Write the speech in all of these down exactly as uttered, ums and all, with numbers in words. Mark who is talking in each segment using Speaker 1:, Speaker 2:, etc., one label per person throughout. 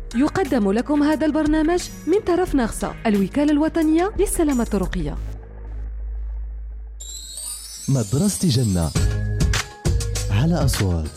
Speaker 1: يقدم لكم هذا البرنامج من طرف ناغصة الوكالة الوطنية للسلامة الطرقية.
Speaker 2: مدرسة جنة على أصوات.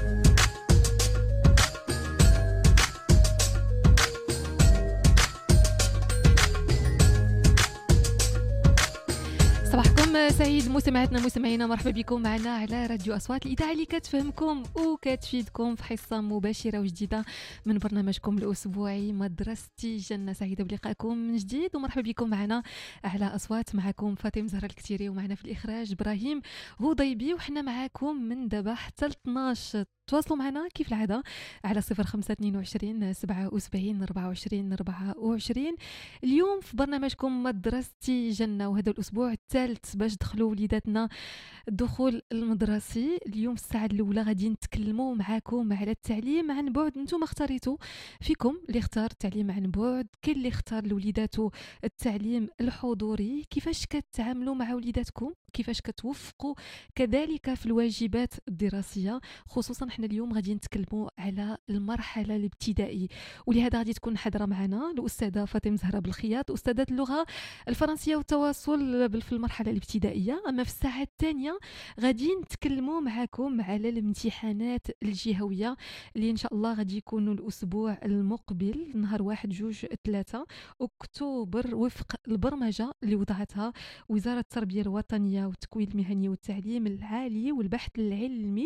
Speaker 1: صباحكم سعيد مستمعاتنا مستمعينا، مرحبا بكم معنا على راديو أصوات، الإذاعة اللي كتفهمكم وكتفيدكم في حصة مباشرة وجديدة من برنامجكم الأسبوعي مدرسة جنة. سعيدة بلقائكم من جديد ومرحبا بكم معنا على أصوات. معكم فاطمة زهرة الكتيري ومعنا في الإخراج إبراهيم غضيبي، وحنا معكم من دابا حتى اثناش. تواصلوا معنا كيف العادة على صفر خمسة اثنين وعشرين سبعة وسبعين أربعة وعشرين أربعة وعشرين. اليوم في برنامجكم مدرسة جنة، وهذا الأسبوع الثالث باش دخلوا وليداتنا الدخول المدرسي. اليوم الساعة الأولى غادي نتكلموا معاكم على التعليم عن بعد. نتوما اختاريتوا، فيكم اللي اختار التعليم عن بعد، كاين اللي اختار لوليداتو التعليم الحضوري. كيفاش كتعاملوا مع وليداتكم، كيفاش كتوفقوا كذلك في الواجبات الدراسية. خصوصا احنا اليوم غادي نتكلموا على المرحلة الابتدائية، ولهذا غادي تكون حاضرة معنا الأستاذة فاطمة زهرة بالخياط، أستاذة اللغة الفرنسية والتواصل في المرحلة الابتدائية. أما في الساعة الثانية غادي نتكلموا معكم على الامتحانات الجهوية اللي إن شاء الله غادي يكونوا الأسبوع المقبل، نهار واحد جوج ثلاثة أكتوبر، وفق البرمجة اللي وضعتها وزارة التربية الوطنية والتكوين المهني والتعليم العالي والبحث العلمي.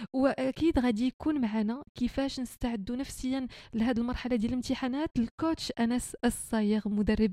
Speaker 1: واكيد غادي يكون معنا كيفاش نستعدوا نفسيا لهذه المرحله ديال الامتحانات الكوتش انس الصايغ، مدرب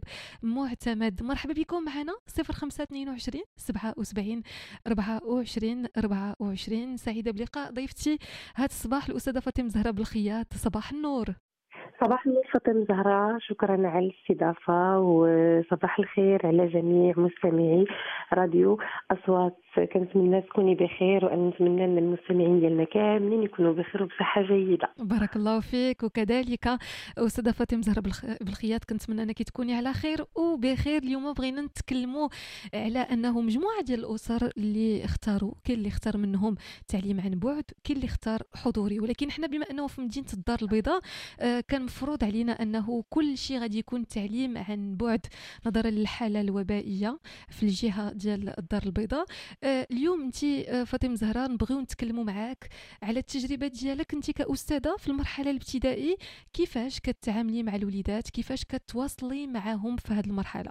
Speaker 1: معتمد. مرحبا بكم معنا صفر خمسة اثنين وعشرين سبعة وسبعين أربعة وعشرين أربعة وعشرين. سعيده بلقاء ضيفتي هذا الصباح الاستاذه فاطمه زهره بالخياط. صباح النور.
Speaker 3: صباح النور فاطمة زهرة، شكرا على الاستضافة، وصباح الخير على جميع مستمعي راديو أصوات. كنتمنى تكوني بخير، وأن نتمنى أن المستمعين ديالنا كاملين يكونوا بخير وبصحة جيدة.
Speaker 1: بارك الله فيك، وكذلك أستاذة فاطمة زهرة بالخياط كنتمنى أنك تكوني على خير وبخير. اليوم بغينا نتكلموا على أنه مجموعة ديال الأسر اللي اختاروا، كاين اللي اختار منهم تعليم عن بعد، كاين اللي اختار حضوري، ولكن احنا بما أنه في مدينة الدار البيضاء كان مفروض علينا أنه كل شيء غادي يكون تعليم عن بعد نظرا للحالة الوبائية في الجهة ديال الدار البيضاء. اليوم انت فاطمة زهرة نبغيو نتكلموا معاك على التجربة ديالك انت كأستاذة في المرحلة الابتدائية. كيفاش كتعاملي مع الوليدات، كيفاش كتواصلي معهم في هذه المرحلة؟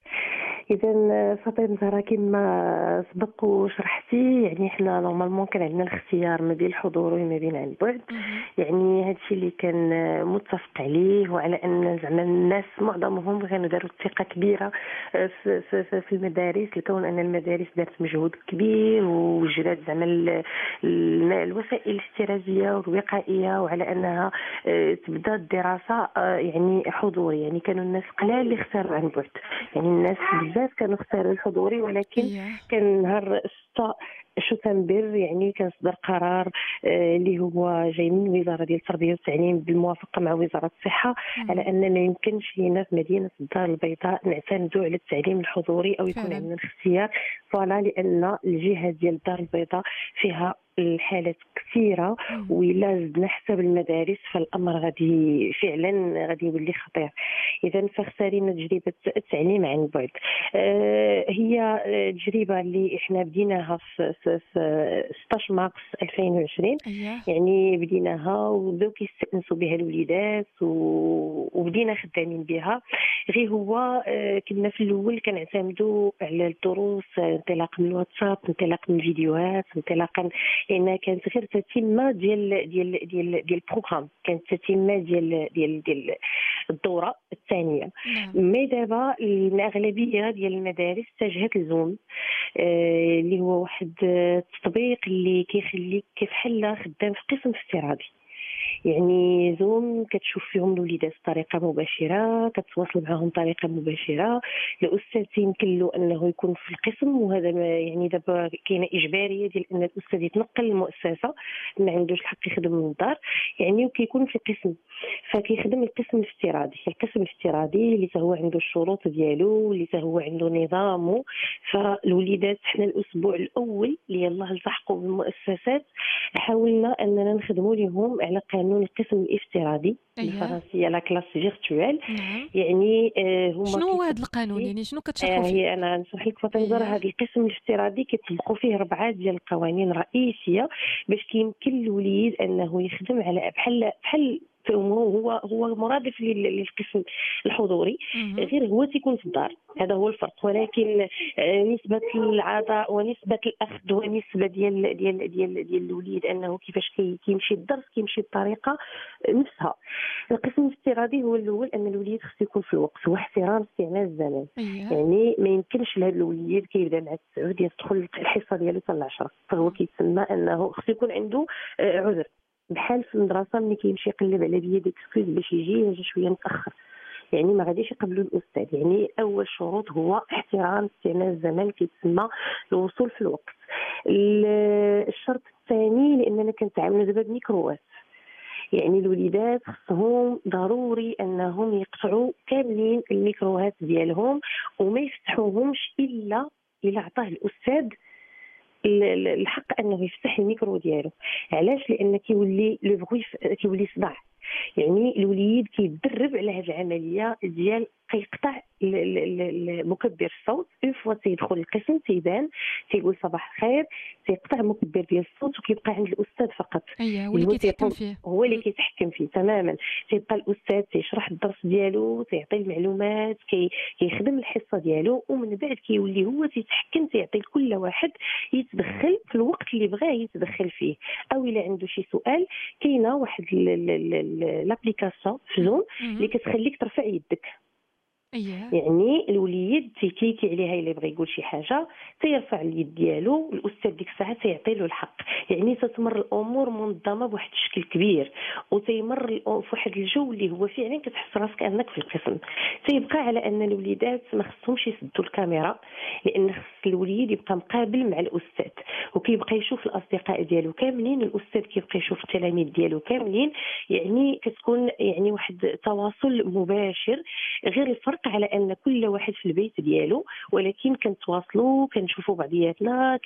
Speaker 3: إذا فاطمة زهرة كما سبق وشرحتي، يعني إحنا نورمالمون كان عندنا الاختيار ما بين الحضور وما بين عن بعد. يعني هذا الشيء اللي كان متفق عليه، وعلى أن زعما الناس معظمهم كانوا داروا ثقة كبيرة في, في, في, في المدارس، لكون أن المدارس دارت مجهود كبير ووجدت زعما الوسائل الاحترازية والوقائية، وعلى أنها تبدأ الدراسة يعني حضوري. يعني كانوا الناس قلال اللي اختاروا عن بعد، يعني الناس بزاف كانوا اختاروا الحضوري، ولكن yeah. كان نهار ستة شتنبر يعني كان صدر قرار آه اللي هو جاي من وزاره ديال التربيه والتعليم بالموافقه مع وزاره الصحه mm. على ان ما يمكنش لينا في مدينه الدار البيضاء نعتمدوا على التعليم الحضوري او يكون عندنا الاختيار، فوالا لان الجهه ديال الدار البيضاء فيها الحالات كثيره، وإلا زدنا حساب المدارس فالامر غادي فعلا غادي يولي خطير. اذا فاختارينا تجربه التعليم عن بعد. آه هي تجربه اللي احنا بديناها في, في, في ستة عشر مارس ألفين وعشرين. يعني بديناها وبداو كيستانسوا بها الوليدات وبدينا خدامين بها. غير هو آه كنا في الاول كنعتمدوا على الدروس انطلاقا من الواتساب، انطلاقا من الفيديوهات، انطلاقا لان كانت غير تتمه ديال ديال ديال ديال البروغرام، كانت تتمه ديال ديال ديال الدوره الثانيه. مي دابا الاغلبيه ديال المدارس اتجهت لزوم، آه اللي هو واحد التطبيق اللي كيخليك كيف حل خدام في قسم افتراضي. يعني زوم كتشوف فيهم الوليدات بطريقه مباشره، كتواصل معهم بطريقه مباشره. الاستاذ يمكن له انه يكون في القسم، وهذا يعني دابا كاينه اجباريه ديال ان الاستاذ يتنقل للمؤسسه، ما عندوش الحق يخدم من الدار يعني، وكيكون في القسم. فكيخدم القسم الافتراضي. القسم الافتراضي اللي هو عنده الشروط ديالو، اللي هو عنده نظامه. فالوليدات حنا الاسبوع الاول اللي يلاه التحقوا بالمؤسسات حاولنا اننا نخدموا لهم على قانون القسم الافتراضي بالفرنسيه لا كلاس فيرتوال.
Speaker 1: نعم.
Speaker 3: يعني آه هما
Speaker 1: شنو هو هذا القانون؟ يعني شنو كتشرحوا
Speaker 3: آه
Speaker 1: فيه؟
Speaker 3: هي انا نشرح لك فتنظر. هذا القسم الافتراضي كيطبقوا فيه اربعه ديال القوانين رئيسيه باش كيمكن للوليد انه يخدم على بحال بحال هو هو مرادف للقسم الحضوري، غير هو تيكون في الدار. هذا هو الفرق. ولكن نسبه العطاء ونسبه الاخذ ونسبه ديال ديال ديال ديال الوليد انه كيفاش كيمشي الدرس كيمشي بطريقه نفسها. القسم الافتراضي هو الاول ان الوليد خصو يكون في الوقت، هو احترام استعمال الزمن. يعني ما يمكنش لهذا الوليد كيبدا مع التسعود يدخل الحصه ديالو حتى العشرة، فهو كيتسمى انه خصو يكون عنده عذر. بحال في المدرسه ملي كيمشي يقلب على بيد اكسكوز باش يجي يجي شويه متاخر، يعني ما غاديش يقبلوا الاستاذ. يعني اول شروط هو احترام استعمال الزمن كيتسمى الوصول في الوقت. الشرط الثاني لاننا كنتعاملوا دابا بميكروات، يعني الوليدات خصهم ضروري انهم يقطعوا كاملين الميكروهات ديالهم وما يفتحوهمش الا الا عطاه الاستاذ الحق انه يفتح الميكرو ديالو. علاش؟ لان كيولي لو بغوي كيولي صداع. يعني الوليد كيتدرب على هذه العمليه ديال كيقطع مكبر الصوت. اون فوا تيدخل القسم تيبان تيقول صباح الخير، تيقطع مكبر ديال الصوت وكيبقى عند الاستاذ فقط.
Speaker 1: اييه هو اللي كيتحكم فيه،
Speaker 3: هو اللي كيتحكم فيه تماما. تيبقى الاستاذ تيشرح الدرس ديالو، تيعطي المعلومات، كي كيخدم الحصه ديالو، ومن بعد كيولي هو تيتحكم، تيعطي لكل واحد يتدخل في الوقت اللي بغاه يتدخل فيه. او الا عنده شي سؤال كاينه واحد لابليكاسيون في زوم اللي كتخليك ترفع يدك.
Speaker 1: أيه.
Speaker 3: يعني الوليد تيكيكي عليها الا بغى يقول شي حاجه تيرفع اليد ديالو، الاستاذ ديك الساعه تيعطي له الحق. يعني تتمر الامور منظمه بواحد الشكل كبير، وتيمر في واحد الجو اللي هو فعلا كتحس راسك انك في القسم. تيبقى على ان الوليدات ما خصهمش يسدوا الكاميرا، لان خص الوليد يبقى مقابل مع الاستاذ وكيبقى يشوف الاصدقاء ديالو كاملين، الاستاذ كيبقى يشوف التلاميذ ديالو كاملين. يعني كتكون يعني واحد تواصل مباشر. غير الفرق على ان كل واحد في البيت ديالو، ولكن كنتواصلوا كنشوفوا بعضياتنا،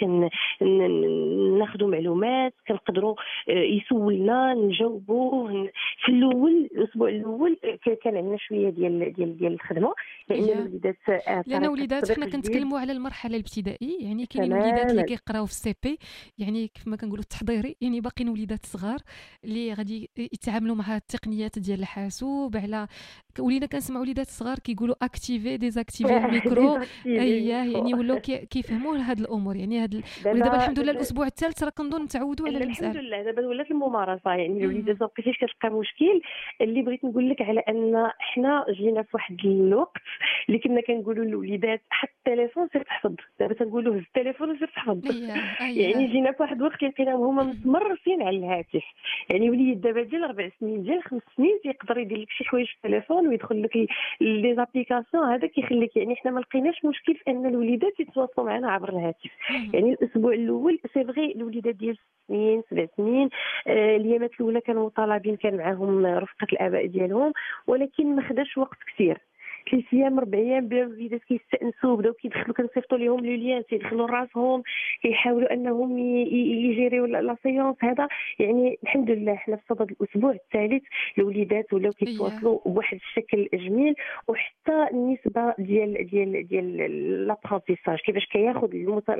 Speaker 3: كناخذوا معلومات، كنقدروا يسولنا نجاوبوا. في الاول الاسبوع الاول كان عندنا شويه ديال ديال ديال الخدمه، لان يعني الوليدات
Speaker 1: لان وليدات حنا كنتكلموا على المرحله الابتدائيه. يعني كاينين وليدات اللي كيقراو في السي بي، يعني كيف ما كنقولوا التحضيري، يعني باقيين وليدات صغار اللي غادي يتعاملوا مع التقنيات ديال الحاسوب. على ولينا كنسمعوا وليدات صغار كيقولوا اكتيفي ديزاكتيفي الميكرو. اييه يعني ولاو كيفهموا هاد الامور. يعني هاد ودابا الحمد لله الاسبوع الثالث راه كنظن تعودوا على المساله.
Speaker 3: الحمد لله دابا ولات الممارسه. يعني الوليدات ما بقيتيش كتلقى مشكل. اللي بغيت نقول لك على ان حنا جينا في واحد الوقت اللي كنا كنقولوا للوليدات حط التليفون سير تحفظ، دابا تنقولوا هز التليفون وسير تحفظ. يعني جينا في واحد الوقت اللي لقيناهم هما متمرسين على الهاتف. يعني وليد دابا ديال اربع سنين ديال خمس سنين تيقدر يدير لك شي حوايج في التليفون ويدخل لك لي زابليكاسيون. هذا كيخليك يعني حنا ما لقيناش مشكل في ان الوليدات يتواصلوا معنا عبر الهاتف. يعني الاسبوع الاول سي فغي الوليدات ديال سنين سبع سنين آه اليامات الاولى كانوا طالبين كان معاهم رفقه الاباء ديالهم، ولكن ما خداش وقت كثير. ثلاث ايام اربع ايام بداو الوليدات كيستانسوا، بداو كيدخلوا كنصيفطوا لهم لو ليان تيدخلوا راسهم كيحاولوا انهم يجيريو لا سيونس. هذا يعني الحمد لله حنا في صدد الاسبوع الثالث الوليدات ولاو كيتواصلوا بواحد الشكل جميل. وحتى النسبه ديال ديال ديال لابرونتيساج كيفاش كياخذ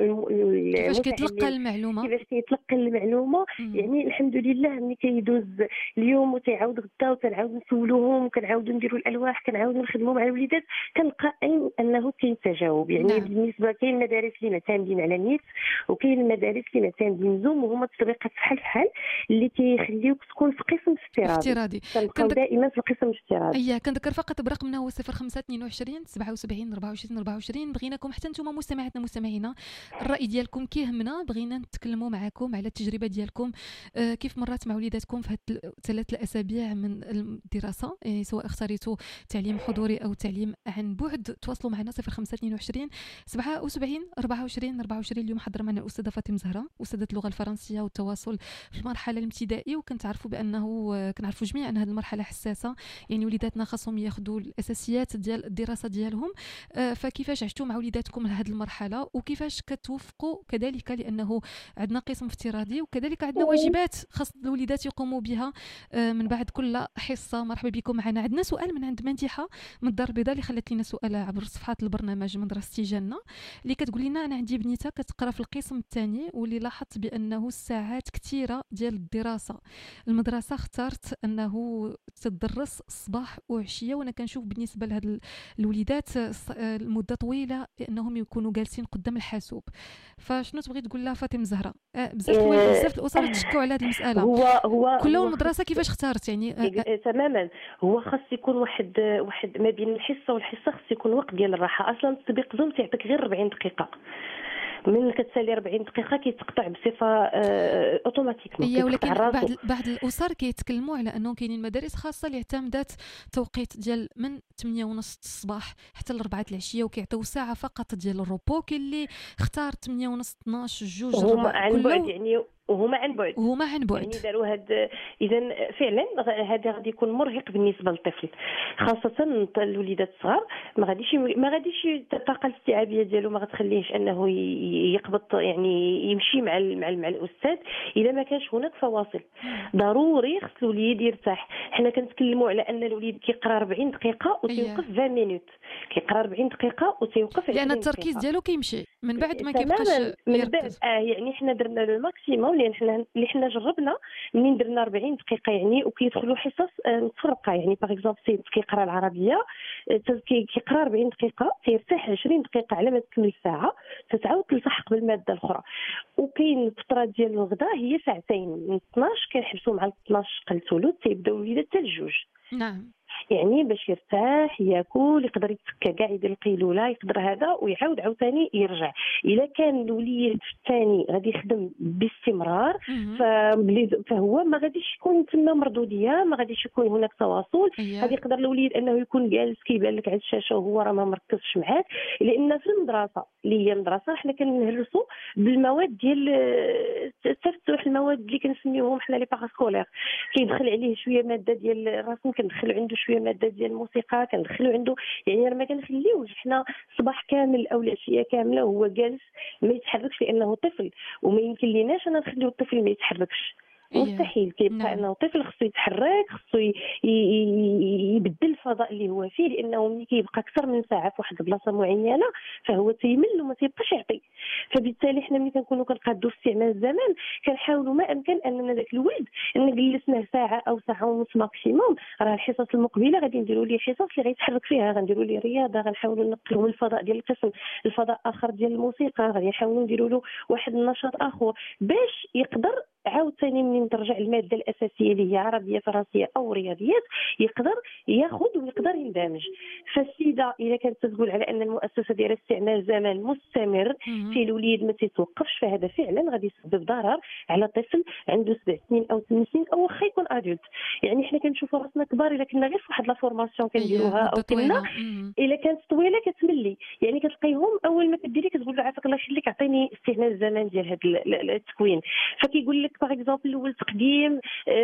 Speaker 1: كيفاش كيتلقى المعلومه
Speaker 3: كيفاش كيتلقى المعلومه. يعني الحمد لله ملي كيدوز اليوم وتيعاود غدا وتنعاود نسولوهم وكنعاودوا نديروا الالواح كنعاودوا نخدموا مع الوليدات، كنلقى انه كاين تجاوب. يعني نعم. بالنسبه كاين مدارس اللي معتمدين على النيت وكاين المدارس اللي معتمدين زوم، وهما تطبيقات بحال بحال اللي كيخليوك تكون في قسم افتراضي. كنبقاو دائما في القسم الافتراضي.
Speaker 1: اييه كنذكر فقط برقمنا هو صفر خمسة اثنين وعشرين سبعة وسبعين أربعة وعشرين أربعة وعشرين. بغيناكم حتى نتوما مستمعاتنا مستمعينا الراي ديالكم كيهمنا، بغينا نتكلموا معكم على التجربه ديالكم آه كيف مرات مع وليداتكم في هاد الثلاث الاسابيع من الدراسه، يعني سواء اختاريتوا تعليم حضوري او والتعليم عن بعد. تواصلوا معنا صفر خمسة اثنين وعشرين سبعة وسبعين أربعة وعشرين أربعة وعشرين. اليوم حضر معنا الأستاذة فاطمة زهرة، أستاذة اللغة الفرنسية والتواصل في المرحلة الابتدائية. وكنتعرفوا بأنه كنعرفوا جميعا أن هذه المرحلة حساسة، يعني وليداتنا خاصهم ياخذوا الأساسيات ديال الدراسة ديالهم. فكيفاش عشتوا مع وليداتكم هذه المرحلة وكيفاش كتوفقوا كذلك، لأنه عندنا قسم افتراضي وكذلك عندنا واجبات خاص الوليدات يقوموا بها من بعد كل حصة. مرحبا بكم معنا. عندنا سؤال من عند مديحة من الدار البيضاء اللي خلت لنا سؤال عبر صفحات البرنامج مدرستي جنة، اللي كتقول لنا انا عندي بنيتها كتقرا في القسم الثاني، واللي لاحظت بانه الساعات كثيره ديال الدراسه. المدرسه اختارت انه تدرس الصباح وعشيه، وانا كنشوف بالنسبه لهاد الوليدات المده طويله لانهم يكونوا جالسين قدام الحاسوب. فشنو تبغي تقول لها فاطمه زهره؟ بزاف بزاف الاسر تشكوا على هذه المساله.
Speaker 3: هو هو
Speaker 1: كل المدرسه كيفاش اختارت يعني؟
Speaker 3: تماما. هو خاص يكون واحد واحد ما بين الحصه والحصه خاص يكون وقت ديال الراحه. اصلا التطبيق زوم تيعطيك غير أربعين دقيقه، من كتسالي أربعين دقيقه كيتقطع بصفه آه اوتوماتيكمون.
Speaker 1: هي ولكن بعض بعض الاسر كيتكلموا على انه كاينين مدارس خاصه اللي اعتمدت توقيت ديال من ثمانية ونص الصباح حتى لأربعة العشيه، وكيعطيو ساعه فقط ديال الروبو. كاين اللي اختار ثمانية ونص اثناش جوج
Speaker 3: هما عن بعد يعني وهما عن بعد
Speaker 1: وهما عن بعد
Speaker 3: يعني داروا هاد. اذا فعلا هذا غادي يكون مرهق بالنسبه للطفل، خاصه الوليدات الصغار. ما غاديش ما غاديش الطاقه الاستيعابيه ديالو ما غتخليهش انه يقبط يعني يمشي مع مع مع الاستاذ اذا ما كانش هناك فواصل. ضروري خص الوليد يرتاح. حنا كنتكلموا على ان الوليد كيقرا أربعين دقيقه وتيوقف عشرين مينوت، كيقرا أربعين دقيقه وتيوقف عشرين
Speaker 1: لان التركيز ديالو كيمشي من بعد ما كيبقاش
Speaker 3: من بعد. اه يعني حنا درنا الماكسيموم لان حنا اللي حنا جربنا منين درنا أربعين دقيقه يعني، وكيدخلوا حصص متفرقه. يعني باغ اكزومبل سيد كيقرا العربيه كيقرا أربعين دقيقه تيرتاح عشرين دقيقه على ما تكمل ساعه تتعاود تلصق بالماده الاخرى. وكاين الفتره ديال الغداء هي ساعتين من اثناش كنحبسوا مع اثناش قل ثلث تيبداو الوليدات حتى الجوج.
Speaker 1: نعم
Speaker 3: يعني باش يرتاح ياكل يقدر يتسكى كاع يدير القيلوله يقدر هذا ويعاود عاوتاني يرجع. الا كان الوليد الثاني غادي يخدم باستمرار فهو ما غاديش يكون تما مردوديه، ما غاديش يكون هناك تواصل. غادي يقدر الوليد انه يكون جالس كيبان لك على الشاشه وهو راه ما مركزش معاك. لان في المدرسه اللي هي المدرسه حنا كنهرسوا بالمواد ديال التفتح، المواد اللي كنسميوهم حنا لي باراسكولير. كيدخل عليه شويه ماده ديال الرسم، كندخل عنده شويه ماده ديال الموسيقى، كندخلوا عنده يعني راه ما كنخليوش حنا صباح كامل او العشيه كامله وهو جالس ما يتحركش لانه طفل. وما يمكن ليناش انا نخليو الطفل ما يتحركش، مستحيل. كيبقى نعم. انه طفل خصو يتحرك، خصو يبدل الفضاء اللي هو فيه، لانه ملي كيبقى اكثر من ساعه في واحد البلاصه معينه فهو تيمل وما تيبقاش يعطي. فبالتالي حنا ملي كنكونوا كنقادوا استعمال الزمان كنحاولوا ما امكن اننا ذاك الولد نجلسناه ساعه او ساعه ونص ماكسيموم. راه الحصص المقبله غادي نديروا ليه حصص اللي غيتحرك فيها، غنديروا ليه رياضه، غنحاولوا ننقلوا الفضاء ديال القسم الفضاء اخر ديال الموسيقى، غادي نحاولوا نديروا له واحد النشاط اخر باش يقدر عاوتاني من ترجع الماده الاساسيه اللي هي عربيه فرنسيه او رياضيات يقدر ياخذ ويقدر يندمج. فالسيده اذا كانت تقول على ان المؤسسه ديال استعمال زمان مستمر في الوليد ما تتوقفش، فهذا فعلا غادي يسبب ضرر على طفل عنده سبع سنين او ثمان سنين او واخا يكون ادولت. يعني حنا كنشوفوا راسنا كبار الا كنا غير في واحد لا فورماسيون كنديروها او كنا الا كانت طويله كتملي. يعني كتلقيهم اول ما كديري كتقول له عافاك الله يخليك عطيني استعمال الزمان ديال هذا التكوين، فكيقول لك باغ اكزومبل الاول تقديم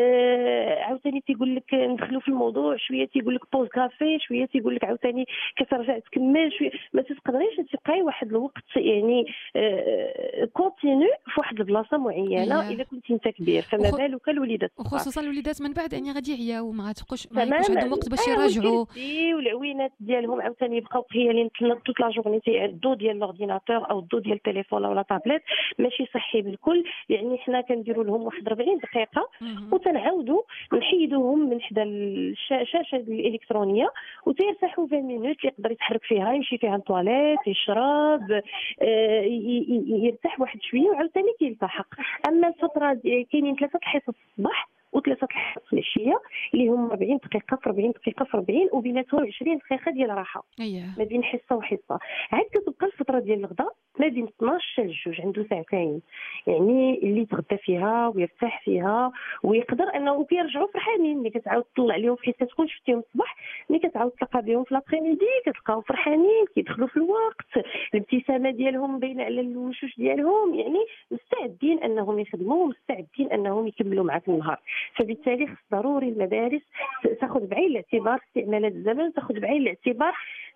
Speaker 3: آه عاوتاني تيقول لك ندخلوا في الموضوع شويه، تيقول لك بوز كافي شويه، تيقول لك عاوتاني كترجع تكمل شويه. ما تقدريش تبقاي واحد الوقت يعني آه كونتينيو في واحد البلاصه معينه الا كنتي انت كبير، فما بالك الوليدات
Speaker 1: وخصوصا الوليدات من بعد يعني غادي يعياو ما تبقوش ما يكونش عندهم وقت باش يراجعوا
Speaker 3: والعوينات ديالهم عاوتاني يبقاو هي اللي توت لا جورني تيعدوا ديال لورديناتور او الضو ديال التليفون ولا طابليت، ماشي صحي بالكل. يعني حنا كنديروا لهم واحد أربعين دقيقه وتنعاودوا نحيدوهم من حدا الشاشه الالكترونيه وتيرتاحوا عشرين مينوت يقدر يتحرك فيها، يمشي فيها الطواليت، يشرب، آه يرتاح واحد شويه وعاوتاني كيلتحق. اما الفتره كاينين ثلاثه الحصص الصباح وثلاثه الحصص العشيه اللي هم أربعين دقيقه في أربعين دقيقه في أربعين وبيناتهم عشرين دقيقه ديال راحه ما بين حصه وحصه. عاد كتبقى الفتره ديال الغداء ما بين اثناش حتى لجوج، عنده ساعتين يعني اللي يتغدى فيها ويرتاح فيها ويقدر انه كيرجعوا فرحانين. ملي كتعاود تطلع عليهم حيت كتكون شفتيهم الصباح ملي كتعاود تلقى بهم في لابخيميدي كتلقاو فرحانين كيدخلوا في الوقت، الابتسامه ديالهم باينه على الوشوش ديالهم، يعني مستعدين انهم يخدموا ومستعدين انهم يكملوا معك النهار. فبالتالي خص ضروري المدارس تاخذ بعين الاعتبار استعمالات الزمن، تاخذ بعين الاعتبار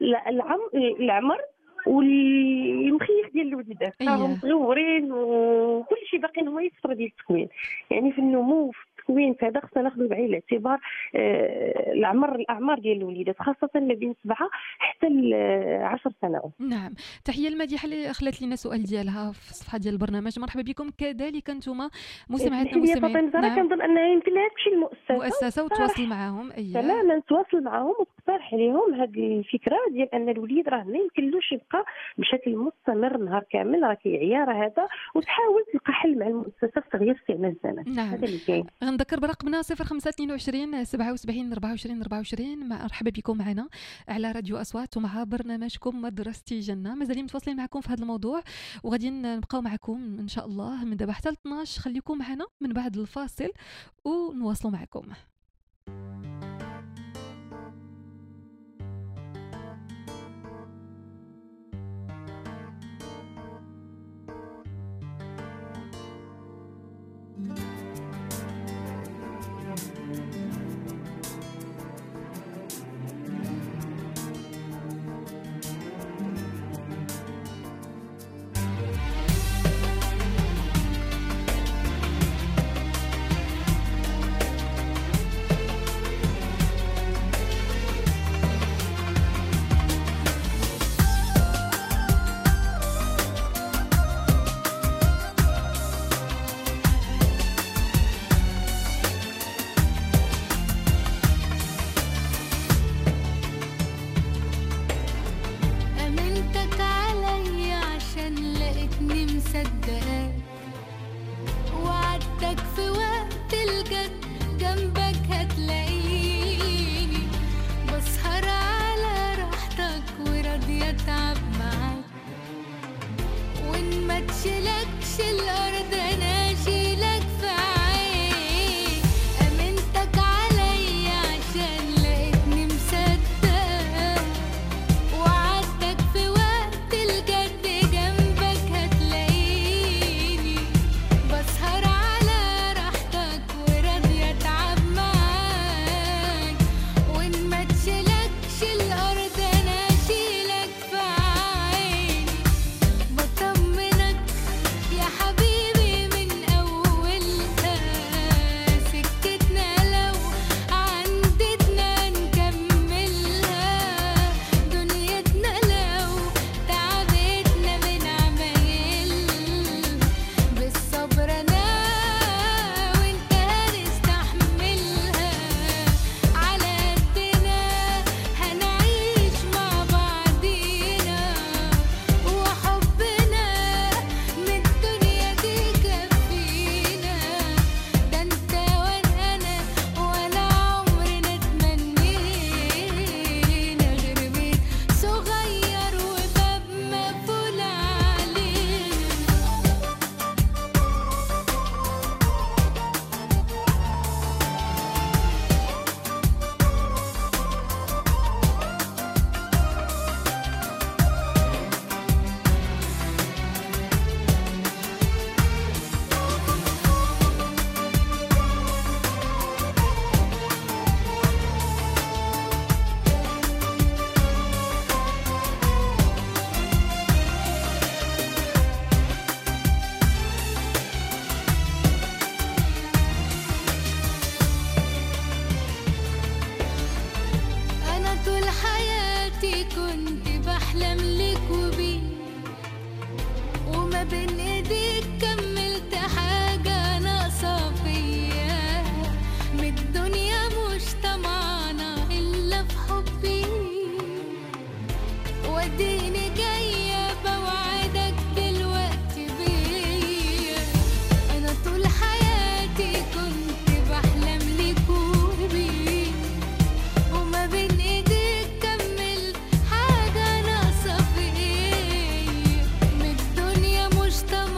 Speaker 3: العمر والمخيخ ديال الوليدات، راهم صغيورين وكل شيء باقي هما يسفر ديال التكوين، يعني في النمو في التكوين هذا خصنا ناخذ بعين الاعتبار آه العمر الاعمار ديال الوليدات، خاصه ما بين سبعه حتى عشر سنوات.
Speaker 1: نعم، تحيه المديحه اللي خلات لنا سؤال ديالها في الصفحه ديال البرنامج. مرحبا بكم كذلك انتم مستمعاتنا
Speaker 3: مستمعين. نعم. كنظن انها يمكن لها تمشي للمؤسسه
Speaker 1: مؤسسه وتواصل معاهم. اييه
Speaker 3: تماما، تواصل معاهم وتقترح عليهم هذه الفكره ديال ان الوليد راه ما يمكنلوش يبقى بشكل مستمر نهار كامل راه كيعيا راه هذا، وتحاول تلقى حل مع المؤسسه في تغيير استعمال الزمن.
Speaker 1: نعم.
Speaker 3: هذا اللي كاين.
Speaker 1: غنذكر برقمنا صفر خمسة اثنين وعشرين سبعة وسبعين أربعة وعشرين أربعة وعشرين. مرحبا بكم معنا على راديو اصوات ومع برنامجكم مدرستي جنه. مازالين متواصلين معكم في هذا الموضوع وغادي نبقاو معكم ان شاء الله من دابا حتى اثناش. خليكم معنا من بعد الفاصل ونواصلوا معكم.
Speaker 4: مش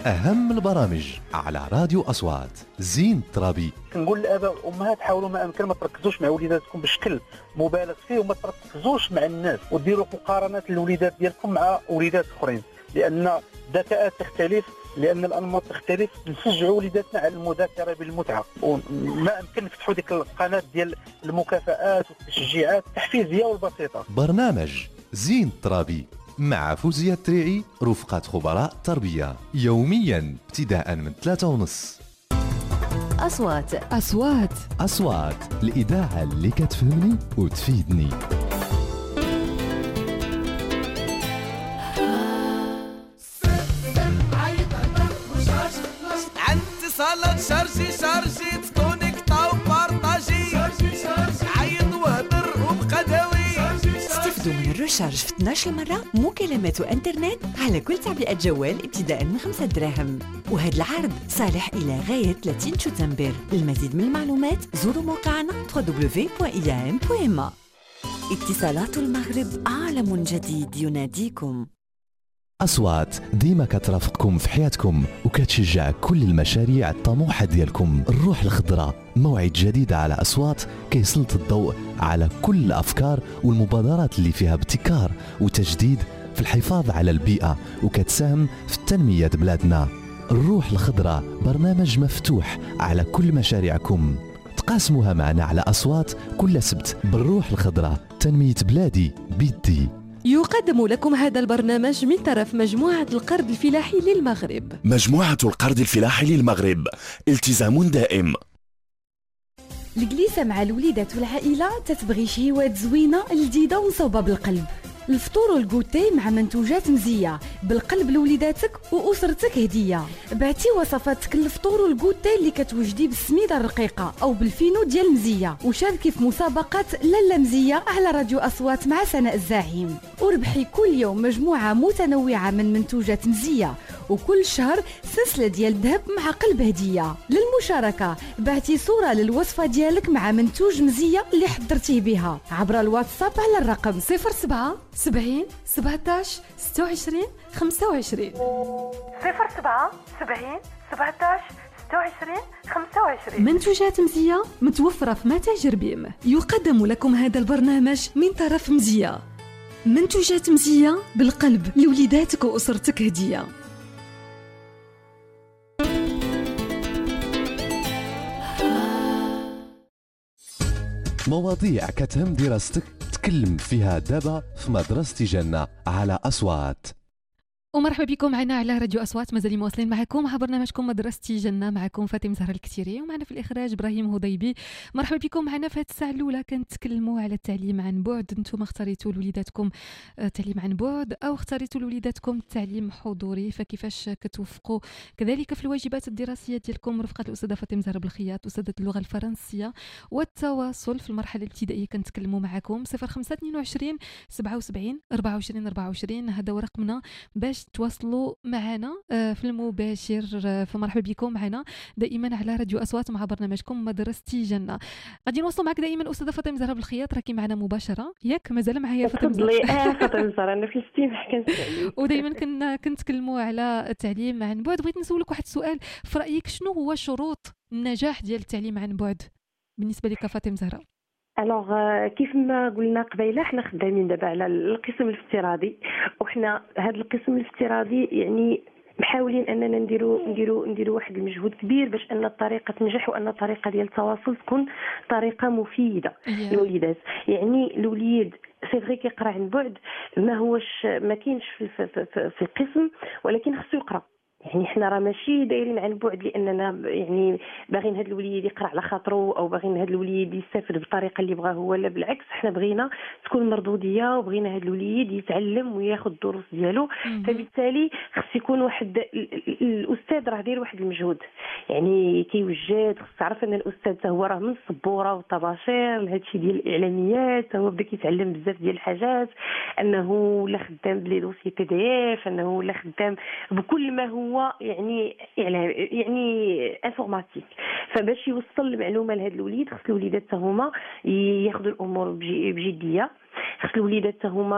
Speaker 2: أهم البرامج على راديو أصوات. زين الترابي.
Speaker 4: كنقول للآباء والأمهات حاولوا ما أمكن ما تركزوش مع وليداتكم بشكل مبالغ فيه، وما تركزوش مع الناس وديروا مقارنات للوليدات ديالكم مع وليدات أخرين، لأن الذكاءات تختلف، لأن الأنماط تختلف. نشجعوا وليداتنا على المذاكرة بالمتعة، وما أمكن نفتحوا ديك القناة ديال المكافآت والتشجيعات التحفيزية والبسيطة.
Speaker 2: برنامج زين الترابي مع فوزية التريعي رفقة خبراء تربية، يوميا ابتداء من ثلاثة ونص.
Speaker 1: أصوات أصوات
Speaker 2: أصوات، الإذاعة اللي كتفهمني وتفيدني.
Speaker 5: صالة شارجي شارجي تكونيكتا وبارطاجي عيط وهدر وبقى داوي.
Speaker 6: استفدوا من الرشارج في اثناش مرة مكالمات وانترنت على كل تعبئة جوال ابتداء من خمسة دراهم، وهذا العرض صالح إلى غاية ثلاثين شتنبر. للمزيد من المعلومات زوروا موقعنا دبليو دبليو دبليو دوت إي إيه إم دوت إم. اتصالات المغرب، عالم جديد يناديكم.
Speaker 2: أصوات ديما كترافقكم في حياتكم وكتشجع كل المشاريع الطموحة ديالكم. الروح الخضراء، موعد جديد على أصوات كيسلط الضوء على كل الأفكار والمبادرات اللي فيها ابتكار وتجديد في الحفاظ على البيئة وكتساهم في التنمية بلادنا. الروح الخضراء برنامج مفتوح على كل مشاريعكم، تقاسموها معنا على أصوات كل سبت. بالروح الخضراء تنمية بلادي بيدي.
Speaker 1: يقدم لكم هذا البرنامج من طرف مجموعة القرض الفلاحي للمغرب.
Speaker 7: مجموعة القرض الفلاحي للمغرب، التزام دائم.
Speaker 8: الجليسة مع الوليدات والعائلة تتبغي شهيوات زوينة جديدة ومصوبة بالقلب. الفطور والكوتي مع منتوجات مزية بالقلب لوليداتك وأسرتك هدية. بعتي وصفاتك الفطور والكوتي اللي كتوجدي بالسميدة الرقيقة أو بالفينو ديال مزية، وشاركي في مسابقة لالا مزية على راديو أصوات مع سناء الزعيم، وربحي كل يوم مجموعة متنوعة من منتوجات مزية، وكل شهر سلسلة ديال ذهب مع قلب هدية. للمشاركة بعتي صورة للوصفة ديالك مع منتوج مزية اللي حضرتيه بها عبر الواتساب على الرقم صفر سبعة سبعين سبعتاش ستة وعشرين خمسة وعشرين
Speaker 9: صفر سبعة سبعين سبعتاش ستة وعشرين خمسة وعشرين.
Speaker 1: منتوجات مزية متوفرة في متاجر بيم. يقدم لكم هذا البرنامج من طرف مزية. منتوجات مزية بالقلب لوليداتك وأسرتك هدية.
Speaker 2: مواضيع كتهم دراستك تكلم فيها دابا في مدرسة جنة على أصوات.
Speaker 1: ومرحبا بكم معنا على راديو أصوات، مازال مواصلين معكم مع برنامجكم مدرستي جنة. معكم فاطمة زهرة الكتيري، ومعنا في الإخراج إبراهيم هضيبي. مرحبا بكم معنا في هذه الساعة الأولى. كنتكلموا على التعليم عن بعد. انتم اختاريتوا لوليداتكم التعليم عن بعد أو اختاريتوا لوليداتكم التعليم حضوري، فكيفاش كتوفقوا كذلك في الواجبات الدراسية ديالكم؟ رفقة الأستاذة فاطمة زهرة بالخياط، أستاذة اللغة الفرنسية والتواصل في المرحلة الابتدائية. كنتكلموا معكم صفر خمسة اثنين وعشرين سبعة وسبعين أربعة وعشرين أربعة وعشرين، هذا هو رقمنا باش تواصلوا معنا في المباشر. فمرحبا بكم معنا دائما على راديو أصوات مع برنامجكم مدرستي جنة. غادي نوصلوا معك دائما أستاذة فاطمة زهرة بالخياط، راكي معنا مباشرة ياك؟ مازال معايا فاطمة
Speaker 3: تفضلي. اه فاطمة زهرة، انا في الاستماع كنسمع
Speaker 1: ودائما كنا كنتكلموا على التعليم عن بعد. بغيت نسولك واحد السؤال، في رأيك شنو هو شروط النجاح ديال التعليم عن بعد بالنسبة لك فاطمة زهرة؟
Speaker 3: الوغ كيف ما قلنا قبيله، حنا خدامين دابا على القسم الافتراضي، وحنا هذا القسم الافتراضي يعني محاولين اننا نديروا نديروا نديروا واحد المجهود كبير باش ان الطريقه تنجح، وان الطريقه ديال التواصل تكون طريقه مفيده للوليدات. يعني الوليد سي فري كيقرا عن بعد، ما هوش ما كاينش في, في, في, في القسم، ولكن خصو يقرا. يعني حنا راه ماشي دايرين عن بعد لاننا يعني باغيين هذا الوليد يقرا على خاطرو او باغيين هذا الوليد يستافد بالطريقه اللي بغاه هو، لا بالعكس، حنا بغينا تكون مردوديه وبغينا هذا الوليد يتعلم وياخذ الدروس ديالو. فبالتالي خص يكون واحد الاستاذ راه داير واحد المجهود، يعني كيوجد، خص تعرف ان الاستاذ هو راه من السبوره والطباشير لهذا الشيء ديال الاعلاميات، هو بدا كيتعلم بزاف ديال الحاجات، انه ولا خدام بلي دوسي بي دي اف، انه ولا خدام بكل ما هو يعني اعلام يعني انفورماتيك. فباش يوصل المعلومه لهذا الوليد خص الوليدات هما ياخذوا الامور بجديه، خص الوليدات هما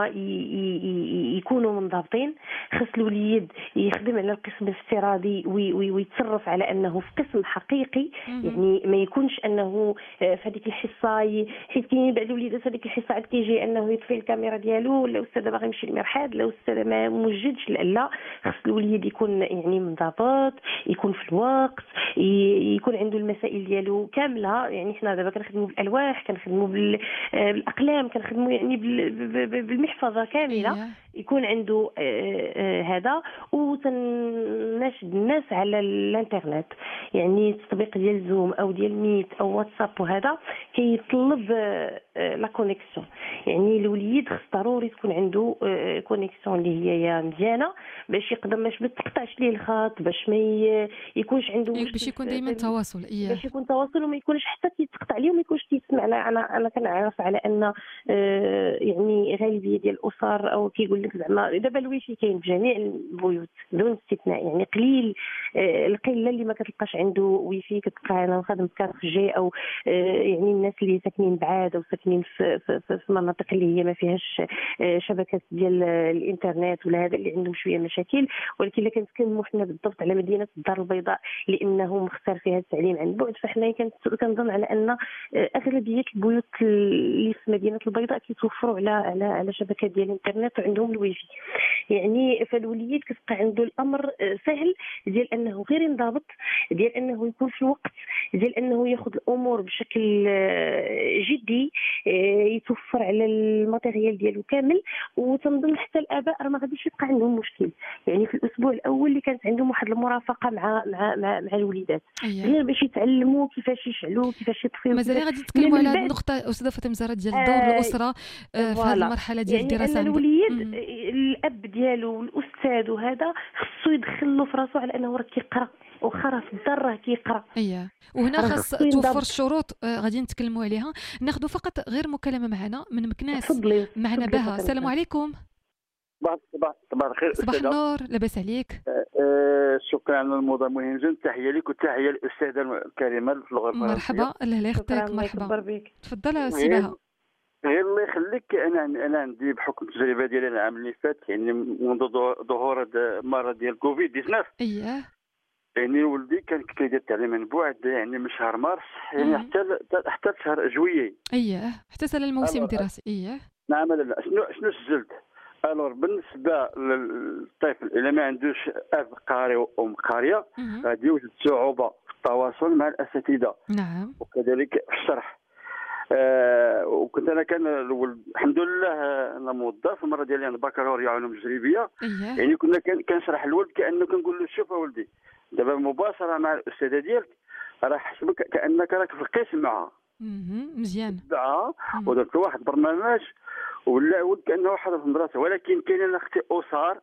Speaker 3: يكونوا منضبطين، خص الوليد يخدم على القسم الافتراضي ويتصرف على انه في قسم حقيقي. يعني ما يكونش انه في هذيك الحصه، حيت كاينين بعض الوليدات هذيك الحصه عاد كيجي انه يطفي الكاميرا ديالو، لا استاذ باغي يمشي للمرحاض، لا استاذ ما موجدش. لا، خص الوليد يكون يعني منضبط، يكون في الوقت، يكون عنده المسائل ديالو كامله. يعني حنا دابا كنخدموا بالالواح، كنخدموا بالاقلام، كنخدموا يعني بالمحفظه كامله، يكون عنده هذا. وتناشد الناس على الانترنت، يعني التطبيق ديال زوم او ديال ميت او واتساب وهذا كيطلب لا كونيكسيون. يعني الوليد خص ضروري تكون عنده كونيكسيون اللي هي مزيانه باش يقدر باش ما تقطعش ليه الخط، باش ما يكونش عنده مشكل،
Speaker 1: باش يكون دائما تواصل. إيه.
Speaker 3: باش يكون تواصل وما يكونش حتى تيتقطع ليه وما يكونش تيسمع. انا انا كنعرف على ان يعني غالبيه ديال الاسر او كيقول لك زعما دابا الويفي كاين في جميع البيوت بدون استثناء. يعني قليل القله اللي ما كتلقاش عنده ويفي. كتلقى انا خادم في كارفجي او يعني الناس اللي ساكنين بعاد او ساكنين في في, في, في مناطق اللي هي ما فيهاش شبكات ديال الانترنت ولا هذا اللي عندهم شويه مشاكل. ولكن الا كنتكلموا حنا بالضبط على مدينه الدار البيضاء لانه مختار فيها التعليم عن بعد، فحنا كنظن على ان اغلبيه البيوت اللي في مدينه البيضاء كيتوفروا على على على شبكات ديال الانترنت وعندهم الويفي. يعني فالوليد كتبقى عنده الامر سهل ديال انه غير ينضبط، ديال انه يكون في الوقت، ديال انه ياخذ الامور بشكل جدي، يتوفر على الماتيريال ديالو كامل. وتنظن حتى الاباء راه ما غاديش يبقى عندهم مشكل. يعني في الاسبوع الاول اللي كانت عندهم واحد المرافقه مع مع مع, مع الوليدات غير باش يتعلموا كيفاش يشعلوا، كيفاش يطفيو.
Speaker 1: مازال غادي نتكلموا على هذه النقطه استاذه فاطمه زهراء ديال دور آه الاسره آه في هذه المرحله ديال
Speaker 3: يعني
Speaker 1: الدراسه.
Speaker 3: أن الوليد الاب ديالو والاستاذ وهذا خصو يدخل له في راسو على انه راه كيقرا واخا راه في الدار راه كيقرا.
Speaker 1: اييه. وهنا خاص توفر الشروط آه غادي نتكلموا عليها. ناخذ فقط غير مكالمه معنا من مكناس. معنا بها. السلام عليكم.
Speaker 10: صباح صباح صباح الخير.
Speaker 1: صباح النور، لاباس عليك؟
Speaker 10: أه أه شكرا على الموضوع مهم جدا. تحيه لك وتحيه للاستاذه الكريمه في اللغه الفرنسيه.
Speaker 1: مرحبا. الله يخطيك. مرحبا. تفضل سي بها.
Speaker 10: غير الله يخليك، انا انا عندي بحكم التجربه ديالي العام اللي فات، يعني منذ ظهور المرض ديال كوفيد تسعة عشر.
Speaker 1: اييه.
Speaker 10: يعني ولدي كان كيدير التعليم عن بعد يعني من شهر مارس يعني حتى حتى شهر جويي.
Speaker 1: اييه، حتى سال الموسم الدراسي. اييه.
Speaker 10: نعم. لا شنو شنو سجلت. الور بالنسبه للطفل اللي ما عندوش اب قاري وام قاريه غادي يوجد صعوبه في التواصل مع الاساتذه.
Speaker 1: نعم.
Speaker 10: وكذلك في الشرح. آه وكنت انا كان الحمد لله انا موظف المره ديالي انا بكالوريا علوم تجريبيه.
Speaker 1: أيه.
Speaker 10: يعني كنا كنشرح الولد كانه كنقول له شوف ولدي دابا مباشره مع الاستاذه ديالك راه حسبك كانك راك في القسم معها.
Speaker 1: مزيان.
Speaker 10: تبعها ودرت له واحد البرنامج ولا ولد كانه واحد في المدرسه. ولكن كاين انا اختي اسار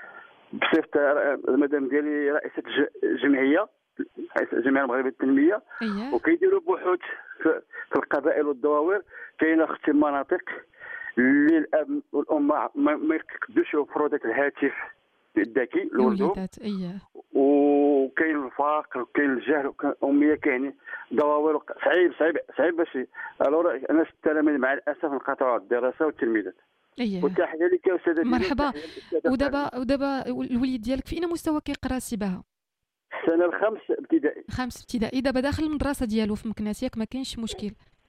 Speaker 10: بصفه المدام ديالي رئيسه جمعيه الجمعيه المغربيه للتنميه.
Speaker 1: أيه.
Speaker 10: وكيديروا بحوث في القبائل والدواوير. كاينه اختي مناطق اللي الاب والام ما يقدروش يوفروا ذاك الهاتف الذكي لولدهم.
Speaker 1: اييه.
Speaker 10: وكاين الفقر وكاين الجهل وكاين الاميه. كاين دواوير صعيب صعيب صعيب باش الور انا التلاميذ مع الاسف انقطعوا الدراسه والتلميذات.
Speaker 1: اييه.
Speaker 10: وتحيه لك يا استاذه.
Speaker 1: مرحبا. ودابا ودابا الوليد ديالك في اي مستوى كيقرا سي بها؟
Speaker 10: السنه الخامس ابتدائي.
Speaker 1: خامس ابتدائي. دابا داخل المدرسه ديالو في مكناس ياك ما كاينش مشكل؟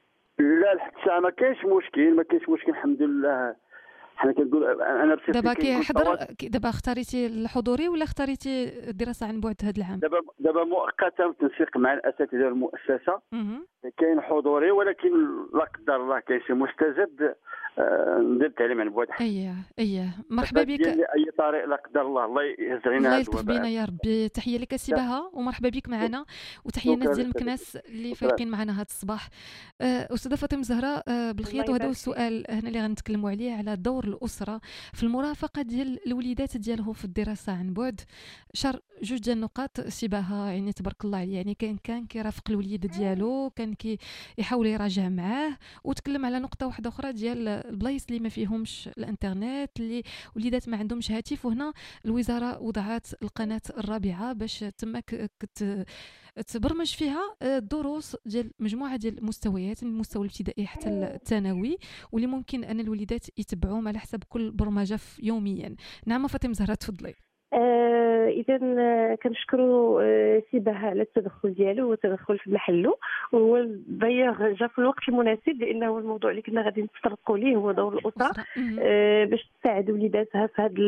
Speaker 10: لا لحد الساعه ما كاينش مشكل ما كاينش مشكل الحمد لله. حنا كنقول انا بصفتي
Speaker 1: دابا كيحضر. دابا اختاريتي الحضوري ولا اختاريتي الدراسه عن بعد هذا العام؟
Speaker 10: دابا دابا مؤقتا بالتنسيق مع الاساتذه المؤسسه كاين حضوري. ولكن لا قدر الله كاين شي مستجد ندير التعليم عن بعد.
Speaker 1: اييه اييه. مرحبا بك.
Speaker 10: اي طريق لا قدر الله الله يهز علينا.
Speaker 1: الله يلطف بينا يا ربي. تحيه لك سي بها ومرحبا بك معنا. وتحيه الناس ديال مكناس اللي فايقين معنا هذا الصباح. استاذه فاطمه زهراء بالخياط. وهذا هو السؤال هنا اللي غنتكلموا عليه على دور دور الاسره في المرافقه ديال الوليدات ديالهم في الدراسه عن بعد. شر جوج ديال النقاط شبهه يعني تبارك الله عليه، يعني كان كان كيرافق الوليد ديالو، كان كي يحاول يراجع معاه. وتكلم على نقطه واحده اخرى ديال البلايص اللي ما فيهمش الانترنت، اللي وليدات ما عندهمش هاتف، وهنا الوزاره وضعت القناه الرابعه باش تماك كت تبرمج فيها الدروس ديال مجموعه ديال المستويات من المستوى الابتدائي حتى الثانوي، واللي ممكن ان الوليدات يتبعوهم على حسب كل برمجه يوميا. نعم فاطمه زهره تفضلي.
Speaker 3: آه اذا كنشكروا آه سي بها على التدخل ديالو والتدخل في محله، وهو دايوغ جا في الوقت المناسب، لانه الموضوع اللي كنا غادي نتطرقوا ليه هو دور الاسره آه باش تساعد وليداتها في هذه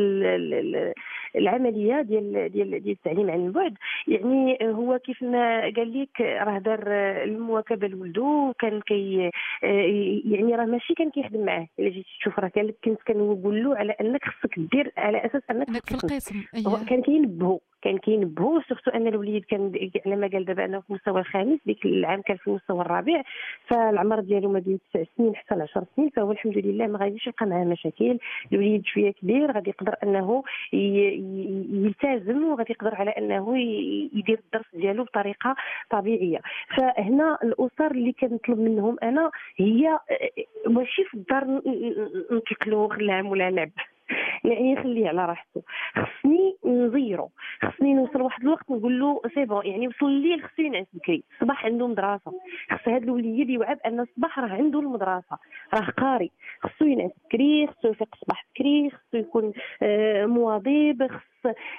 Speaker 3: العمليه ديال ديال ديال التعليم عن بعد. يعني هو كيف ما قال لك راه دار المواكبه لولده، وكان كي يعني راه ماشي كان كيخدم معاه. الا جيتي تشوف راه كان كنت كنقول له على انك خصك دير على اساس انك
Speaker 1: في القسم.
Speaker 3: أيه. كان كينبهو كان كينبهو سورتو ان الوليد كان على ما قال دابا انه في المستوى الخامس، ديك العام كان في المستوى الرابع، فالعمر ديالو ما بين تسع سنين حتى ل عشر سنين، فهو الحمد لله ما غاديش يلقى معاه مشاكل. الوليد شويه كبير غادي يقدر انه يلتزم، وغادي يقدر على انه يدير الدرس ديالو بطريقه طبيعيه. فهنا الاسر اللي كنطلب منهم انا هي ماشي في الدار نتكلو خلعم ولا لعب، يعني نخليه على راحته. خصني نزيرو، خصني نوصل واحد الوقت نقول له سي بون، يعني وصل الليل خصو ينعس بكري، الصباح عنده مدرسه، خص هذا الوليد يوعى بان الصباح راه عنده المدرسه، راه قاري، خصو ينعس بكري، خصو يفيق الصباح بكري، خصو يكون آه مواظب، خص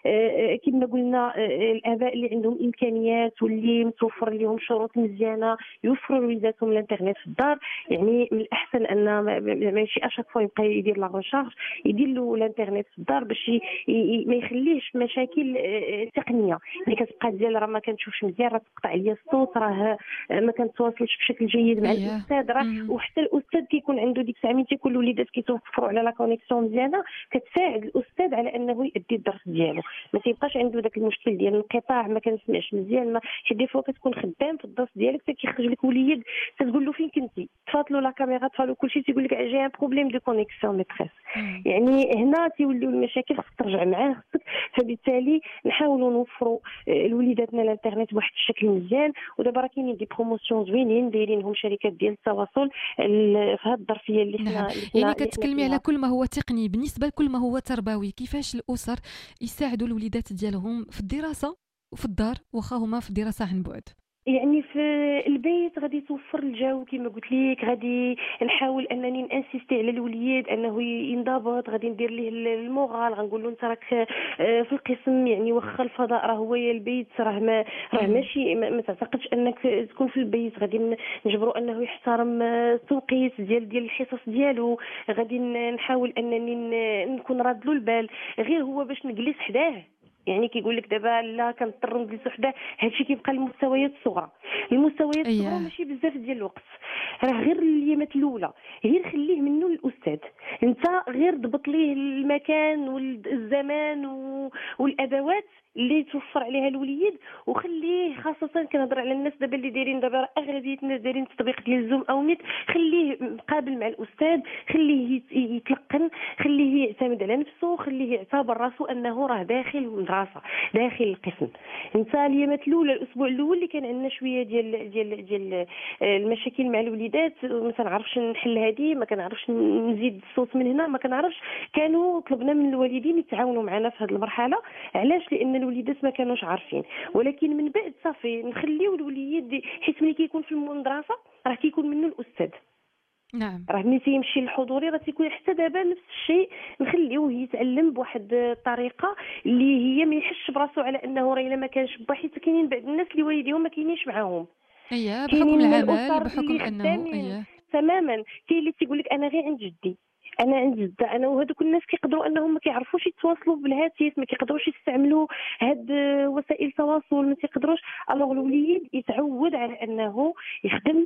Speaker 3: آه كما قلنا آه الاباء اللي عندهم امكانيات واللي متوفر لهم شروط مزيانه يوفروا لوليداتهم الانترنت في الدار. يعني من الاحسن ان ماشي اشاك فوا يبقى يدير لا ريشارج، يدير له الانترنت في الدار باش ما يخليش مشاكل تقنيه. اللي كتبقى ديال راه ما كنشوفش مزيان، راه تقطع ليا الصوت، راه ما كنتواصلش بشكل جيد مع الاستاذ، راه وحتى الاستاذ كيكون عنده ديك الساعه ملي تيكون الوليدات كيتوفروا على لا كونيكسيون مزيانه كتساعد الاستاذ على انه يؤدي الدرس ديالو، ما تيبقاش عنده داك المشكل ديال الانقطاع، ما كنسمعش مزيان، ما حيت دي فوا كتكون خدام في الدرس ديالك حتى كيخرج لك وليد تقول له فين كنتي، تفاطلوا لا كاميرا، تفاطلوا كلشي، تيقول لك جي ان بروبليم دو كونيكسيون ميتريس. يعني هنا تيوليو المشاكل، خصك ترجع معاه خصك. فبالتالي نحاولوا نوفروا لوليداتنا الانترنت بواحد الشكل مزيان. ودابا راه كاينين دي بروموسيون زوينين دايرينهم شركات ديال التواصل في هذه الظرفيه اللي حنا
Speaker 1: نعم. يعني كتكلمي على كل ما هو تقني. بالنسبه لكل ما هو تربوي، كيفاش الاسر يساعدوا الوليدات ديالهم في الدراسه وفي الدار واخا هما في الدراسه عن بعد؟
Speaker 3: يعني في البيت غادي توفر الجو كما قلت لك، غادي نحاول انني نانسيستي على الوليد انه ينضبط، غادي ندير ليه المورال، غنقول له انت راك في القسم، يعني واخا الفضاء راه هو البيت، راه ما راه ماشي ما, ما تعتقدش انك تكون في البيت، غادي نجبروا انه يحترم التوقيت ديال ديال الحصص ديالو، غادي نحاول انني نكون راد له البال، غير هو باش نجلس حداه. يعني كيقول لك دابا لا كنضطر نجلس وحده، هادشي كيبقى المستويات الصغرى. المستويات الصغرى أيه. ماشي بزاف ديال الوقت، راه غير الايامات الاولى، غير خليه منه للاستاذ، انت غير ضبط ليه المكان والزمان والادوات اللي توفر عليها الوليد، وخليه خاصه كنهضر على الناس دابا اللي دايرين دابا اغلبيه الناس دايرين تطبيق ديال زوم او نت، خليه مقابل مع الاستاذ، خليه يتلقن، خليه يعتمد على نفسه، خليه يعتبر راسه انه راه داخل المدرسه داخل القسم. انت الايامات الاولى الاسبوع الاول اللي كان عندنا شويه ديال ديال ديال المشاكل مع الوليدات، ما كنعرفش نحل هذه، ما كنعرفش نزيد الصوت من هنا، ما كنعرفش، كانوا طلبنا من الوالدين يتعاونوا معنا في هذه المرحله. علاش؟ لان الوليدات ما كانوش عارفين، ولكن من بعد صافي نخليو الوليد حيت ملي كيكون في المدرسه راه كيكون منه الاستاذ.
Speaker 1: نعم.
Speaker 3: راه ملي تيمشي للحضوري راه تيكون حتى دابا نفس الشيء، نخليوه يتعلم بواحد الطريقه اللي هي ما يحسش براسو على انه راه الا ما كانش با، حيت كاينين بعض الناس اللي والديهم ما كاينينش معاهم.
Speaker 1: اييه بحكم العمل، بحكم انه
Speaker 3: اييه تماما. كاين اللي تيقول لك انا غير عند جدي، انا عند جده، انا وهذوك الناس كيقدروا انهم ما كيعرفوش يتواصلوا بالهاتف، ما كيقدروش يستعملوا هاد وسائل التواصل، ما تيقدروش. الوغ الوليد يتعود على انه يخدم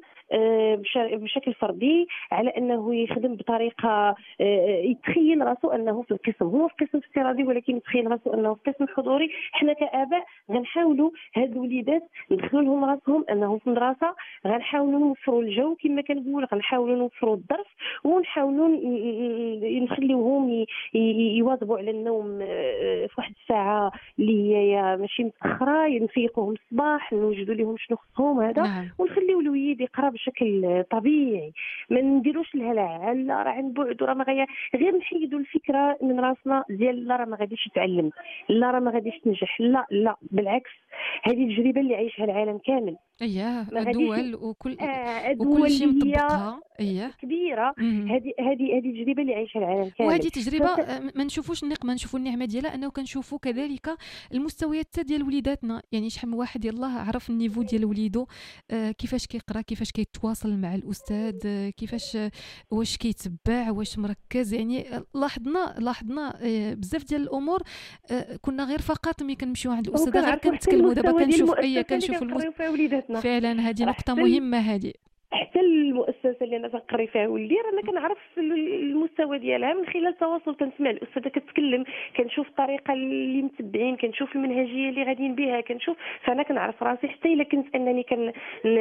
Speaker 3: بشكل فردي، على انه يخدم بطريقه يتخيل راسو انه في القسم، هو في قسم افتراضي ولكن يتخيل راسو انه في قسم حضوري. حنا كاباء غنحاولوا هاد الوليدات ندخلوا لهم راسهم انه في مدرسه، غنحاولوا نوفروا الجو كما كنقول، غنحاولوا نوفروا الدرس، ونحاولوا نخليوهم يواظبوا على النوم في واحد الساعه اللي هي ماشي متاخره، نفيقوهم الصباح، نوجدوا لهم شنو خصهم هذا. نعم. ونخليو الوليد يقرا بشكل طبيعي، ما نديروش الهلع لا راه عن بعد وراه ما غير غير نحيدوا الفكره من راسنا ديال لا راه ما غاديش يتعلم، لا راه ما غاديش تنجح، لا لا بالعكس، هذه التجربه اللي عايشها العالم كامل.
Speaker 1: اييه الدول وكل آه وكل شيء مطبقها اييه
Speaker 3: كبيره. هذه هذه هذه التجربه اللي عايشها العالم كامل،
Speaker 1: وهذه تجربه ف... ما نشوفوش النقمه، نشوفوا النعمه ديالها، انه كنشوفوا كذلك المستويات ديال وليداتنا. يعني شحال من واحد يلاه عرف النيفو ديال وليدو، آه كيفاش كيقرا، كيفاش كيتواصل مع الاستاذ، آه كيفاش آه واش كيتبع، واش مركز. يعني لاحظنا لاحظنا آه بزاف ديال الامور. آه كنا غير فقط ملي كنمشيو عند الاستاذ غير كنتكلموا، دابا كنشوف اي كنشوف
Speaker 3: المست...
Speaker 1: فعلا هذه نقطه مهمه. هذه
Speaker 3: حتى المؤسسه اللي انا كنقري فيها ولدي رانا كنعرف المستوى ديالها من خلال التواصل، كنسمع الاستاذه كتكلم، كنشوف الطريقه اللي متبعين، كنشوف المنهجيه اللي غاديين بها، كنشوف، فانا كنعرف راسي. حتى الا كنت انني كن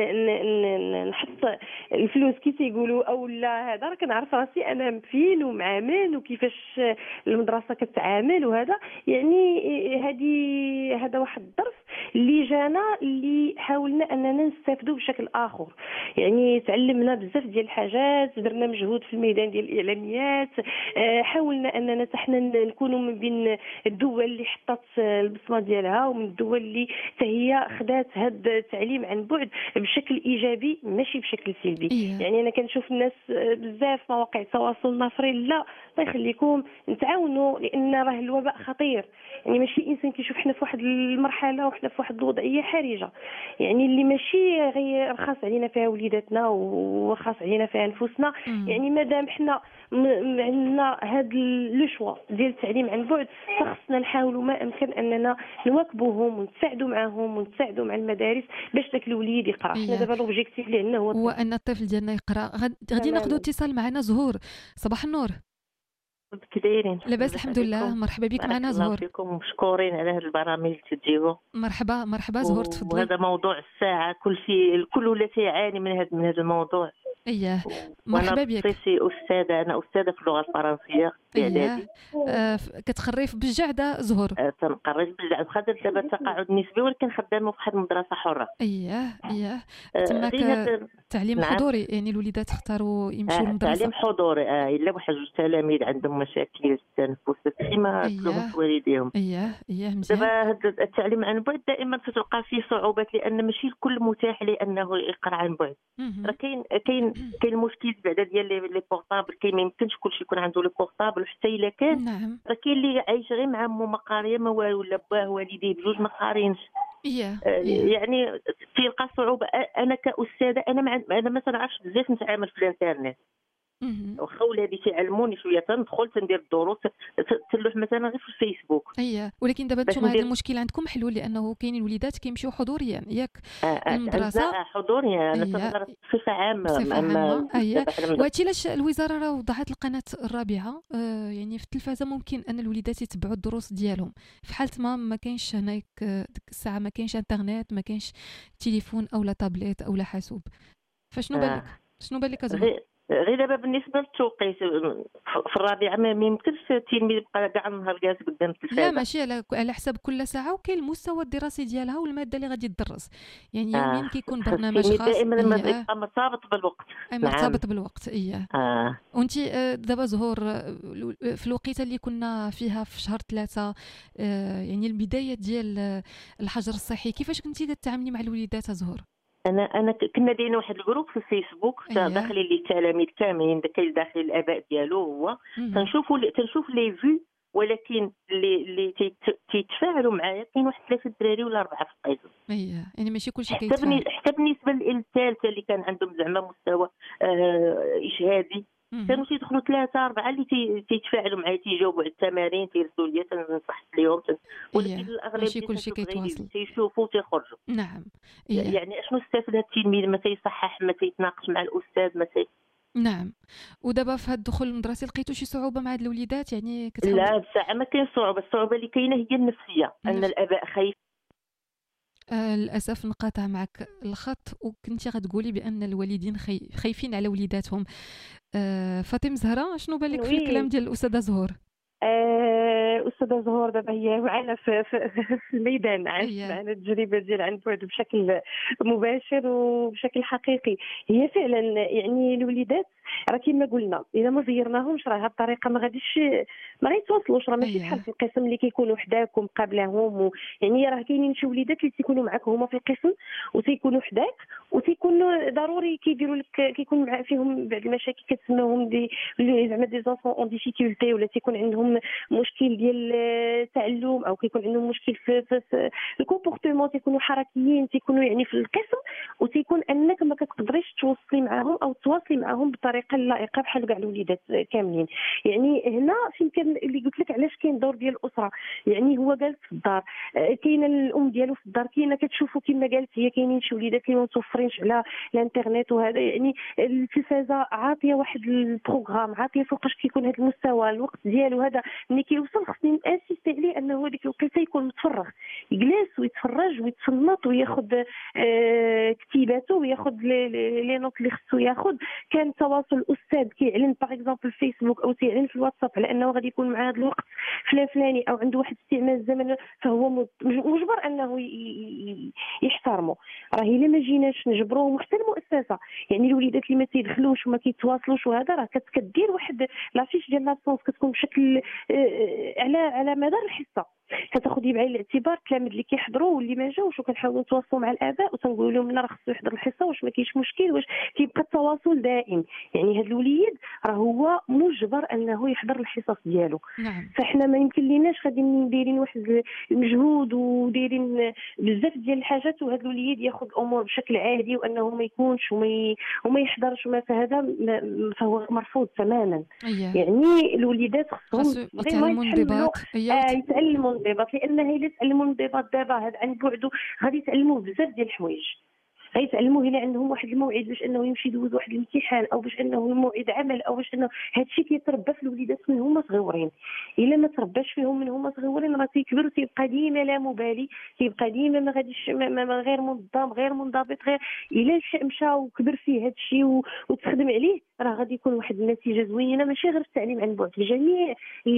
Speaker 3: نحط الفلوس كي تيقولوا او لا هذا، راه كنعرف راسي انا فين ومع من وكيفاش المدرسه كتعامل وهذا. يعني هذه هذا واحد الدرس اللي جانا اللي حاولنا اننا نستافدوا بشكل اخر. يعني تعلمنا بزاف ديال الحاجات، درنا مجهود في الميدان ديال الاعلاميات، حاولنا اننا حنا نكونوا من بين الدول اللي حطت البصمه ديالها ومن الدول اللي حتى هي خدات هذا التعليم عن بعد بشكل ايجابي ماشي بشكل سلبي. إيه. يعني انا كنشوف الناس بزاف مواقع التواصل النافرين، لا الله يخليكم نتعاونوا، لان راه الوباء خطير. يعني ماشي الانسان كيشوف حنا في واحد المرحله وحنا في واحد الوضعيه حرجه، يعني اللي ماشي غير خاص علينا فيها وليداتنا وخاص علينا فيها انفسنا. يعني مادام حنا عندنا هذا لو شوا ديال التعليم عن بعد، فخصنا نحاولوا ما امكن اننا نواكبوهم ونتساعدوا معهم ونتساعدوا مع المدارس باش داك الوليد يقرا. حنا دابا لوبجيكتيف اللي عندنا هو
Speaker 1: هو ان الطفل ديالنا يقرا. غادي ناخذوا اتصال معنا زهور. صباح النور.
Speaker 11: كي دايرين؟
Speaker 1: لاباس الحمد لله. مرحبا بك معنا زهور.
Speaker 11: بكم مشكورين على هذه البرامج اللي تديروا.
Speaker 1: مرحبا مرحبا زهور تفضلي.
Speaker 11: وهذا موضوع الساعه، كل شيء الكل ولا تيعاني من هذا من هذا الموضوع.
Speaker 1: اييه مرحبا بك.
Speaker 11: انا استاذه انا استاذه في اللغه الفرنسيه في اعدادي.
Speaker 1: آه كتخري في بجعده زهور؟
Speaker 11: آه تنقري في بجعده، خدت دابا تقاعد نسبي ولكن خدامه في واحد المدرسه حره.
Speaker 1: اييه اييه تماك آه تعليم نعم. حضوري، يعني الوليدات اختاروا يمشيو للمدرسه.
Speaker 11: آه تعليم حضوري اه الا واحد جوج تلاميذ عندهم مشاكل التنفس كيما طلبوا والديهم.
Speaker 1: اييه اييه مزيان.
Speaker 11: دابا هذا التعليم عن بعد دائما تتلقى فيه صعوبات، لان ماشي الكل متاح لانه يقرا عن بعد. راه كاين كاين كاين المشكل بعدا ديال لي بورطابل، كاين ما يمكنش كلشي يكون عنده لي بورطابل، حتى الا كان
Speaker 1: نعم.
Speaker 11: راه كاين اللي عايش غير مع مو ما قاريه ما والو، ولا باه والديه بجوج ما قارينش.
Speaker 1: إيه.
Speaker 11: آه يعني تلقى صعوبه. انا كاستاذه انا مع... انا ما تنعرفش بزاف نتعامل في الانترنت. واخا ولادي تيعلموني شويه، تندخل تندير الدروس تلوح مثلا غير في الفيسبوك.
Speaker 1: اييه ولكن دابا نتوما هذا المشكل عندكم حلول، لانه كاينين الوليدات كيمشيو حضوريا ياك
Speaker 11: آه
Speaker 1: المدرسه
Speaker 11: حضوريا. انا تنهضر بصفه عامه.
Speaker 1: بصفه عامه اييه. وهادشي علاش الوزاره راه وضعت القناه الرابعه. آه يعني في التلفازه ممكن ان الوليدات يتبعوا الدروس ديالهم في حاله ما ما كاينش هناك ديك الساعه ما كاينش انترنت، ما كاينش تليفون او لا تابليت او لا حاسوب. فشنو بالك آه. شنو بالك ازهر؟
Speaker 11: غير دابا بالنسبه للتوقيت في الرابعه ما يمكنش التلميذ يبقى كاع النهار جالس قدام التلفازه.
Speaker 1: لا ماشي على على حسب كل ساعه، وكاين المستوى الدراسي ديالها والماده اللي غادي تدرس. يعني يومين آه. كيكون برنامج خاص
Speaker 11: دائما يبقى مرتبط بالوقت.
Speaker 1: مرتبط بالوقت ايه.
Speaker 11: اه
Speaker 1: وانت دابا زهور في الوقيته اللي كنا فيها في شهر ثلاثة، يعني البدايه ديال الحجر الصحي، كيفاش كنتي تتعاملي مع الوليدات زهور؟
Speaker 11: انا انا كنا دايرين واحد الجروب في الفيسبوك داخلين لي التلاميذ كاملين، كاين داخل الاباء ديالو هو تنشوفوا تنشوف لي فيو، ولكن اللي اللي تيتفاعلوا معايا كاين واحد ثلاثه الدراري ولا اربعه في القسم.
Speaker 1: اييه يعني ماشي كلشي كيتفاعل.
Speaker 11: حتى بالنسبه للثالثه اللي كان عندهم زعما مستوى آه اجهادي كانوا تيدخلوا ثلاثه اربعه اللي تيتفاعلوا معايا، تيجاوبوا على التمارين، تيرسلوا لي تنصح لهم، ولكن الاغلب
Speaker 1: ماشي كلشي كيتواصل،
Speaker 11: تيشوفوا وتيخرجوا.
Speaker 1: نعم
Speaker 11: إيه. يعني اشنو استفاد هذا التلميذ؟ ما تيصحح، ما تيتناقش مع الاستاذ، ما تي...
Speaker 1: نعم. ودابا في هذا الدخول المدرسي لقيتوا شي صعوبه مع هاد الوليدات؟ يعني كتحاول...
Speaker 11: لا بصح ما كاين صعوبه، الصعوبه اللي كاينه هي النفسيه، ان الاباء خايف
Speaker 1: آه للاسف نقاطع معك الخط، وكنتي غتقولي بان الوالدين خي... خايفين على وليداتهم. آه فاطمه زهره، شنو بالك في الكلام ديال الاستاذه زهور؟
Speaker 3: آه، أستاذة زهور دابا هي معنا في, في, في الميدان، عاشت معنا التجربة ديال عن بعد بشكل مباشر وبشكل حقيقي. هي فعلا يعني الوليدات راه كما قلنا اذا ما زيرناهمش راه هاد الطريقه ما غاديش ما غيتواصلوش، راه ماشي بحال في القسم اللي كيكونوا حداك ومقابلاهم و... يعني راه كاينين شي وليدات اللي تيكونوا معاك هما في القسم وتيكونوا حداك وتيكونوا ضروري كيديروا لك كيكون مع فيهم بعض المشاكل كتسموهم دي زعما دي زونفون اون ديفيكولتي، ولا تيكون عندهم مشكل ديال التعلم او كيكون عندهم مشكل في, في, في الكومبورتمون، تيكونوا حركيين، تيكونوا يعني في القسم، وتيكون انك ما كتقدريش توصلي معاهم او تواصلي معاهم بالطريقه اللائقه بحال كاع الوليدات كاملين. يعني هنا فين كان اللي قلت لك علاش كاين دور ديال الاسره، يعني هو جالس في الدار، كاينه الام ديالو في الدار، كاينه كتشوفوا كما قالت هي كاينين شي وليدات اللي ما متوفرينش على الانترنت وهذا، يعني التلفازه عاطيه واحد البروغرام، عاطيه فوقاش كيكون هذا المستوى الوقت ديالو هذا ملي كيوصل خصني انسيستي عليه انه هذيك الوقيته يكون متفرغ، يجلس ويتفرج ويتصنت وياخذ آه كتيباته وياخذ لي نوت اللي خصو ياخذ. كان تواصل الاستاذ كيعلن باغ اكزومبل في الفيسبوك او تيعلن في الواتساب على انه غادي يكون مع هذا الوقت فلان فلاني او عنده واحد استعمال الزمن، فهو مجبر انه يحترمه. راه الا ما جيناش نجبروهم حتى المؤسسه، يعني الوليدات اللي ما تيدخلوش وما كيتواصلوش وهذا راه كتدير واحد لافيش ديال لابسونس كتكون بشكل على على مدار الحصه، كتاخذي بعين الاعتبار التلاميذ اللي كيحضروا واللي ما جاوش، وكنحاولوا نتواصلوا مع الاباء وتنقول لهم لا راه خصو يحضر الحصه، واش ما كاينش مشكل، واش كيبقى التواصل دائم. يعني هذا الوليد راه هو مجبر انه يحضر الحصص ديالو.
Speaker 1: نعم.
Speaker 3: فاحنا ما يمكن ليناش غادي نديرين واحد المجهود ودايرين بزاف ديال الحاجات وهذا الوليد ياخذ الامور بشكل عادي وانه ما يكونش وما ي... وما يحضرش وما، فهذا فهو مرفوض تماما.
Speaker 1: أيه.
Speaker 3: يعني الوليدات خصهم
Speaker 1: يتعلموا الانضباط.
Speaker 3: أيه. آه يتعلموا الانضباط، لان هي اللي تعلموا الانضباط دابا هذا عن بعده غادي يتعلموا بزاف ديال الحوايج، غيتعلموا هنا عندهم واحد الموعد باش انه يمشي يدوز واحد الامتحان او باش انه موعد عمل او باش انه هادشي كيتربى في الوليدات من هما صغيورين. الا ما ترباش فيهم من هما صغيورين راه تيكبر وتيبقى ديما لا مبالي، تيبقى ديما ما غاديش ما ما غير منظم غير منضبط، غير الا الشيء مشى وكبر فيه هادشي وتخدم عليه راه غادي يكون واحد النتيجه زوينه، ماشي غير التعليم عن بعد، في جميع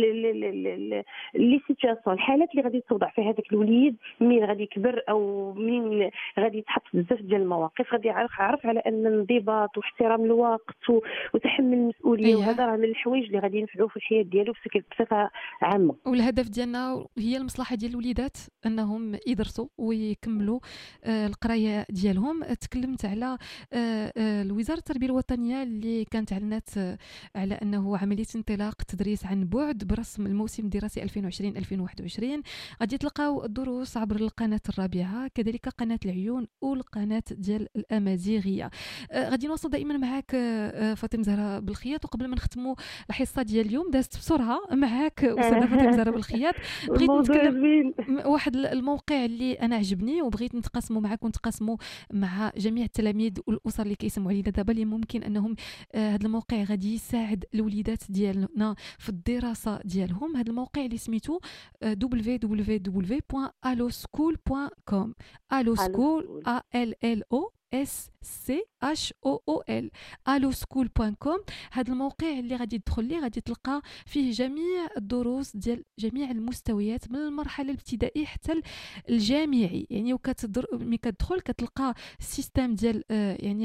Speaker 3: لي سيتواسيون الحالات اللي غادي توضع في هذاك الوليد من غادي يكبر او من غادي يتحط بزاف ديال المواقف، غادي يعرف عارف على ان الانضباط واحترام الوقت وتحمل المسؤوليه. أيه. وهذا راه من الحوايج اللي غادي ينفعوه في الحياه ديالو بصفه عامه.
Speaker 1: والهدف ديالنا هي المصلحه ديال الوليدات انهم يدرسوا ويكملوا آه القرايه ديالهم. تكلمت على آه آه وزاره التربيه الوطنيه اللي كانت اعلنت آه على انه عمليه انطلاق التدريس عن بعد برسم الموسم الدراسي ألفين وعشرين ألفين وواحد وعشرين. غادي تلقاو الدروس عبر القناه الرابعه، كذلك قناه العيون والقناه ديال الامازيغيه. آه غادي نوصل دائما معاك آه فاطمه زهره بالخياط، وقبل ما نختموا الحصه ديال اليوم دازت بسرعه معاك استاذه فاطمه زهره بالخياط. بغيت نتكلم واحد الموقع اللي انا عجبني وبغيت نتقاسموا معاك ونتقاسموا مع جميع التلاميذ والاسر اللي كيسمعوا لينا دابا، اللي ممكن انهم هذا آه الموقع غادي يساعد الوليدات ديالنا في الدراسه ديالهم. هذا الموقع اللي سميتو دبليو دبليو دبليو بوين الو سكول بوين كوم. الو سكول ا ال ال او اس سي اش او او ال الو سكول بوين كوم. هذا الموقع اللي غادي تدخل ليه غادي تلقى فيه جميع الدروس ديال جميع المستويات من المرحله الابتدائيه حتى الجامعي. يعني وكتدر ملي كتدخل كتلقى السيستم ديال آه يعني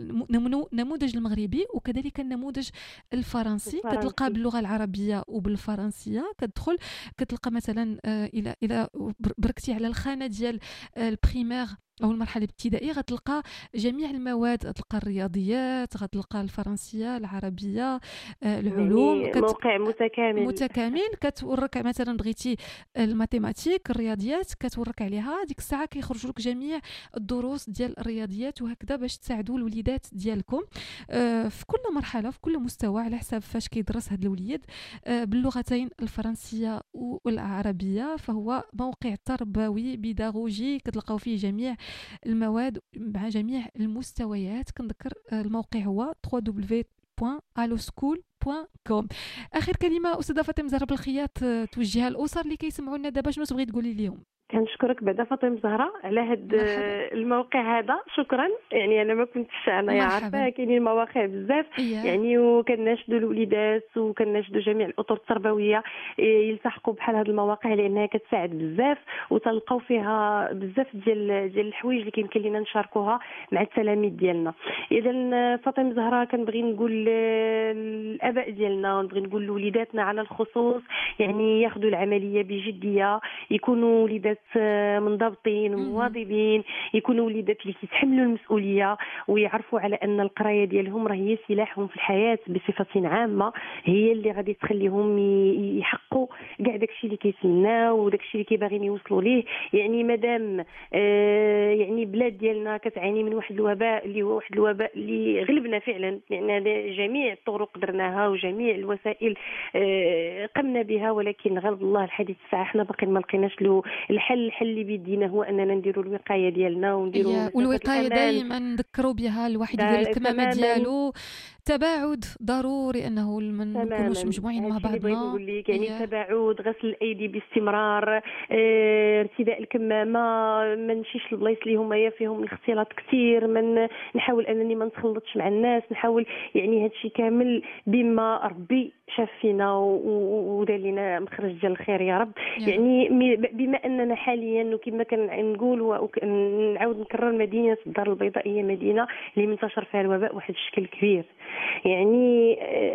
Speaker 1: النموذج المغربي وكذلك النموذج الفرنسي، كتلقى باللغه العربيه وبالفرنسيه. كتدخل كتلقى مثلا آه الى الى بركتي على الخانه ديال آه البريمير او المرحله الابتدائيه غتلقى جميع المواد، غتلقى الرياضيات، غتلقى الفرنسيه، العربيه، آه العلوم.
Speaker 3: يعني كت... موقع متكامل
Speaker 1: متكامل كتورك مثلا بغيتي الماتيماتيك الرياضيات كتورك عليها، ديك الساعه كيخرجوا لك جميع الدروس ديال الرياضيات وهكذا باش تساعدوا الوليدات ديالكم آه في كل مرحله في كل مستوى على حسب فاش كيدرس هذا الوليد آه باللغتين الفرنسيه والعربيه. فهو موقع تربوي بيداغوجي كتلقاو فيه جميع المواد مع جميع المستويات. كنذكر الموقع هو دبليو دبليو دبليو بوين الو سكول بوين كوم. اخر كلمه استاذه فاطمه زهره بالخياط توجهها الاسر اللي كيسمعوا لنا دابا، شنو تبغي تقولي لهم؟
Speaker 3: كنشكرك بعدا فاطمه زهره على هاد الموقع هذا، شكرا. يعني انا ما كنتش انا يا عارفه كاينين مواقع بزاف يعني، وكناشدوا الوليدات وكناشدوا جميع الاطر التربويه يلتحقوا بحال هاد المواقع لانها كتساعد بزاف وتلقاو فيها بزاف ديال ديال الحوايج اللي كيمكن لينا نشاركوها مع التلاميذ ديالنا. اذا فاطمه زهره كنبغي نقول للاباء ديالنا ونبغي نقول لوليداتنا على الخصوص يعني ياخذوا العمليه بجديه، يكونوا وليدات منضبطين ومواظبين، يكونوا وليدات اللي كيتحملوا المسؤوليه ويعرفوا على ان القرايه ديالهم راه هي سلاحهم في الحياه بصفه عامه، هي اللي غادي تخليهم يحققوا كاع داكشي اللي كيتمناو وداكشي اللي كيباغيين يوصلوا ليه. يعني مادام آه يعني بلاد ديالنا كتعاني من واحد الوباء اللي هو واحد الوباء اللي غلبنا فعلا، لان جميع الطرق درناها وجميع الوسائل آه قمنا بها، ولكن غلب الله الحديث الساعه حنا باقي ما لقيناش له الحل. الحل اللي بيدينا هو اننا نديروا الوقايه ديالنا ونديروا
Speaker 1: والوقايه دائما نذكروا بها، الواحد يدير الكمامه ديالو، تباعد ضروري انه ما نكونوش مجموعين مع بعضنا.
Speaker 3: نقول لك يعني تباعد، غسل الايدي باستمرار، اه، ارتداء الكمامه، ما نمشيش للبلايص اللي هما فيهم الاختلاط كثير، من نحاول انني ما نتخلطش مع الناس، نحاول يعني هادشي كامل بما ربي شاف فينا ودار لنا مخرج ديال الخير يا رب. يعني بما اننا حاليا وكما كنقول ونعاود نكرر مدينه الدار البيضاء هي مدينه اللي منتشر فيها الوباء بواحد الشكل كبير، يعني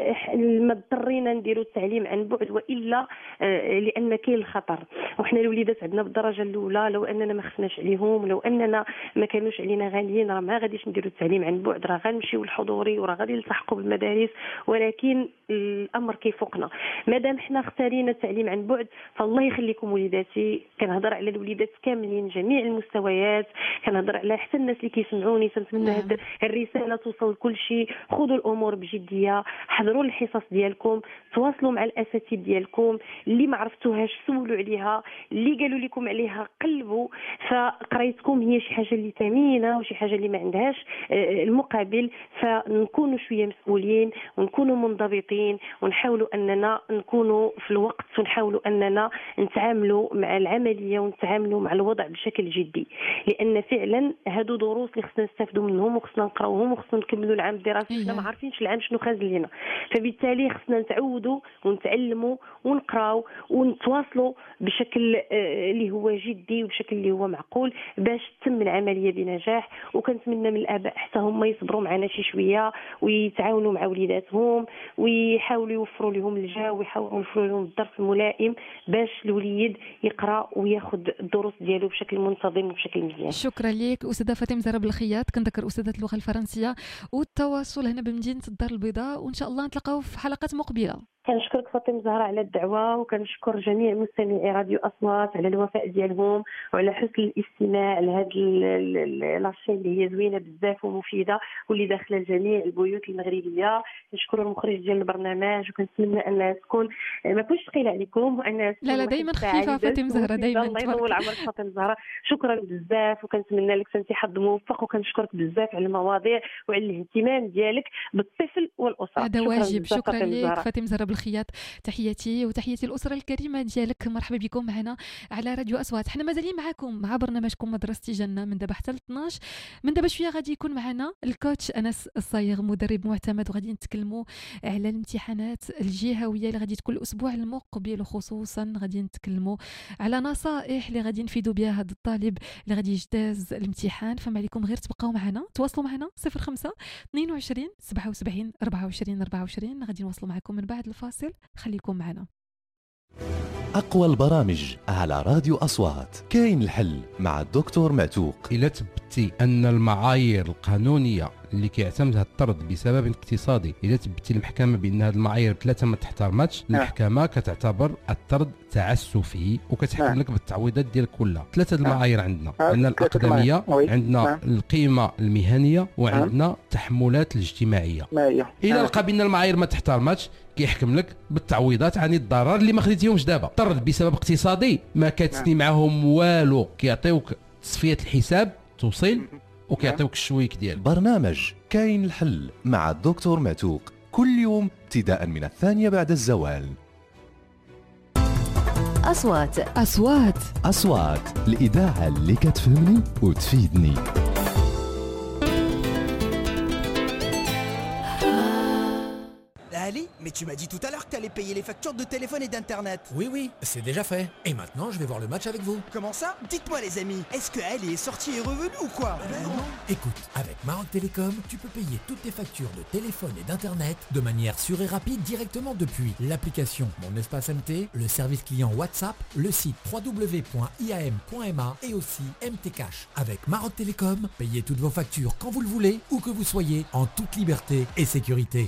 Speaker 3: ما اضطرينا نديروا التعليم عن بعد والا لان كاين الخطر. وحنا الوليدات عندنا بالدرجه الاولى لو اننا ما خفناش عليهم، لو اننا ما كانوش علينا غاليين راه ما غاديش نديروا التعليم عن بعد، راه غنمشيو الحضوري وراه غادي نلتحقوا بالمدارس، ولكن الامر كيفوقنا. مادام حنا اختارينا التعليم عن بعد فالله يخليكم وليداتي، كنهضر على الوليدات كاملين جميع المستويات، كنهضر على حتى الناس اللي كيسمعوني، تنتمنى هذه الرساله توصل لكل شيء. خذوا الامور بجديه، حضروا الحصص ديالكم، تواصلوا مع الاساتذه ديالكم، اللي ما عرفتوهاش سولوا عليها، اللي قالوا لكم عليها قلبوا. فقرايتكم هي شي حاجه اللي ثمينه وشي حاجه اللي ما عندهاش المقابل، فنكونوا شويه مسؤولين ونكونوا منضبطين ونحاولوا اننا نكونوا في الوقت، ونحاولوا اننا نتعاملوا مع العمليه ونتعاملوا مع الوضع بشكل جدي، لان فعلا هادو دروس اللي خصنا نستافدوا منهم وخصنا نقراوهم وخصنا نكملوا العام الدراسي. حنا ما عارفينش العام شنو خازن لنا، فبالتالي خصنا نتعودوا ونتعلموا ونقراو ونتواصلوا بشكل اللي هو جدي وبشكل اللي هو معقول باش تتم العمليه بنجاح. وكنتمنى من الاباء حتى هم يصبروا معنا شي شويه ويتعاونوا مع وليداتهم ويحاولوا يوفروا لهم الجو ويحاولوا يوفروا لهم الدرس الملائم باش الوليد يقرا وياخذ الدروس ديالو بشكل منتظم وبشكل مزيان.
Speaker 1: شكرا لك استاذه فاطمه زهره بالخياط، كنذكر استاذه اللغه الفرنسيه والتواصل هنا بمدينه الدار البيضاء، وان شاء الله نتلاقاو في حلقات مقبله.
Speaker 3: كنشكرك فاطمه زهره على الدعوه، وكنشكر جميع مستمعي راديو اصوات على الوفاء ديالهم وعلى حسن الاستماع لهاد لاشين اللي هي زوينه بزاف ومفيده واللي داخله لجميع البيوت المغربيه. كنشكر المخرج ديال البرنامج وكنتمنى انها تكون ما تكونش ثقيله عليكم وانها
Speaker 1: لا لا دائما خفيفه فاطمه زهره دائما.
Speaker 3: الله يطول عمرك فاطمه زهره، شكرا بزاف وكنتمنى لك انت حظ موفق، وكنشكرك بزاف على المواضيع وعلى الاهتمام ديالك بالطفل والاسره.
Speaker 1: هذا واجب. شكرا لك فاطمه زهره بالخياط، تحياتي وتحياتي الاسره الكريمه ديالك. مرحبا بكم معنا على راديو اصوات. حنا مازالين معكم مع برنامجكم مدرستي جنه من دابا حتى اثناش. من دابا شويه غادي يكون معنا الكوتش انس الصايغ، مدرب معتمد، وغادي نتكلموا على الامتحانات الجهويه اللي غادي تكون الاسبوع المقبل، وخصوصا غادي نتكلموا على نصائح اللي غادي نفيدوا بها هذا الطالب اللي غادي يجتاز الامتحان. فما عليكم غير تبقاو معنا، تواصلوا معنا صفر خمسة اثنين وعشرين سبعة وسبعين أربعة وعشرين أربعة وعشرين. غادي نواصلوا معكم من بعد الفاصل، خليكم معنا.
Speaker 2: أقوى البرامج على راديو أصوات. كاين الحل مع الدكتور معتوق.
Speaker 12: إلا تبتي أن المعايير القانونية اللي كيعتمدها الطرد بسبب اقتصادي، إذا تبتي المحكمة بأن هذه المعايير ثلاثة ما تحترمتش، المحكمة كتعتبر الطرد تعسفي وكتحكم لك بالتعويضات ديال كلها. ثلاثة المعايير عندنا، عندنا الأقدمية، عندنا القيمة المهنية، وعندنا التحملات الاجتماعية. إلا لقى بأن المعايير ما تحترمتش كيحكم لك بالتعويضات عن الضرر اللي ما خديتيهمش دابا. طرد بسبب اقتصادي ما كتسني معاهم والو، كيعطيوك تصفية الحساب توصل وكيعطيوك الشويك ديال.
Speaker 2: برنامج كاين الحل مع الدكتور معتوق كل يوم ابتداء من الثانية بعد الزوال.
Speaker 13: أصوات
Speaker 1: أصوات
Speaker 2: أصوات الإذاعة اللي كتفهمني وتفيدني.
Speaker 14: Ali, mais tu m'as dit tout à l'heure que t'allais payer les factures de téléphone et d'internet.
Speaker 15: Oui, oui, c'est déjà fait. Et maintenant, je vais voir le match avec vous.
Speaker 14: Comment ça? Dites-moi les amis, est-ce que Ali est sorti et revenu ou quoi?
Speaker 15: Ben non. Écoute, avec Maroc Télécom, tu peux payer toutes tes factures de téléphone et d'internet de manière sûre et rapide directement depuis l'application Mon Espace M T, le service client WhatsApp, le site w w w point i a m point m a et aussi M T Cash. Avec Maroc Télécom, payez toutes vos factures quand vous le voulez, où que vous soyez, en toute liberté et sécurité.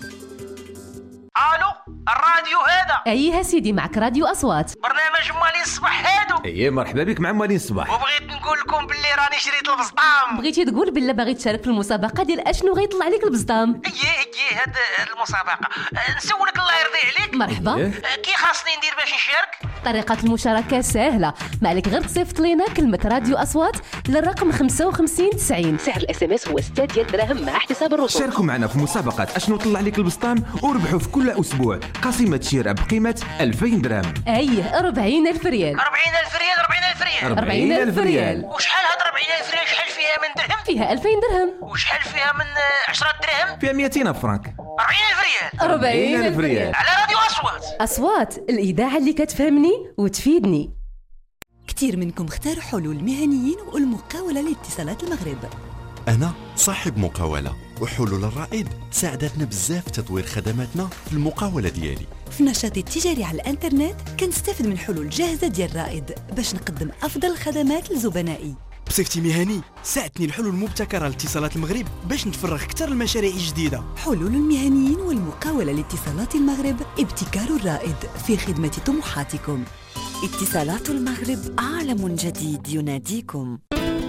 Speaker 16: الو الراديو هذا
Speaker 13: ايها سيدي معك راديو اصوات
Speaker 16: برنامج مالين الصباح هادو
Speaker 17: ايه مرحبا بك مع مالين الصباح
Speaker 16: وبغيت نقول لكم باللي راني شريت البسطام.
Speaker 13: بغيتي تقول بلا باغي تشارك في المسابقه ديال اشنو غيطلع لك البسطام؟
Speaker 16: ايه ايه هاد المسابقه نسولك الله يرضي عليك.
Speaker 13: مرحبا
Speaker 16: إيه؟ كي خاصني ندير باش نشارك؟
Speaker 13: طريقه المشاركه سهله، ما عليك غير تصيفط لينا كلمه راديو اصوات للرقم خمسة وخمسين تسعين. سعر الاس ام اس هو ستة ديال الدراهم مع احتساب الرسوم.
Speaker 17: شاركوا معنا في مسابقه اشنو طلع لك البسطام وربحوا في كل اسبوع قسيمه شراء بقيمه ألفين درهم.
Speaker 13: ايه أربعين ألف ريال.
Speaker 16: أربعين ألف ريال أربعين ألف ريال
Speaker 13: أربعين ألف ريال.
Speaker 16: وشحال هاد أربعين ألف ريال شحال فيها من درهم؟
Speaker 13: فيها ألفين درهم.
Speaker 16: وشحال فيها من عشرة درهم؟
Speaker 17: فيها مئتين فرنك.
Speaker 16: أربعين ألف ريال.
Speaker 13: أربعين ألف ريال
Speaker 16: على راديو أصوات.
Speaker 13: أصوات الإذاعة اللي كتفهمني وتفيدني.
Speaker 6: كثير منكم اختاروا حلول مهنيين والمقاولة لاتصالات المغرب.
Speaker 18: أنا صاحب مقاولة، وحلول الرائد ساعدتنا بزاف في تطوير خدماتنا في المقاولة ديالي.
Speaker 6: في نشاطي التجاري على الانترنت كنستافد من حلول جاهزة ديال رائد باش نقدم أفضل الخدمات لزبنائي.
Speaker 14: بصفتي مهني ساعدتني الحلول المبتكرة لاتصالات المغرب باش نتفرغ أكثر لمشاريع جديدة.
Speaker 6: حلول المهنيين والمقاولة لاتصالات المغرب، ابتكار الرائد في خدمة طموحاتكم. اتصالات المغرب، عالم جديد يناديكم.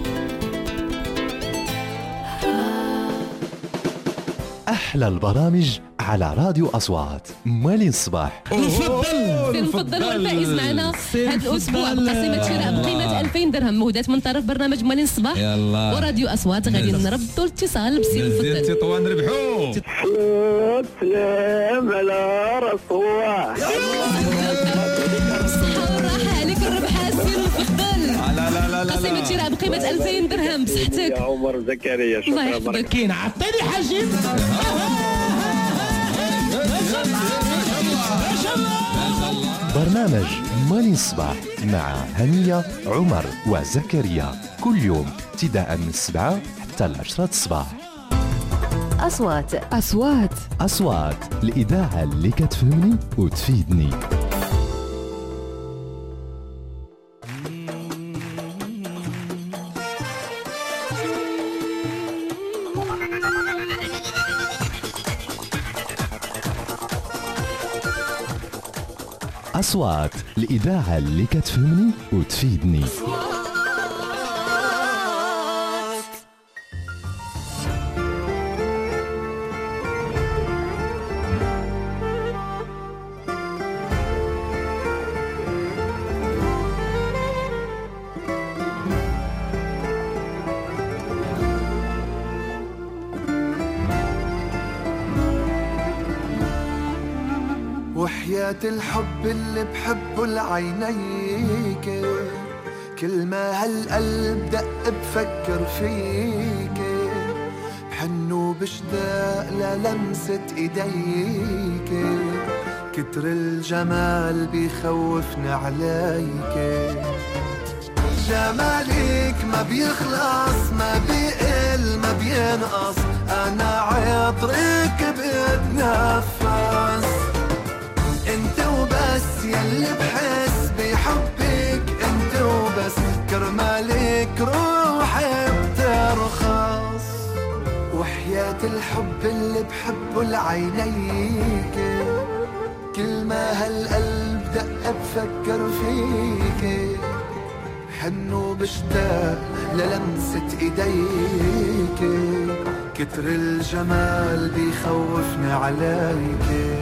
Speaker 2: أحلى البرامج على راديو أصوات. مالين الصباح.
Speaker 13: المفضل المفضل والفائز معنا هذا الأسبوع بقسيمة شراء بقيمة ألفين درهم مهداة من طرف برنامج مالين الصباح وراديو أصوات. غادي نردوا الاتصال بسي المفضل.
Speaker 17: سي طوان نربحوا.
Speaker 10: سلام على رسول
Speaker 13: الصحة والراحة عليك الربحة سي المفضل.
Speaker 17: لا لا لا لا
Speaker 13: قسيمة شراء بقيمة ألفين درهم بصحتك
Speaker 10: يا عمر زكريا.
Speaker 13: الله يحفظك.
Speaker 17: كاين عطيني حجم.
Speaker 2: برنامج مالين الصباح مع هنية عمر وزكريا كل يوم ابتداء من السبعة حتى العشرة الصباح.
Speaker 13: أصوات
Speaker 1: أصوات
Speaker 2: أصوات الإذاعة اللي كتفهمني وتفيدني. أصوات الإذاعة اللي كتفهمني وتفيدني.
Speaker 19: وحياة الحب اللي بحبه لعينيك، كل ما هالقلب دق بفكر فيك، بحن وبشتاق للمسة ايديك، كتر الجمال بيخوفني عليك، جمالك ما بيخلص ما بيقل ما بينقص، انا عطرك بتنفس، انت وبس يلي بحس بحبك، انت وبس كرمالك روحي بترخص، وحياة الحب اللي بحبه لعينيك، كل ما هالقلب دق بفكر فيك، حن وبشتاق للمسة ايديك، كتر الجمال بيخوفني عليك.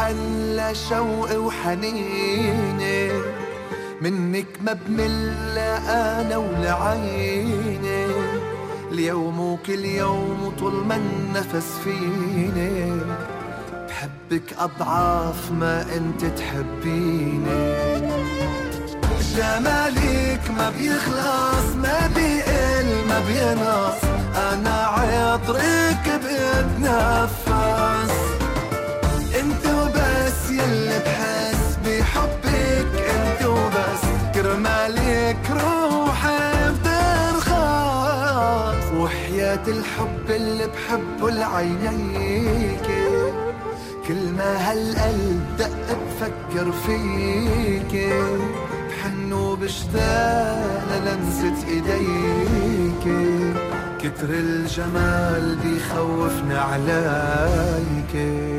Speaker 19: محلى شوقي وحنيني منك ما بمل أنا ولا عيني اليوم وكل يوم طول ما النفس فيني بحبك أضعاف ما أنت تحبيني جمالك ما بيخلص ما بيقل ما بينقص أنا عطرك بتنفس انت وبس يلي بحس بحبك انت وبس كرمالك روحي بترخص وحياة الحب اللي بحبه لعينيك كل ما هالقلب دق بفكر فيك بحن وبشتاق للمسة ايديك كتر الجمال بيخوفنا عليك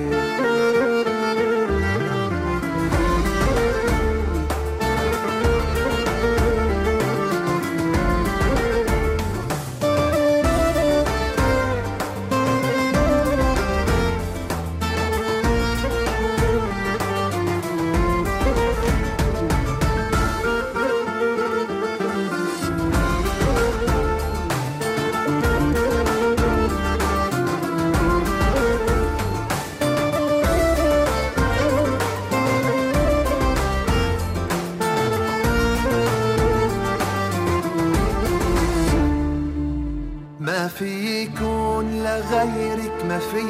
Speaker 19: ما في يكون لغيرك ما في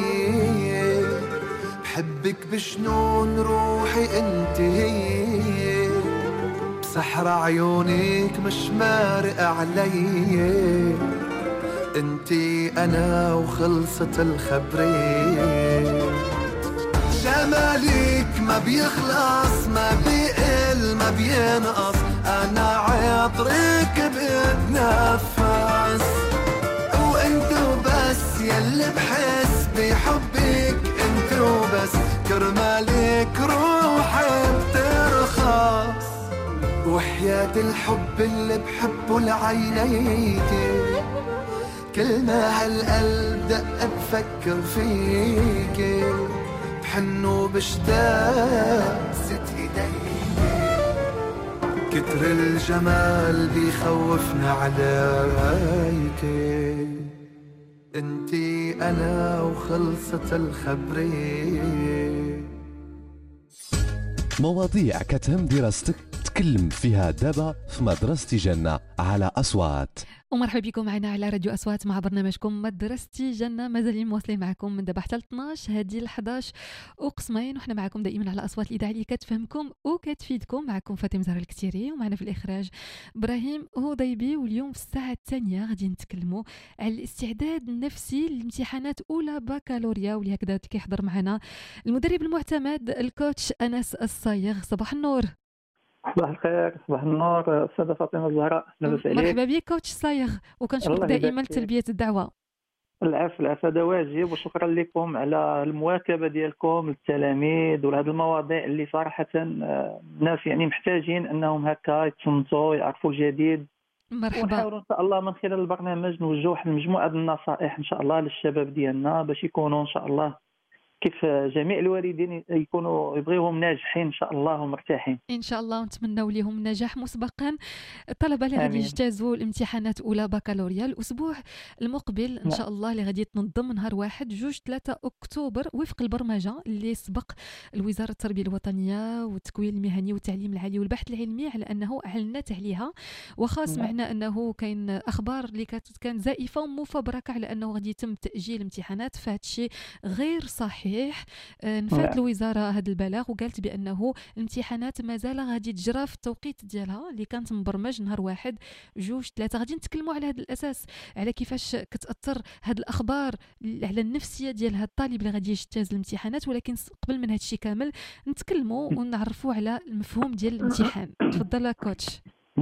Speaker 19: بحبك بشنون روحي انت هي بسحر عيونك مش مارق علي انت انا وخلصت الخبرية جمالك ما بيخلص ما بيقل ما بينقص انا عطرك بتنفس وانت وبس يلي بحس بحبك انت وبس كرمالك روحي بترخص وحياة الحب اللي بحبه لعينيك كل ما هالقلب دق بفكر فيك بحن وبشتاق ست ايديك كتر الجمال بيخوفنا عليك انتي انا وخلصت الخبرية
Speaker 2: مواضيع كتهم دراستك تكلم فيها دابا في مدرستي جنة على أصوات.
Speaker 1: ومرحبا بكم معنا على راديو أصوات مع برنامجكم مدرستي جنة. مازالين مواصلين معكم من دابا حتى اثناش هذه ل احداش وقسمين وحنا معكم دائما على أصوات الإذاعة اللي كتفهمكم وكتفيدكم. معكم فاطمة زهرة الكتيري ومعنا في الإخراج إبراهيم هضيبي. واليوم في الساعة الثانية غادي نتكلموا على الاستعداد النفسي للامتحانات أولى باكالوريا واللي هكذا كيحضر معنا المدرب المعتمد الكوتش أنس الصايغ. صباح النور.
Speaker 20: صباح الخير. صباح النور استاذه فاطمه الزهراء.
Speaker 1: مرحبا بك كوتش صايغ وكنشكرك دائما لتلبيه الدعوه.
Speaker 20: العفو العفو هذا واجب وشكرا لكم على المواكبه ديالكم للتلاميذ وهذه المواضيع اللي صراحه الناس يعني محتاجين انهم هكا يتصنتوا يعرفوا الجديد.
Speaker 1: مرحبا.
Speaker 20: ونحاولوا ان شاء الله من خلال البرنامج نوجهوا واحد المجموعه من النصائح ان شاء الله للشباب ديالنا باش يكونوا ان شاء الله كيف جميع الوالدين يكونوا يبغيهم ناجحين ان شاء الله ومرتاحين
Speaker 1: ان شاء الله. ونتمنوا لهم النجاح مسبقا. الطلبه اللي غادي يجتازوا الامتحانات اولى بكالوريا الاسبوع المقبل ان شاء الله اللي غادي تنظم نهار واحد جوج ثلاثة اكتوبر وفق البرمجه اللي سبق الوزاره التربيه الوطنيه والتكوين المهني والتعليم العالي والبحث العلمي على انه اعلنت عليها. وخاص معنا انه كاين اخبار اللي كانت زائفه ومفبركه على انه غادي يتم تاجيل الامتحانات فهذا الشيء غير صحيح. نفات الوزاره هذا البلاغ وقالت بانه الامتحانات مازال غادي تجرى في التوقيت ديالها اللي كانت مبرمج نهار واحد جوج ثلاثة. غادي نتكلموا على هذا الاساس على كيفاش كتاثر هذه الاخبار على النفسيه ديال هذا الطالب اللي غادي يجتاز الامتحانات. ولكن قبل من هذا الشيء كامل نتكلموا ونعرفوا على المفهوم ديال الامتحان. تفضل كوتش.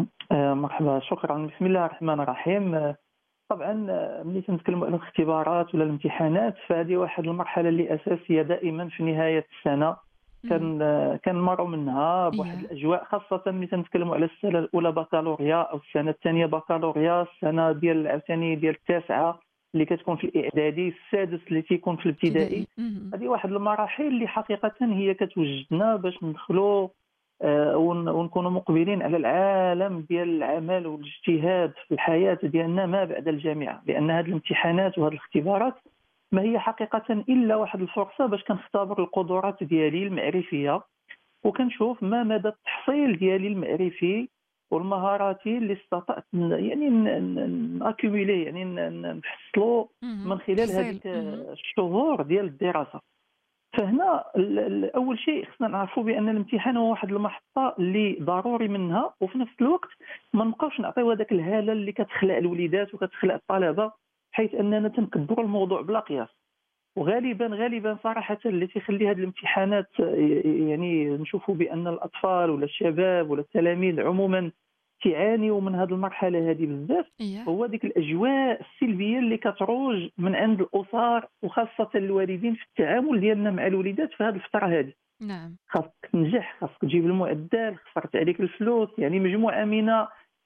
Speaker 20: مرحبا شكرا. بسم الله الرحمن الرحيم. طبعا ملي تنتكلموا على الاختبارات ولا الامتحانات فهذه واحد المرحله اللي اساسيه دائما في نهايه السنه كان كنمروا منها بواحد الاجواء خاصه ملي تنتكلموا على السنه الاولى بكالوريا او السنه الثانيه بكالوريا السنه ديال عاوتاني ديال التاسعه اللي كتكون في الاعدادي، السادس اللي تيكون في الابتدائي. هذه واحد المراحل اللي حقيقه هي كتوجدنا باش ندخلوا آه ونكونوا مقبلين على العالم ديال العمل والاجتهاد في الحياه ديالنا ما بعد الجامعه، لان هذه الامتحانات وهذه الاختبارات ما هي حقيقه الا واحد الفرصه باش كنختبر القدرات ديالي المعرفيه، وكنشوف ما مدى التحصيل ديالي المعرفي والمهارات اللي استطعت يعني ناكيميلي، يعني نحصلوا من خلال هذه الشهور ديال الدراسه. فهنا اول شيء خصنا نعرفوا بان الامتحان هو واحد المحطه اللي ضروري منها، وفي نفس الوقت ما نبقاوش نعطيو هذاك الهاله اللي كتخلع الوليدات وكتخلع الطلبه، حيث اننا تنكبروا الموضوع بلا قياس. وغالبا غالبا صراحه اللي تيخلي هذه الامتحانات يعني نشوفوا بان الاطفال ولا الشباب ولا التلاميذ عموما تعانيوا من هذه المرحله هذه بزاف، هو ديك الاجواء السلبيه اللي كتروج من عند الاسر وخاصه الوالدين في التعامل ديالنا مع الوليدات في هذه الفتره هذه.
Speaker 1: نعم،
Speaker 20: خاصك تنجح، خاصك تجيب المعدل، خسرت عليك الفلوس، يعني مجموعه من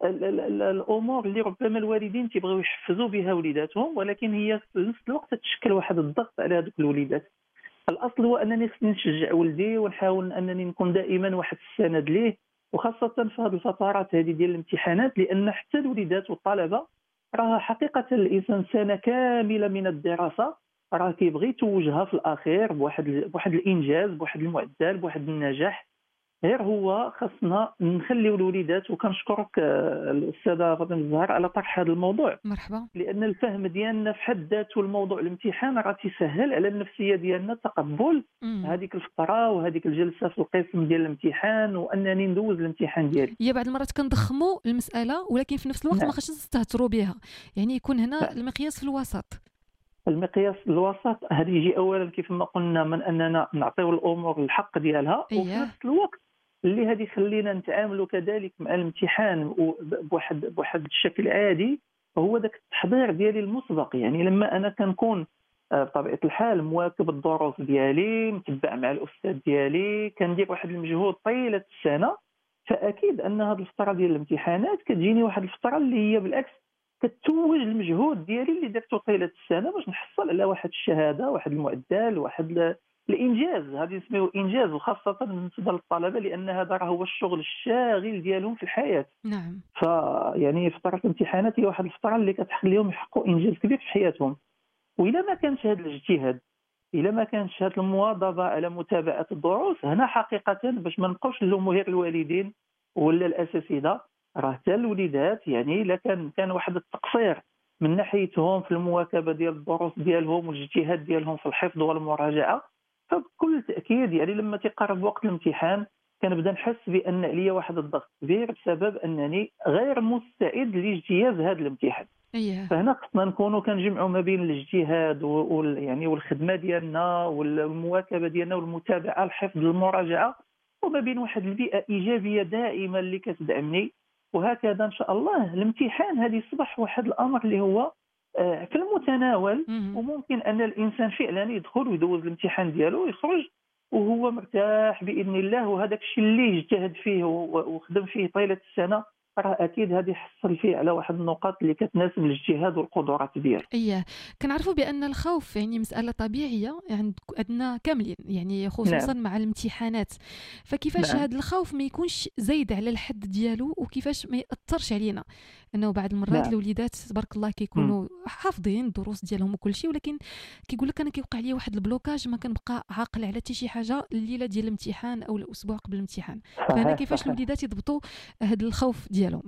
Speaker 20: الامور اللي ربما الوالدين تيبغيو يحفزوا بها وليداتهم، ولكن هي في نفس الوقت تشكل واحد الضغط على هذوك الوليدات. الاصل هو انني خصني نشجع ولدي ونحاول انني نكون دائما واحد السند ليه، وخاصه في هذه الفترات هذه ديال الامتحانات، لان حتى الوليدات والطلبه راه حقيقه الانسان سنه كامله من الدراسه راه كيبغي يتوجها في الاخير بواحد بواحد الانجاز، بواحد المعدل، بواحد النجاح. غير هو خاصنا نخليو الوليدات، وكنشكرك الاستاذه فاطمه الزهر على طرح هذا الموضوع.
Speaker 1: مرحبا.
Speaker 20: لان الفهم ديالنا في حد ذاته الموضوع الامتحان راه تيسهل على النفسيه ديالنا تقبل هذيك الفتره وهذيك الجلسه في القسم ديال الامتحان، وانني ندوز الامتحان ديالي.
Speaker 1: هي بعض المرات كنضخموا المساله، ولكن في نفس الوقت
Speaker 20: نعم.
Speaker 1: ما خصناش نستهتروا بها، يعني يكون هنا نعم. المقياس في الوسط.
Speaker 20: المقياس الوسط هذه يجي اولا كيف ما قلنا من اننا نعطيو الامور الحق ديالها،
Speaker 1: إيه.
Speaker 20: وفي نفس الوقت اللي هذه خلينا نتعاملوا كذلك مع الامتحان بواحد بواحد الشكل عادي، هو ذاك التحضير ديالي المسبق. يعني لما انا كنكون بطبيعه الحال مواكب الدروس ديالي، متبع مع الاستاذ ديالي، كندير واحد المجهود طيله السنه، فاكيد ان هذه الفتره ديال الامتحانات كتجيني واحد الفتره اللي هي بالعكس كتوج المجهود ديالي اللي درته طيله السنه باش نحصل على واحد الشهاده، واحد المعدل، واحد الانجاز. هذه نسميوه انجاز، وخاصه بالنسبه للطلبه لان هذا راه هو الشغل الشاغل ديالهم في الحياه.
Speaker 1: نعم.
Speaker 20: فيعني فتره الامتحانات هي واحد الفتره اللي كتخليهم يحققوا انجاز كبير في حياتهم. واذا ما كانش هذا الاجتهاد، الا ما كانش هذه المواظبه على متابعه الدروس، هنا حقيقه باش ما نبقاوش نلوموا غير الوالدين ولا الاساتذه، راه حتى الوليدات يعني الا كان كان واحد التقصير من ناحيتهم في المواكبه ديال الدروس ديالهم والاجتهاد ديالهم في الحفظ والمراجعه، فبكل تاكيد يعني لما تيقرب وقت الامتحان كنبدا نحس بان عليا واحد الضغط كبير بسبب انني غير مستعد لاجتياز هذا الامتحان.
Speaker 1: أيه.
Speaker 20: فهنا خصنا نكونوا كنجمعوا ما بين الاجتهاد وال يعني والخدمه ديالنا والمواكبه ديالنا والمتابعه، الحفظ، المراجعه، وما بين واحد البيئه ايجابيه دائما اللي كتدعمني. وهكذا ان شاء الله الامتحان هذه يصبح واحد الامر اللي هو في المتناول، وممكن ان الانسان فعلا يدخل ويدوز الامتحان ديالو ويخرج وهو مرتاح باذن الله. وهذاك الشيء اللي اجتهد فيه وخدم فيه طيله السنه راه اكيد هذه يحصل فيه على واحد النقاط اللي كتناسب الاجتهاد والقدرات ديالو.
Speaker 1: اييه، كنعرفوا بان الخوف يعني مساله طبيعيه عند عندنا كاملين، يعني خصوصا نعم. مع الامتحانات. فكيفاش نعم. هذا الخوف ما يكونش زايد على الحد ديالو، وكيفاش ما ياثرش علينا؟ انه بعض المرات نعم. الوليدات تبارك الله كيكونوا م. حافظين الدروس ديالهم وكل شيء، ولكن كيقول لك انا كيوقع لي واحد البلوكاج، ما كنبقى عاقل على حتى شي حاجه الليله ديال الامتحان او الاسبوع قبل الامتحان. فهنا كيفاش الوليدات يضبطوا هذا الخوف ديالهم؟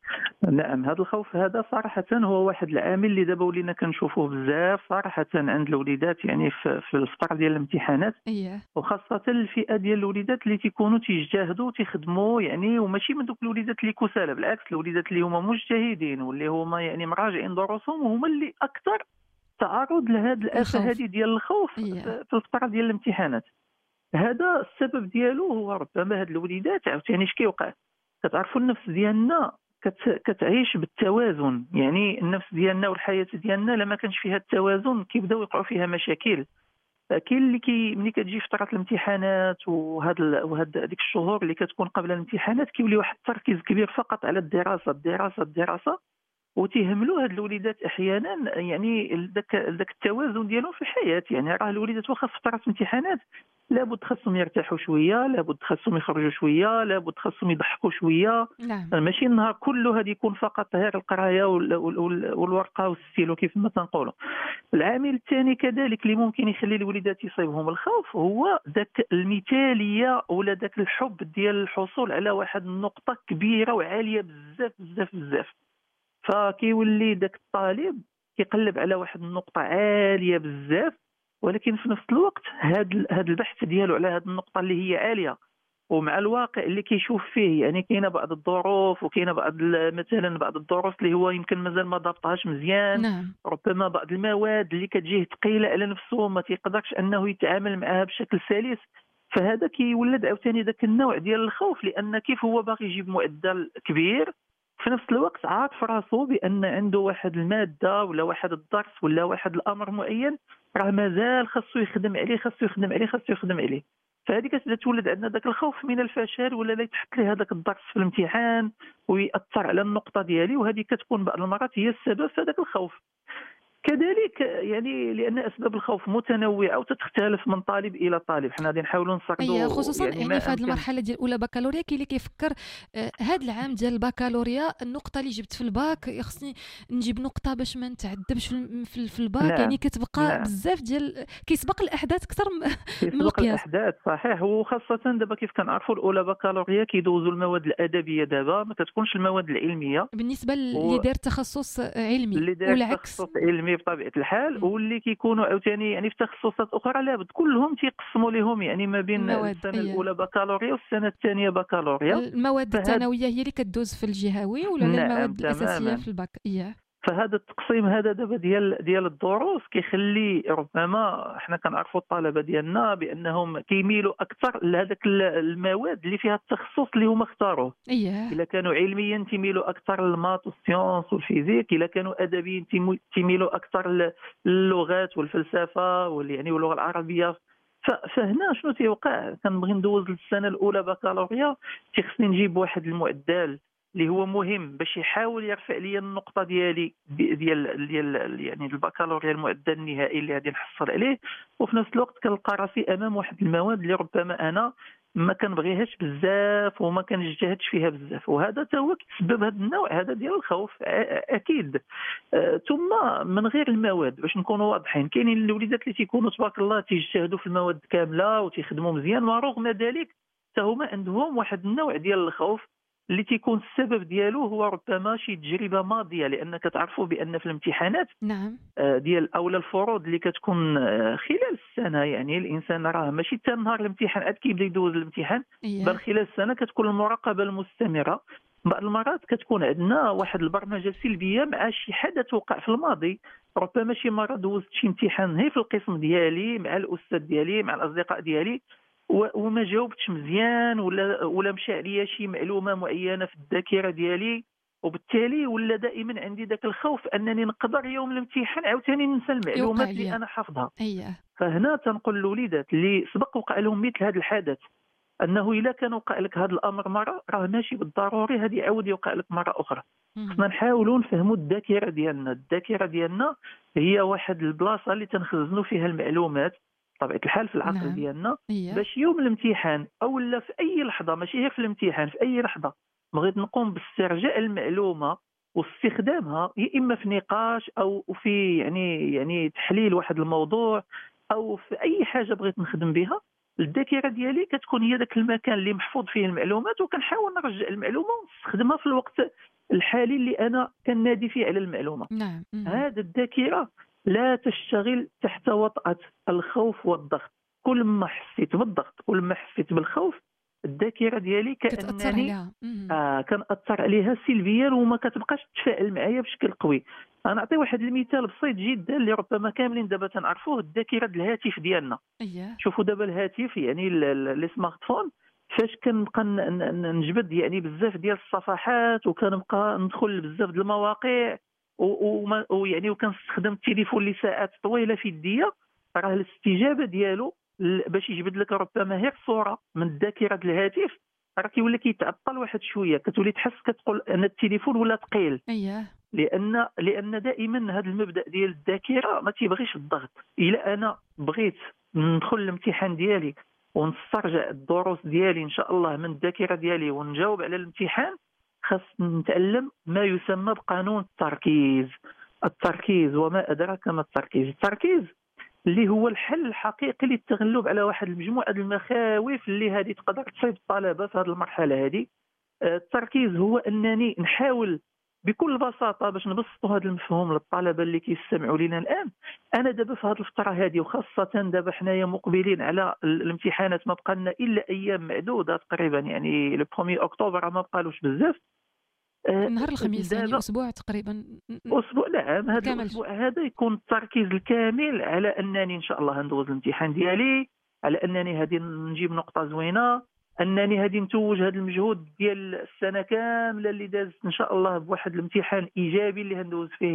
Speaker 20: نعم، هذا الخوف هذا صراحة هو واحد العامل اللي دابا ولينا كنشوفوه بزاف صراحة عند الوليدات، يعني في, في الفترة ديال الامتحانات.
Speaker 1: أيه.
Speaker 20: وخاصة الفئة ديال الوليدات اللي تيكونوا تيجتهدوا وتخدموا، يعني وماشي من دوك الوليدات اللي كسالى، بالعكس الوليدات اللي هما مجتهدين واللي هما يعني مراجعين دروسهم، وهما اللي أكثر تعرض لهذه الآفة هذه ديال الخوف. أيه. في الفترة ديال الامتحانات. هذا السبب ديالو هو ربما هاد الوليدات عاوتاني اش كيوقع، كتعرفوا النفس ديالنا كتعيش بالتوازن، يعني النفس ديالنا والحياه ديالنا لما كانش فيها التوازن كيبداو يقعوا فيها مشاكل. كاين اللي كي ملي كتجي فتره الامتحانات وهاد وهاد ديك الشهور اللي كتكون قبل الامتحانات كيولي واحد التركيز كبير فقط على الدراسه الدراسه الدراسه، وتيهملوا هاد الوليدات احيانا يعني داك داك التوازن ديالهم في الحياه. يعني راه الوليدات واخا في فتره امتحانات لابد خاصهم يرتاحوا شويه، لابد خاصهم يخرجوا شويه، لابد خاصهم يضحكوا شويه.
Speaker 1: نعم.
Speaker 20: ماشي النهار كله غادي يكون فقط غير القرايه والورقه والستيلو كيف ما تنقولوا. العامل الثاني كذلك اللي ممكن يخلي الوليدات يصيبهم الخوف هو ذاك المثاليه ولا ذاك الحب ديال الحصول على واحد النقطه كبيره وعاليه بزاف بزاف بزاف. فكيولي ذاك الطالب كيقلب على واحد النقطه عاليه بزاف، ولكن في نفس الوقت هذا هذا البحث ديالو على هذه النقطه اللي هي عاليه ومع الواقع اللي كيشوف فيه يعني كاينه بعض الظروف وكاينه بعض مثلا بعض الدروس اللي هو يمكن مازال ما ضبطهاش مزيان.
Speaker 1: نعم.
Speaker 20: ربما بعض المواد اللي كتجيه ثقيله على نفسه ما تيقدرش انه يتعامل معها بشكل سلس. فهذا كيولد عاوتاني ذاك النوع ديال الخوف، لان كيف هو باغي يجيب معدل كبير في نفس الوقت عارف راسو بان عنده واحد الماده ولا واحد الدرس ولا واحد الامر معين راه مازال خاصو يخدم عليه خاصو يخدم عليه خاصو يخدم عليه. فهذه كتبدا تولد عندنا ذاك الخوف من الفشل ولا لا يتحط ليه هذاك الدرس في الامتحان ويأثر على النقطه ديالي، وهذه كتكون بعض المرات هي السبب في هذاك الخوف. كذلك يعني لان اسباب الخوف متنوعه وتختلف من طالب الى طالب. حنا غادي نحاولوا نسردوا
Speaker 1: يعني خصوصا يعني, يعني في هذه
Speaker 20: أمكن.
Speaker 1: المرحله ديال اولى بكالوريا كاين اللي كيفكر آه هذا العام ديال البكالوريا النقطه اللي جبت في الباك خصني نجيب نقطه باش ما نتعذبش في, في, في الباك.
Speaker 20: نعم.
Speaker 1: يعني كتبقى
Speaker 20: نعم.
Speaker 1: بزاف ديال كيسبق الاحداث اكثر من
Speaker 20: القياس.
Speaker 1: الاحداث
Speaker 20: صحيح. وخاصه دابا كيف كنعرفوا الاولى بكالوريا كيدوزوا المواد الادبيه دابا ما كتكونش المواد العلميه
Speaker 1: بالنسبه اللي دار تخصص علمي
Speaker 20: والعكس تخصص علمي بطبيعه الحال. واللي كيكونوا عاوتاني يعني في تخصصات اخرى لابد كلهم تيقسموا لهم يعني ما بين السنه أيه. الاولى بكالوريا والسنه الثانيه بكالوريا.
Speaker 1: المواد
Speaker 20: فهد...
Speaker 1: الثانويه هي اللي كدوز في الجهوي ولا
Speaker 20: نعم
Speaker 1: المواد
Speaker 20: تماماً.
Speaker 1: الاساسيه في الباك. اييه.
Speaker 20: فهذا التقسيم هذا دابا ديال ديال الدروس كيخلي ربما حنا كنعرفوا الطلبه ديالنا بانهم كيميلوا اكثر لهذاك المواد اللي فيها التخصص اللي هما اختاروه.
Speaker 1: اييه.
Speaker 20: الا كانوا علميا تيميلوا اكثر للمات والسيونس والفيزيك، الا كانوا ادبيا تيميلوا اكثر للغات والفلسفه وال يعني واللغه العربيه. فهنا شنو تيوقع؟ كنبغي ندوز للسنه الاولى بكالوريا تيخصني نجيب واحد المعدل اللي هو مهم باش يحاول يرفع لي النقطه ديالي ديال ديال يعني البكالوريا المعدل النهائي اللي غادي نحصل عليه. وفي نفس الوقت كنلقى راسي امام واحد المواد اللي ربما انا ما كنبغيهاش بزاف وما كنجتهدش فيها بزاف، وهذا حتى هو كيسبب هذا النوع هذا ديال الخوف اكيد. أه ثم من غير المواد باش نكونوا واضحين، كاينين الوليدات اللي تيكونوا تبارك الله تيجتهدوا في المواد كامله وتيخدموا مزيان، ورغم ذلك حتى هما عندهم واحد النوع ديال الخوف اللي تيكون السبب ديالو هو ربما شي تجربه ماضيه. لان كتعرفوا بان في الامتحانات
Speaker 1: نعم
Speaker 20: ديال اولا الفروض اللي كتكون خلال السنه، يعني الانسان راه ماشي حتى نهار الامتحان عاد كيبدا يدوز الامتحان، بل خلال السنه كتكون المراقبه المستمره. بعض المرات كتكون عندنا واحد البرمجه سلبيه مع شي حدث وقع في الماضي. ربما شي مره دوزت شي امتحان هي في القسم ديالي مع الاستاذ ديالي مع الاصدقاء ديالي وما جاوبتش مزيان ولا ولا مشى عليا شي معلومه معينه في الذاكره ديالي، وبالتالي ولا دائما عندي ذاك الخوف انني نقدر يوم الامتحان عاوتاني ننسى المعلومات اللي انا حافظها.
Speaker 1: أيه.
Speaker 20: فهنا تنقول للوليدات اللي سبق وقع لهم مثل هذا الحدث انه الا كان وقع لك هذا الامر مره راه ماشي بالضروري هذه يعاود يوقع لك مره اخرى. خصنا نحاولوا نفهموا الذاكره ديالنا. الذاكره ديالنا هي واحد البلاصه اللي تنخزنوا فيها المعلومات بطبيعه الحال في العقل نعم. ديالنا إيه. باش يوم الامتحان او لا في اي لحظه، ماشي غير في الامتحان، في اي لحظه بغيت نقوم باسترجاع المعلومه واستخدامها، يا اما في نقاش او في يعني يعني تحليل واحد الموضوع او في اي حاجه بغيت نخدم بها، الذاكره ديالي كتكون هي ذاك المكان اللي محفوظ فيه المعلومات، وكنحاول نرجع المعلومه ونستخدمها في الوقت الحالي اللي انا كنادي فيه على المعلومه.
Speaker 1: نعم.
Speaker 20: هذه الذاكره لا تشتغل تحت وطأة الخوف والضغط. كل ما حسيت بالضغط كل ما حسيت بالخوف الذاكره ديالي كانني آه كنأثر عليها سلبيا وما كتبقاش تتفاعل معايا بشكل قوي. انا نعطي واحد المثال بسيط جدا اللي ربما كاملين دابا تنعرفوه، الذاكره ديال الهاتف ديالنا.
Speaker 1: أيه.
Speaker 20: شوفوا دابا الهاتف يعني لي سمارت فون فاش كنبقى نجبد يعني بزاف ديال الصفحات وكنبقى ندخل بزاف ديال المواقع ويعني وكنستخدم التليفون لساعات طويله في يديا، راه الاستجابه ديالو باش يجبد لك ربما غير صوره من الذاكره ديال الهاتف راه كيولي كيتعطل واحد شويه، كتولي تحس كتقول ان التليفون ولا ثقيل.
Speaker 1: اييه
Speaker 20: لان لان دائما هذا المبدا ديال الذاكره ما تيبغيش الضغط. الا انا بغيت ندخل الامتحان ديالي ونسترجع الدروس ديالي ان شاء الله من الذاكره ديالي ونجاوب على الامتحان، خاص نتعلم ما يسمى بقانون التركيز. التركيز وما ادراك ما التركيز. التركيز اللي هو الحل الحقيقي للتغلب على واحد المجموعه المخاوف اللي هذه تقدر تصيب الطلبه في هذه المرحله هذه. التركيز هو انني نحاول بكل بساطه باش نبسطوا هذا المفهوم للطلبه اللي كيستمعوا لنا الان. انا دابا في هذه الفتره هذه، وخاصه دابا حنايا مقبلين على الامتحانات، ما بقى لنا الا ايام معدوده تقريبا، يعني لو واحد اكتوبر ما بقالوش بزاف.
Speaker 1: نهار الخميس يعني اسبوع تقريبا.
Speaker 20: اسبوع نعم. هذا الاسبوع هذا يكون التركيز الكامل على انني ان شاء الله ندوز الامتحان ديالي، على انني غادي نجيب نقطه زوينه، انني غادي نتوج هذا المجهود ديال السنه كامله اللي دازت ان شاء الله بواحد الامتحان ايجابي اللي غندوز فيه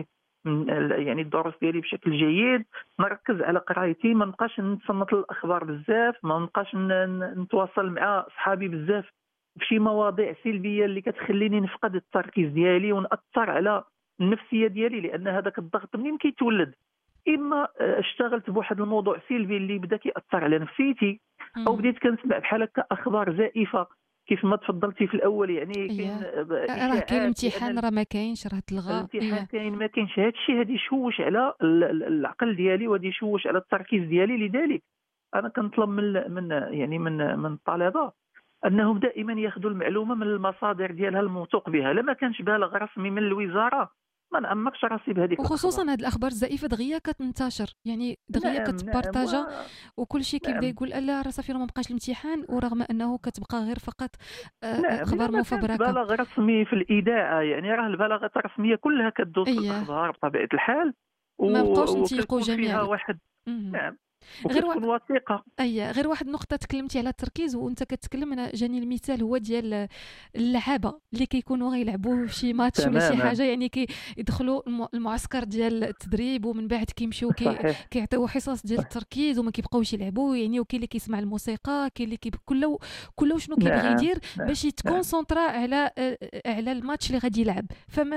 Speaker 20: يعني الدروس ديالي بشكل جيد. نركز على قرايتي، ما نبقاش نتصنت للاخبار بزاف، ما نبقاش نتواصل مع صحابي بزاف بشي مواضيع سلبيه اللي كتخليني نفقد التركيز ديالي ونأثر على النفسيه ديالي. لان هذاك الضغط منين كيتولد؟ اما اشتغلت بواحد الموضوع سلبي اللي بدا كيأثر على نفسيتي، او بديت كنسمع بحال هكا اخبار زائفه كيف ما تفضلتي في الاول. يعني كاين
Speaker 1: راه كاين الامتحان راه ما كاينش، راه تلغى
Speaker 20: الامتحان كاين ما كاينش. هذا الشيء غادي يشوش على العقل ديالي وغادي يشوش على التركيز ديالي. لذلك انا كنطلب من من يعني من من الطلبه انهم دائما ياخذوا المعلومه من المصادر ديالها الموثوق بها. لما كانش بالغ رسمي من الوزاره ما نعمقش راسي بهذيك،
Speaker 1: وخصوصا هذه الاخبار الزائفه دغيا كتنتشر، يعني دغيا
Speaker 20: نعم
Speaker 1: كتبارطاجا
Speaker 20: نعم.
Speaker 1: وكل شيء كيبدا
Speaker 20: نعم.
Speaker 1: يقول لا راه صافي ما بقاش الامتحان، ورغم انه كتبقى غير فقط
Speaker 20: نعم.
Speaker 1: اخبار مفبركه.
Speaker 20: بلاغ رسمي في الاذاعه، يعني راه البلاغات الرسميه كلها كتدوز في الاخبار بطبيعه الحال،
Speaker 1: ما بقاوش نتيقوا جميعا.
Speaker 20: واحد نعم
Speaker 1: غير
Speaker 20: واحد وثيقه.
Speaker 1: اي غير واحد النقطه تكلمتي على التركيز وانت كتكلم، انا جاني المثال هو ديال اللعابه اللي كيكونوا غيلعبوا في شي ماتش ولا شي حاجه، يعني كيدخلوا المعسكر ديال التدريب ومن بعد كيمشيو كيعطيو حصص ديال التركيز وما كيبقاوش يلعبوا، يعني وكاين اللي كيسمع الموسيقى، كاين اللي كله كله شنو كيبغي يدير باش يتكونسونطرا على على الماتش اللي غادي يلعب.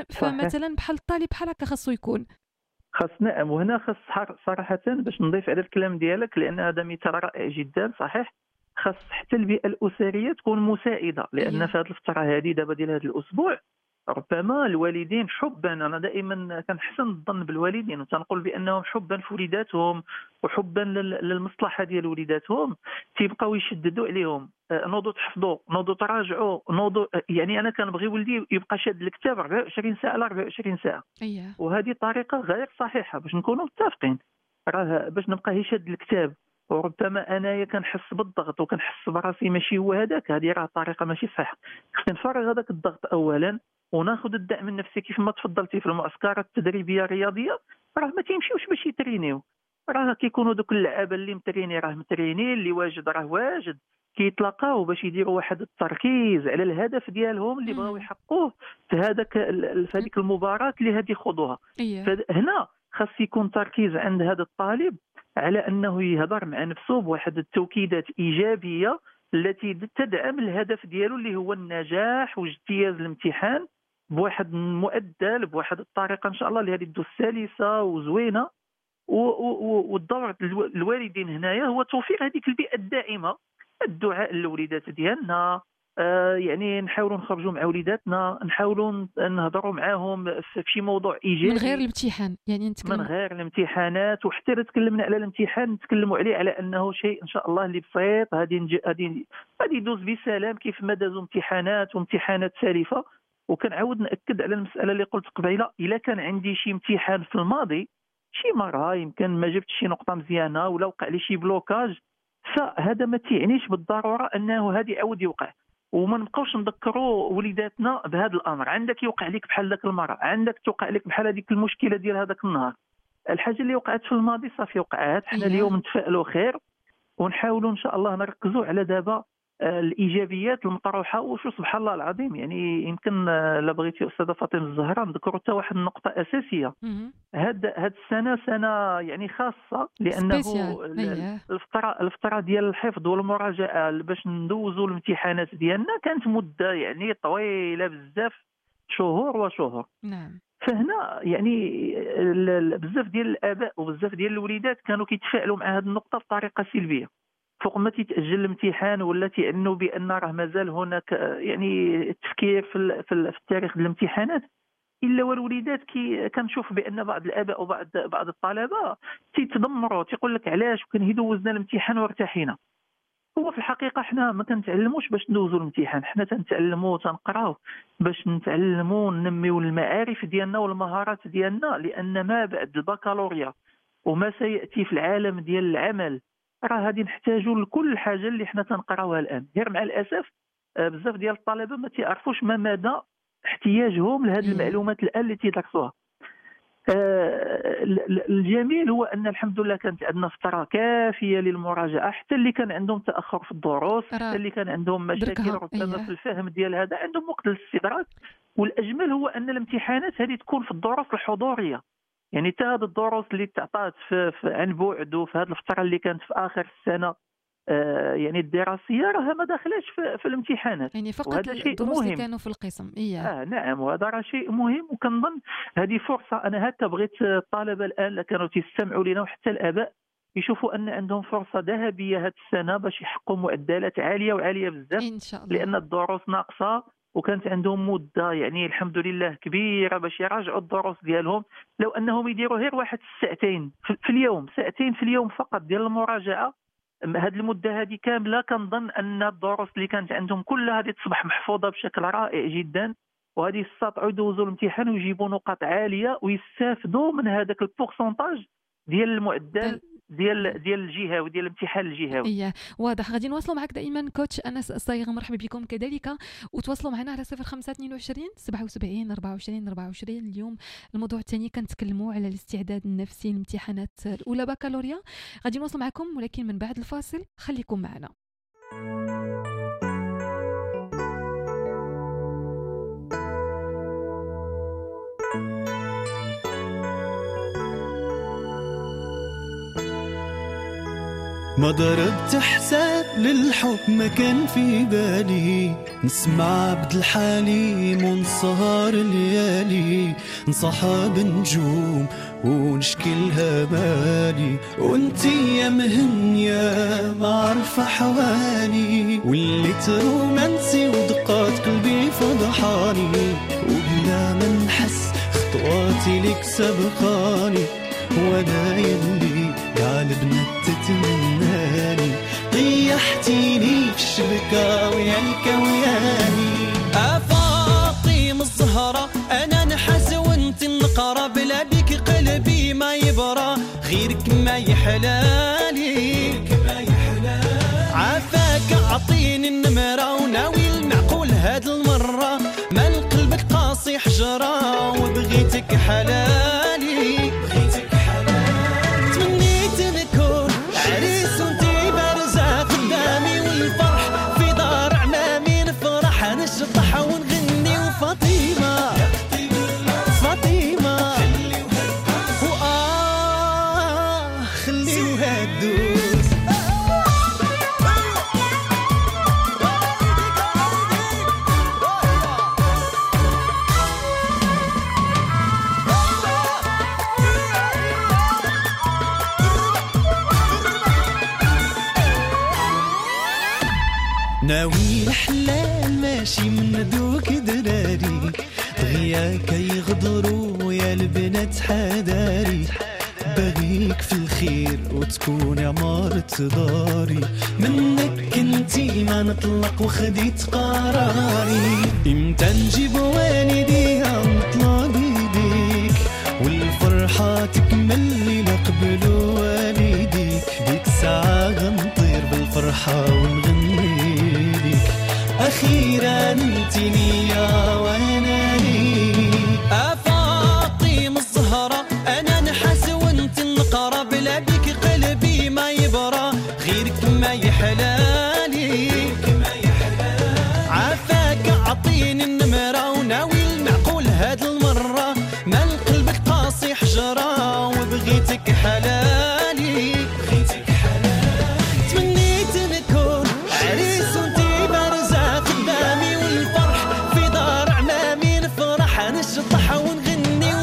Speaker 1: فمثلا بحال الطالب بحال هكا خاصو يكون
Speaker 20: خاص. نعم. وهنا خاص صراحة باش نضيف على الكلام ديالك، لأن هذا مثال رائع جدا صحيح. خاص حتى البيئة الأسرية تكون مساعدة، لأن في هذه الفترة هذه دابا ديال هذا الأسبوع ربما الوالدين حبا، أنا دائما كنحسن الظن بالوالدين وتنقول بأنهم حبا في وليداتهم وحبا للمصلحة ديال وليداتهم تيبقاو يشددوا عليهم، نوضوا تحفظوا، نوضوا تراجعوا، نوضوا. يعني أنا كنبغي ولدي يبقى شاد الكتاب أربعة وعشرين ساعة على أربعة وعشرين ساعة.
Speaker 1: أيه.
Speaker 20: وهذه طريقة غير صحيحة باش نكونوا متفقين. راه باش نبقى يشاد الكتاب وربما انايا كنحس بالضغط وكنحس براسي ماشي هو هذاك، هذه راه طريقه ماشي صحيحه. خصنا نفرغ هذاك الضغط اولا وناخذ الدعم النفسي كيف ما تفضلتي في المعسكرات التدريبيه الرياضيه. راه ما تيمشيوش باش يترينيو، راه كيكونوا دوك اللعابه اللي متريني راه مترينين، اللي واجد راه واجد، كيتلاقاو باش يديروا واحد التركيز على الهدف ديالهم اللي بغاو يحققوه في هذاك في هذيك المباراه اللي غادي يخوضوها. فهنا خاص يكون تركيز عند هذا الطالب على انه يهضر مع نفسه بواحد التوكيدات ايجابيه التي تدعم الهدف ديالو اللي هو النجاح واجتياز الامتحان بواحد المؤدل، بواحد الطريقه ان شاء الله اللي هذه تدوز سلسه وزوينه. والدور الوالدين هنايا هو توفير هذيك البيئه الداعمه، الدعاء للوليدات ديالنا، آه يعني نحاولوا نخرجوا مع وليداتنا، نحاولوا نهضروا معاهم في شي موضوع ايجابي
Speaker 1: من غير الامتحان، يعني نتكلم
Speaker 20: من غير الامتحانات. وحتى اذا تكلمنا على الامتحان نتكلموا عليه على انه شيء ان شاء الله اللي بسيط، غادي غادي غادي يدوز بسلام كيف ما دازوا امتحانات وامتحانات سالفه. وكنعاود ناكد على المساله اللي قلت قبيله، الا كان عندي شي امتحان في الماضي شي مره يمكن ما جبتش شي نقطه مزيانه ولا وقع لي شي بلوكاج، فهذا ما تعنيش بالضروره انه هذا يعاود يوقع. وما نبقاوش نذكروا وليداتنا بهذا الامر. عندك يوقع لك بحال ذاك المره، عندك توقع لك بحال هذيك المشكله ديال هذاك النهار، الحاجه اللي وقعت في الماضي صافي وقعات. حنا اليوم نتفائلوا خير ونحاولوا ان شاء الله نركزوا على دابا الايجابيات المطروحه. وشو سبحان الله العظيم، يعني يمكن لا بغيتي استاذه فاطمه الزهراء نذكروا حتى واحد النقطه اساسيه. هاد هاد السنه سنه يعني خاصه، لانه الفتره الفتره ديال الحفظ والمراجعه باش ندوزوا الامتحانات ديالنا كانت مده يعني طويله بزاف، شهور وشهور.
Speaker 1: نعم.
Speaker 20: فهنا يعني بزاف ديال الاباء وبزاف ديال الوليدات كانوا كيتفاعلوا مع هذه النقطه بطريقه سلبيه، فوق ما تيتاجل الامتحان ولا تيعنوا بان راه مازال هناك يعني التفكير في في التاريخ ديال الامتحانات. الا والوليدات كي كنشوف بان بعض الاباء وبعض بعض الطلبه تيتذمروا، تيقول لك علاش وكان دوزنا الامتحان وارتحينا. هو في الحقيقه حنا ما كنتعلموش باش ندوزوا الامتحان، حنا تنتعلموا وتنقراو باش نتعلموا وننميو المعارف ديالنا والمهارات ديالنا، لان ما بعد البكالوريا وما سياتي في العالم ديال العمل راه غادي نحتاجوا لكل حاجه اللي حنا تنقراوها الان. غير مع الاسف بزاف ديال الطلبه ما تيعرفوش ما مدى احتياجهم لهذه المعلومات الان اللي تيدرسوها. آه الجميل هو ان الحمد لله كانت عندنا فتره كافيه للمراجعه، حتى اللي كان عندهم تاخر في الدروس، حتى اللي كان عندهم مشاكل ربما في الفهم ديال هذا، عندهم وقت للاستدراك. والاجمل هو ان الامتحانات هذه تكون في الدروس الحضوريه، يعني حتى هذه الدروس اللي تعطات في, في عن بعد وفي هذه الفتره اللي كانت في اخر السنه آه يعني الدراسيه راها ما داخلاش في, في الامتحانات،
Speaker 1: يعني فقط الدروس اللي كانوا في القسم. إيه.
Speaker 20: اه نعم، وهذا راه شيء مهم. وكنظن هذه فرصه، انا هكا بغيت الطلبه الان اللي كانوا تيستمعوا لنا وحتى الاباء يشوفوا ان عندهم فرصه ذهبيه هذه السنه باش يحققوا معدلات عاليه وعاليه بزاف
Speaker 1: ان شاء الله،
Speaker 20: لان الدروس ناقصه وكانت عندهم مده يعني الحمد لله كبيره باش يراجعوا الدروس ديالهم. لو انهم يديروا غير واحد ساعتين في اليوم، ساعتين في اليوم فقط ديال المراجعه، هذه المده هذه كامله كنظن ان الدروس اللي كانت عندهم كلها هذه تصبح محفوظه بشكل رائع جدا، وهذه يستطيعوا يدوزوا الامتحان ويجيبوا نقاط عاليه ويستافدوا من هذاك البورسونتاج ديال المعدل ديال ديال الجهه وديال الامتحان الجهوي.
Speaker 1: ايه واضح. غادي نواصلوا معك دائما كوتش انس الصايغ، مرحبا بكم كذلك، وتواصلوا معنا على صفر خمسة اثنين وعشرين سبعة وسبعين أربعة وعشرين أربعة وعشرين. اليوم الموضوع الثاني كنتكلموا على الاستعداد النفسي للامتحانات الاولى بكالوريا. غادي نواصلوا معكم ولكن من بعد الفاصل، خليكم معنا.
Speaker 19: ما ضربت حساب للحب ما كان في بالي، نسمع عبد الحليم ونسهر الليالي، نصحاب نجوم ونشكلها بالي، وانتي يا مهنية ما عارفة حوالي، وليت رومانسي ودقات قلبي فضحاني، وبلا ما نحس خطواتي لك سبقاني، وانا يلي قالبنا تتمناني، طيحتيني في الشبكة وياك وياني.
Speaker 5: أفاطي من الزهرة أنا نحس وانت النقرة، بلا بيك قلبي ما يبرى، غيرك ما يحلالي، عافاك أعطيني النمرة وناوي المعقول هاد المرة، مال قلبك قاسي حجرة وبغيتك حلالي، نشطح ونغني وفاطمة فاطمة وآه خليوها تدوس.
Speaker 19: ناوي الحلال ماشي من دوك دراري، بغياك يغدروا يا البنات حداري، بغيك في الخير وتكون عمارة داري، منك انتي ما نطلق وخديت قراري، امتى نجيب والدي نطلب يديك، والفرحة تكمل لقبل والديك، ديك ساعة غنطير بالفرحة ونغني ليك، أخيرا انتي ليا وانا ليك.
Speaker 5: أفاطي من الزهرة أنا نحس وانت النقرة، بلا بيك قلبي ما يبرى، غيرك ما يحلالي، عافاك أعطيني النمرة وناوي المعقول هاد المرة، مال قلبك قاسي حجرة وبغيتك حلالي، تمنيت نكون عريس وانتي بارزة قدامي، والفرح في دار عمامي، نفرح نشطح ونغني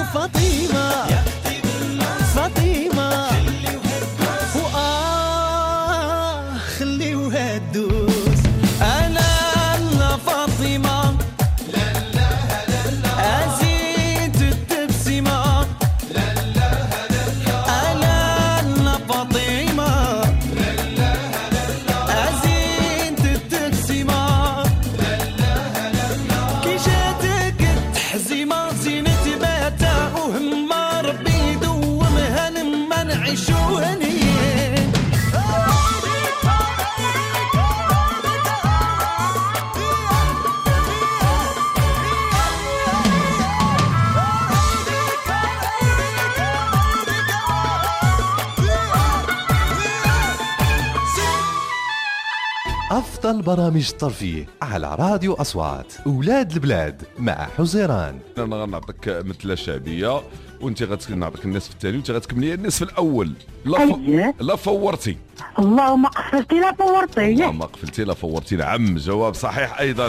Speaker 2: أفضل برامج الترفيه على راديو أصوات. أولاد البلاد مع حزيران.
Speaker 21: أنا غنعطيك مثلة شعبية وانت غتنعطيك الناس في الثاني وانت غتكملي الناس في الأول. لا ف... لا فورتي.
Speaker 22: اللهم قفلتي لا فورتي.
Speaker 21: اللهم قفلتي لا فورتي. نعم جواب صحيح أيضا.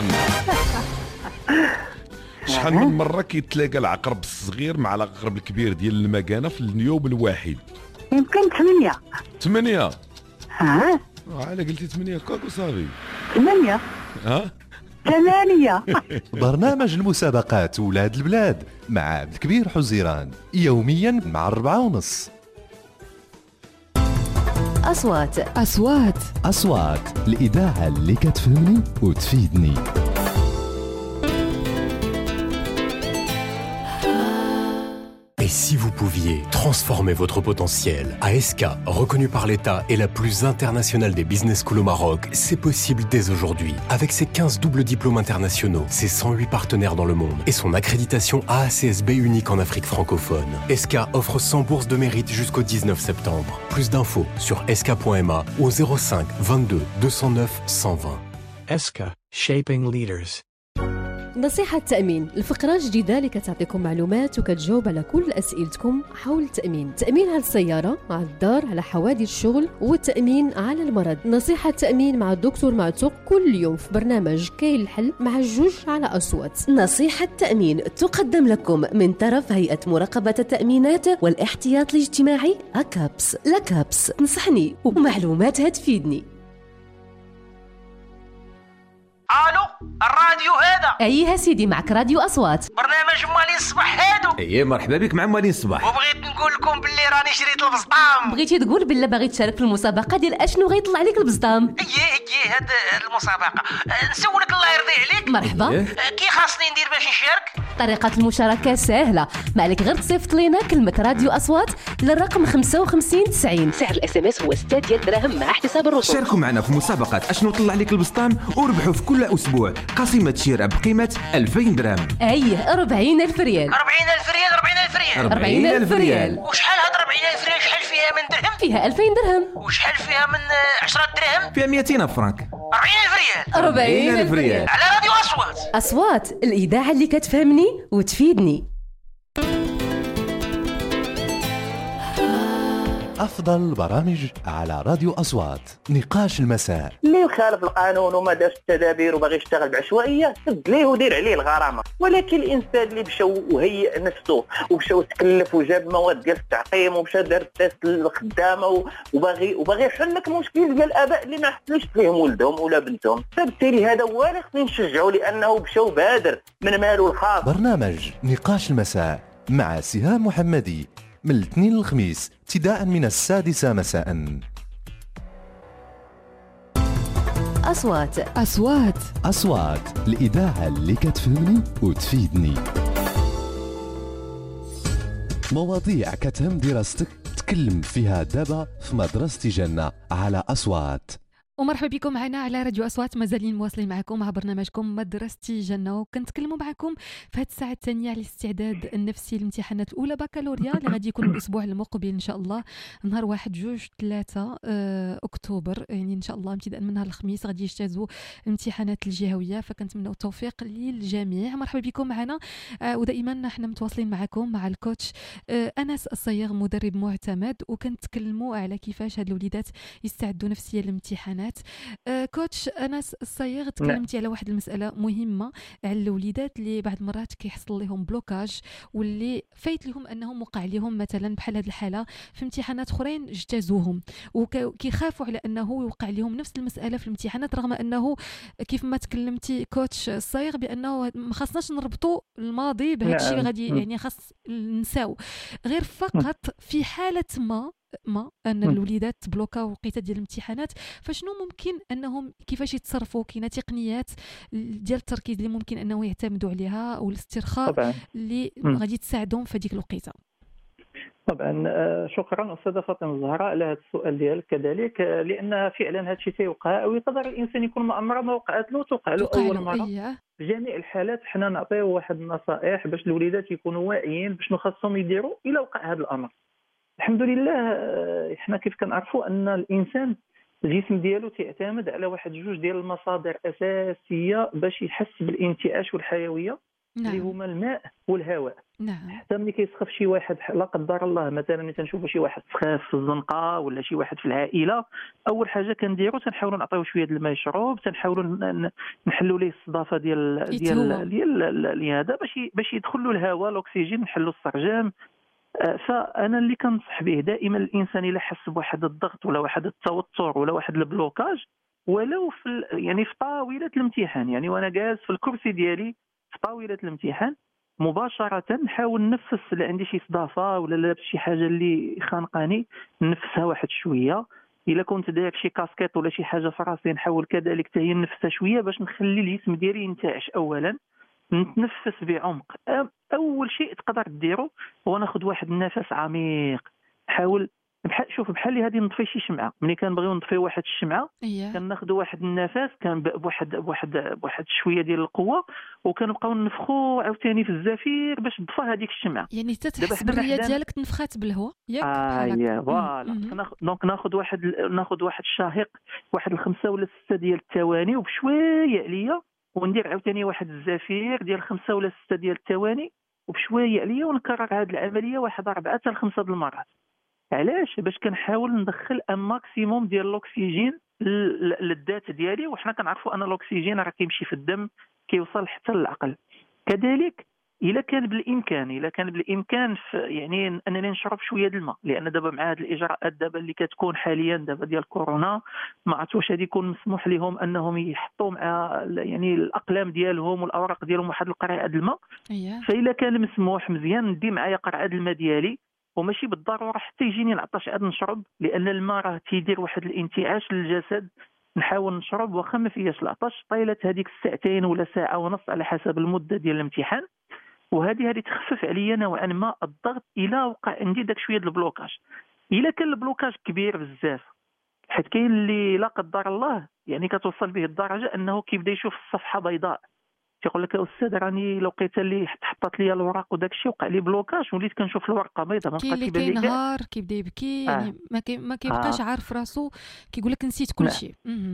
Speaker 21: شحال من مرة كيتلاقى العقرب الصغير مع العقرب الكبير ديال المكانة في اليوم الواحد؟
Speaker 22: يمكن ثمانية.
Speaker 21: ثمانية؟
Speaker 22: ها؟
Speaker 21: على قلتي ثمانية كاكو صافي.
Speaker 22: ثمانية.
Speaker 21: ها؟
Speaker 22: ثمانية.
Speaker 2: برنامج المسابقات ولاد البلاد مع عبد الكبير حزيران يوميا مع الربعة ونص.
Speaker 6: أصوات
Speaker 1: أصوات
Speaker 2: أصوات الإذاعة اللي كتفهمني وتفيدني.
Speaker 23: Et si vous pouviez transformer votre potentiel? A S K, reconnue par l'État et la plus internationale des business schools au Maroc, c'est possible dès aujourd'hui. Avec ses quinze doubles diplômes internationaux, ses cent huit partenaires dans le monde et son accréditation A A C S B unique en Afrique francophone. S K offre cent bourses de mérite jusqu'au dix-neuf septembre. Plus d'infos sur s k point m a ou au zéro cinq vingt-deux deux cent neuf cent vingt.
Speaker 24: S K, Shaping Leaders.
Speaker 13: نصيحة تأمين، الفقرة الجديدة اللي كتعطيكم معلومات وكتجاوب على كل أسئلتكم حول التأمين. تأمين على السيارة، على الدار، على حوادث الشغل، والتأمين على المرض. نصيحة تأمين مع الدكتور معتوق كل يوم في برنامج كاين الحل مع الجوج على أصوات. نصيحة تأمين تقدم لكم من طرف هيئة مراقبة التأمينات والاحتياط الاجتماعي أكابس. لكابس تنصحني ومعلوماتها تفيدني.
Speaker 16: الو الراديو هذا؟
Speaker 13: ايها سيدي، معك راديو اصوات،
Speaker 16: برنامج مالين الصباح هادو.
Speaker 17: ايه مرحبا بك مع مالين الصباح.
Speaker 16: وبغيت نقول لكم باللي راني شريت البسطام.
Speaker 13: بغيتي تقول بالله باغي تشارك في المسابقه ديال اشنو غيطلع لك البسطام؟
Speaker 16: ايه ايه هاد المسابقه نسولك الله يرضي عليك.
Speaker 13: مرحبا.
Speaker 16: إيه؟ كي خاصني ندير باش نشارك؟
Speaker 13: طريقه المشاركه سهله، ما عليك غير تصيفط لينا كلمه راديو اصوات للرقم خمسة وخمسين تسعين. سعر الاس ام اس هو ستة ديال الدراهم مع حساب الرسوم.
Speaker 17: شاركوا معنا في مسابقه اشنو طلع لك البسطام وربحوا في كل اسبوع قسيمه شراء بقيمه ألفين درهم.
Speaker 13: ايه أربعين ألف ريال.
Speaker 16: أربعين ألف ريال. أربعين ألف ريال.
Speaker 13: أربعين ألف ريال.
Speaker 16: وشحال هاد أربعين ألف ريال؟ شحال فيها من درهم؟
Speaker 13: فيها ألفين درهم.
Speaker 16: وشحال فيها من عشرة درهم؟
Speaker 17: فيها مئتين فرنك.
Speaker 16: أربعين ألف ريال.
Speaker 13: أربعين ألف ريال
Speaker 16: على راديو أصوات.
Speaker 13: أصوات الإذاعة اللي كتفهمني وتفيدني.
Speaker 2: أفضل البرامج على راديو أصوات. نقاش المساء.
Speaker 4: اللي يخالف القانون وما دارش التدابير وباغي يشتغل بعشوائيه سد ليه ودير عليه الغرامه. ولكن الانسان اللي مشى وهيئ نفسه ومشى وتكلف وجاب مواد ديال التعقيم ومشى دار التيست للخدامه وباغي وباغي يحل لك مشكل ديال الاباء اللي ما حسنوش فيهم ولدهم ولا بنتهم، فبالتالي هذا هو اللي خصنا نشجعوا لانه مشى بادر من ماله الخاص.
Speaker 2: برنامج نقاش المساء مع سهام محمدي من الاثنين للخميس ابتداء من السادسة مساء.
Speaker 6: أصوات
Speaker 1: أصوات
Speaker 2: أصوات الإذاعة اللي كتفهمني وتفيدني. مواضيع كتهم دراستك تكلم فيها دابا في مدرسة جنة على أصوات.
Speaker 1: ومرحبا بكم معنا على راديو أصوات. مازالين مواصلين معكم مع برنامجكم مدرستي جنة، وكنتكلموا معكم في هذه الساعة الثانية على الاستعداد النفسي للامتحانات الأولى بكالوريا اللي غادي يكون الأسبوع المقبل إن شاء الله، نهار واحد جوج ثلاثة أكتوبر، يعني إن شاء الله ابتداء من نهار الخميس غادي يجتازوا الامتحانات الجهوية، فكنتمنوا التوفيق للجميع. مرحبا بكم معنا، ودائما احنا متواصلين معكم مع الكوتش أنس الصيغ مدرب معتمد، وكنتكلموا على كيفاش هاد الوليدات يستعدوا نفسيا للامتحانات. آه كوتش أنس الصيغ تكلمتي على واحد المسألة مهمة على الوليدات اللي بعض المرات كيحصل لهم بلوكاج واللي فايت لهم أنهم وقع لهم مثلا بحال هذه الحالة في امتحانات أخرين اجتازوهم، وكيخافوا على أنه يوقع لهم نفس المسألة في الامتحانات، رغم أنه كيف ما تكلمتي كوتش الصيغ بأنه ما خصناش نربطوا الماضي بهذا الشيء اللي غادي يعني خاص نساو، غير فقط في حالة ما ما ان الوليدات بلوكا وقيته ديال الامتحانات، فشنو ممكن انهم كيفاش يتصرفوا؟ كاينه تقنيات ديال التركيز اللي ممكن انه يعتمدوا عليها او الاسترخاء طبعا اللي غادي تساعدهم في هذيك الوقيته؟
Speaker 20: طبعا شكرا استاذه فاطمه الزهراء على هذا السؤال ديالك كذلك، لان فعلا هذا الشيء تيوقع ويقدر الانسان يكون مأمره ما وقعت له توقع له اول مره. في جميع الحالات حنا نعطيو واحد النصائح باش الوليدات يكونوا واعيين بشنو خاصهم يديروا الا وقع هذا الامر. الحمد لله احنا كيف كنعرفوا ان الانسان الجسم ديالو تيعتمد على واحد جوج ديال المصادر اساسيه باش يحس بالانتعاش والحيويه،
Speaker 1: نعم.
Speaker 20: اللي هما الماء والهواء.
Speaker 1: نعم.
Speaker 20: حتى ملي كيسخف شي واحد لا قدر الله، مثلا ملي تنشوفوا شي واحد سخاف في الزنقه ولا شي واحد في العائله، اول حاجه كنديروا تنحاولوا نعطيوه شويه د الماء يشرب، تنحاولوا نحلوا ليه الصدافه ديال ديال ديال هذا باش باش يدخل له الهواء الاكسجين، نحلوا السرجام. فانا اللي كنصح به دائما الانسان الا حس بواحد الضغط ولا واحد التوتر ولا واحد البلوكاج، ولو في يعني في طاوله الامتحان، يعني وانا جالس في الكرسي ديالي في طاوله الامتحان مباشره نحاول نفس، اللي عندي شي صدافه ولا لابس شي حاجه اللي خانقاني نفسها واحد شويه، الا كنت داير شي كاسكيط ولا شي حاجه في راسي نحاول كذلك حتى هي نفسها شويه باش نخلي الجسم ديالي ينتعش. اولا نتنفس بعمق، اول شيء تقدر ديرو هو ناخذ واحد النفس عميق. حاول بحال شوف بحال اللي غادي نطفي شي شمعه، ملي كنبغيو نطفيو واحد الشمعه
Speaker 1: إيه.
Speaker 20: كناخذوا واحد النفس كان بواحد بواحد بواحد شويه ديال القوه، وكنبقاو نفخوا عاوتاني في الزفير باش تطفى هذيك الشمعه.
Speaker 1: يعني تتحس بالريه ديالك تنفخات بالهواء ياك
Speaker 20: بحال هكا. فوالا دونك ناخذ واحد ناخذ واحد الشاهق واحد الخمسه ولا سته ديال الثواني وبشويه عليا، وندير عاوتاني واحد الزفير ديال خمسه ولا سته ديال الثواني وبشويه عليا، ونكرر هذه العمليه واحد اربعه حتى لخمسه د المرات. علاش؟ باش كنحاول ندخل ان ماكسيموم ديال الاكسجين للذات ديالي، وحنا كنعرفوا ان الاكسجين راه كيمشي في الدم كيوصل حتى للعقل. كذلك الا كان بالامكان الا كان بالامكان يعني انني نشرب شويه د الماء، لان دابا مع هذه الاجراءات دابا اللي كتكون حاليا دابا ديال كورونا ما عرفتش واش غادي يكون مسموح لهم انهم يحطوا مع يعني الاقلام ديالهم والاوراق ديالهم واحد القرعه د الماء.
Speaker 1: أيه.
Speaker 20: فاذا كان مسموح مزيان ندي معايا قرعه د الماء ديالي، وماشي بالضروره حتى يجيني العطش عاد نشرب، لان الماء راه تيدير واحد الانتعاش للجسد. نحاول نشرب واخا ما فيهاش العطش طيله هذيك الساعتين ولا ساعه ونص على حسب المده ديال الامتحان، وهذه هذه تخفف عليا نوعا ما الضغط الى وقع عندي داك شويه البلوكاج. الا كان البلوكاج كبير بزاف، حيت كاين اللي لا قدر الله يعني كتوصل به الدرجه انه كيبدا يشوف الصفحه بيضاء، تيقول لك استاذ راني لقيت اللي حطت لي الوراق وداك الشيء وقع لي بلوكاج وليت كنشوف الورقه بيضاء ما بقاش
Speaker 1: يبان لي. كاين نهار كيبدا يبكي يعني آه. ما كي ما كيبقاش آه. عارف راسو، كيقول لك نسيت كل شيء.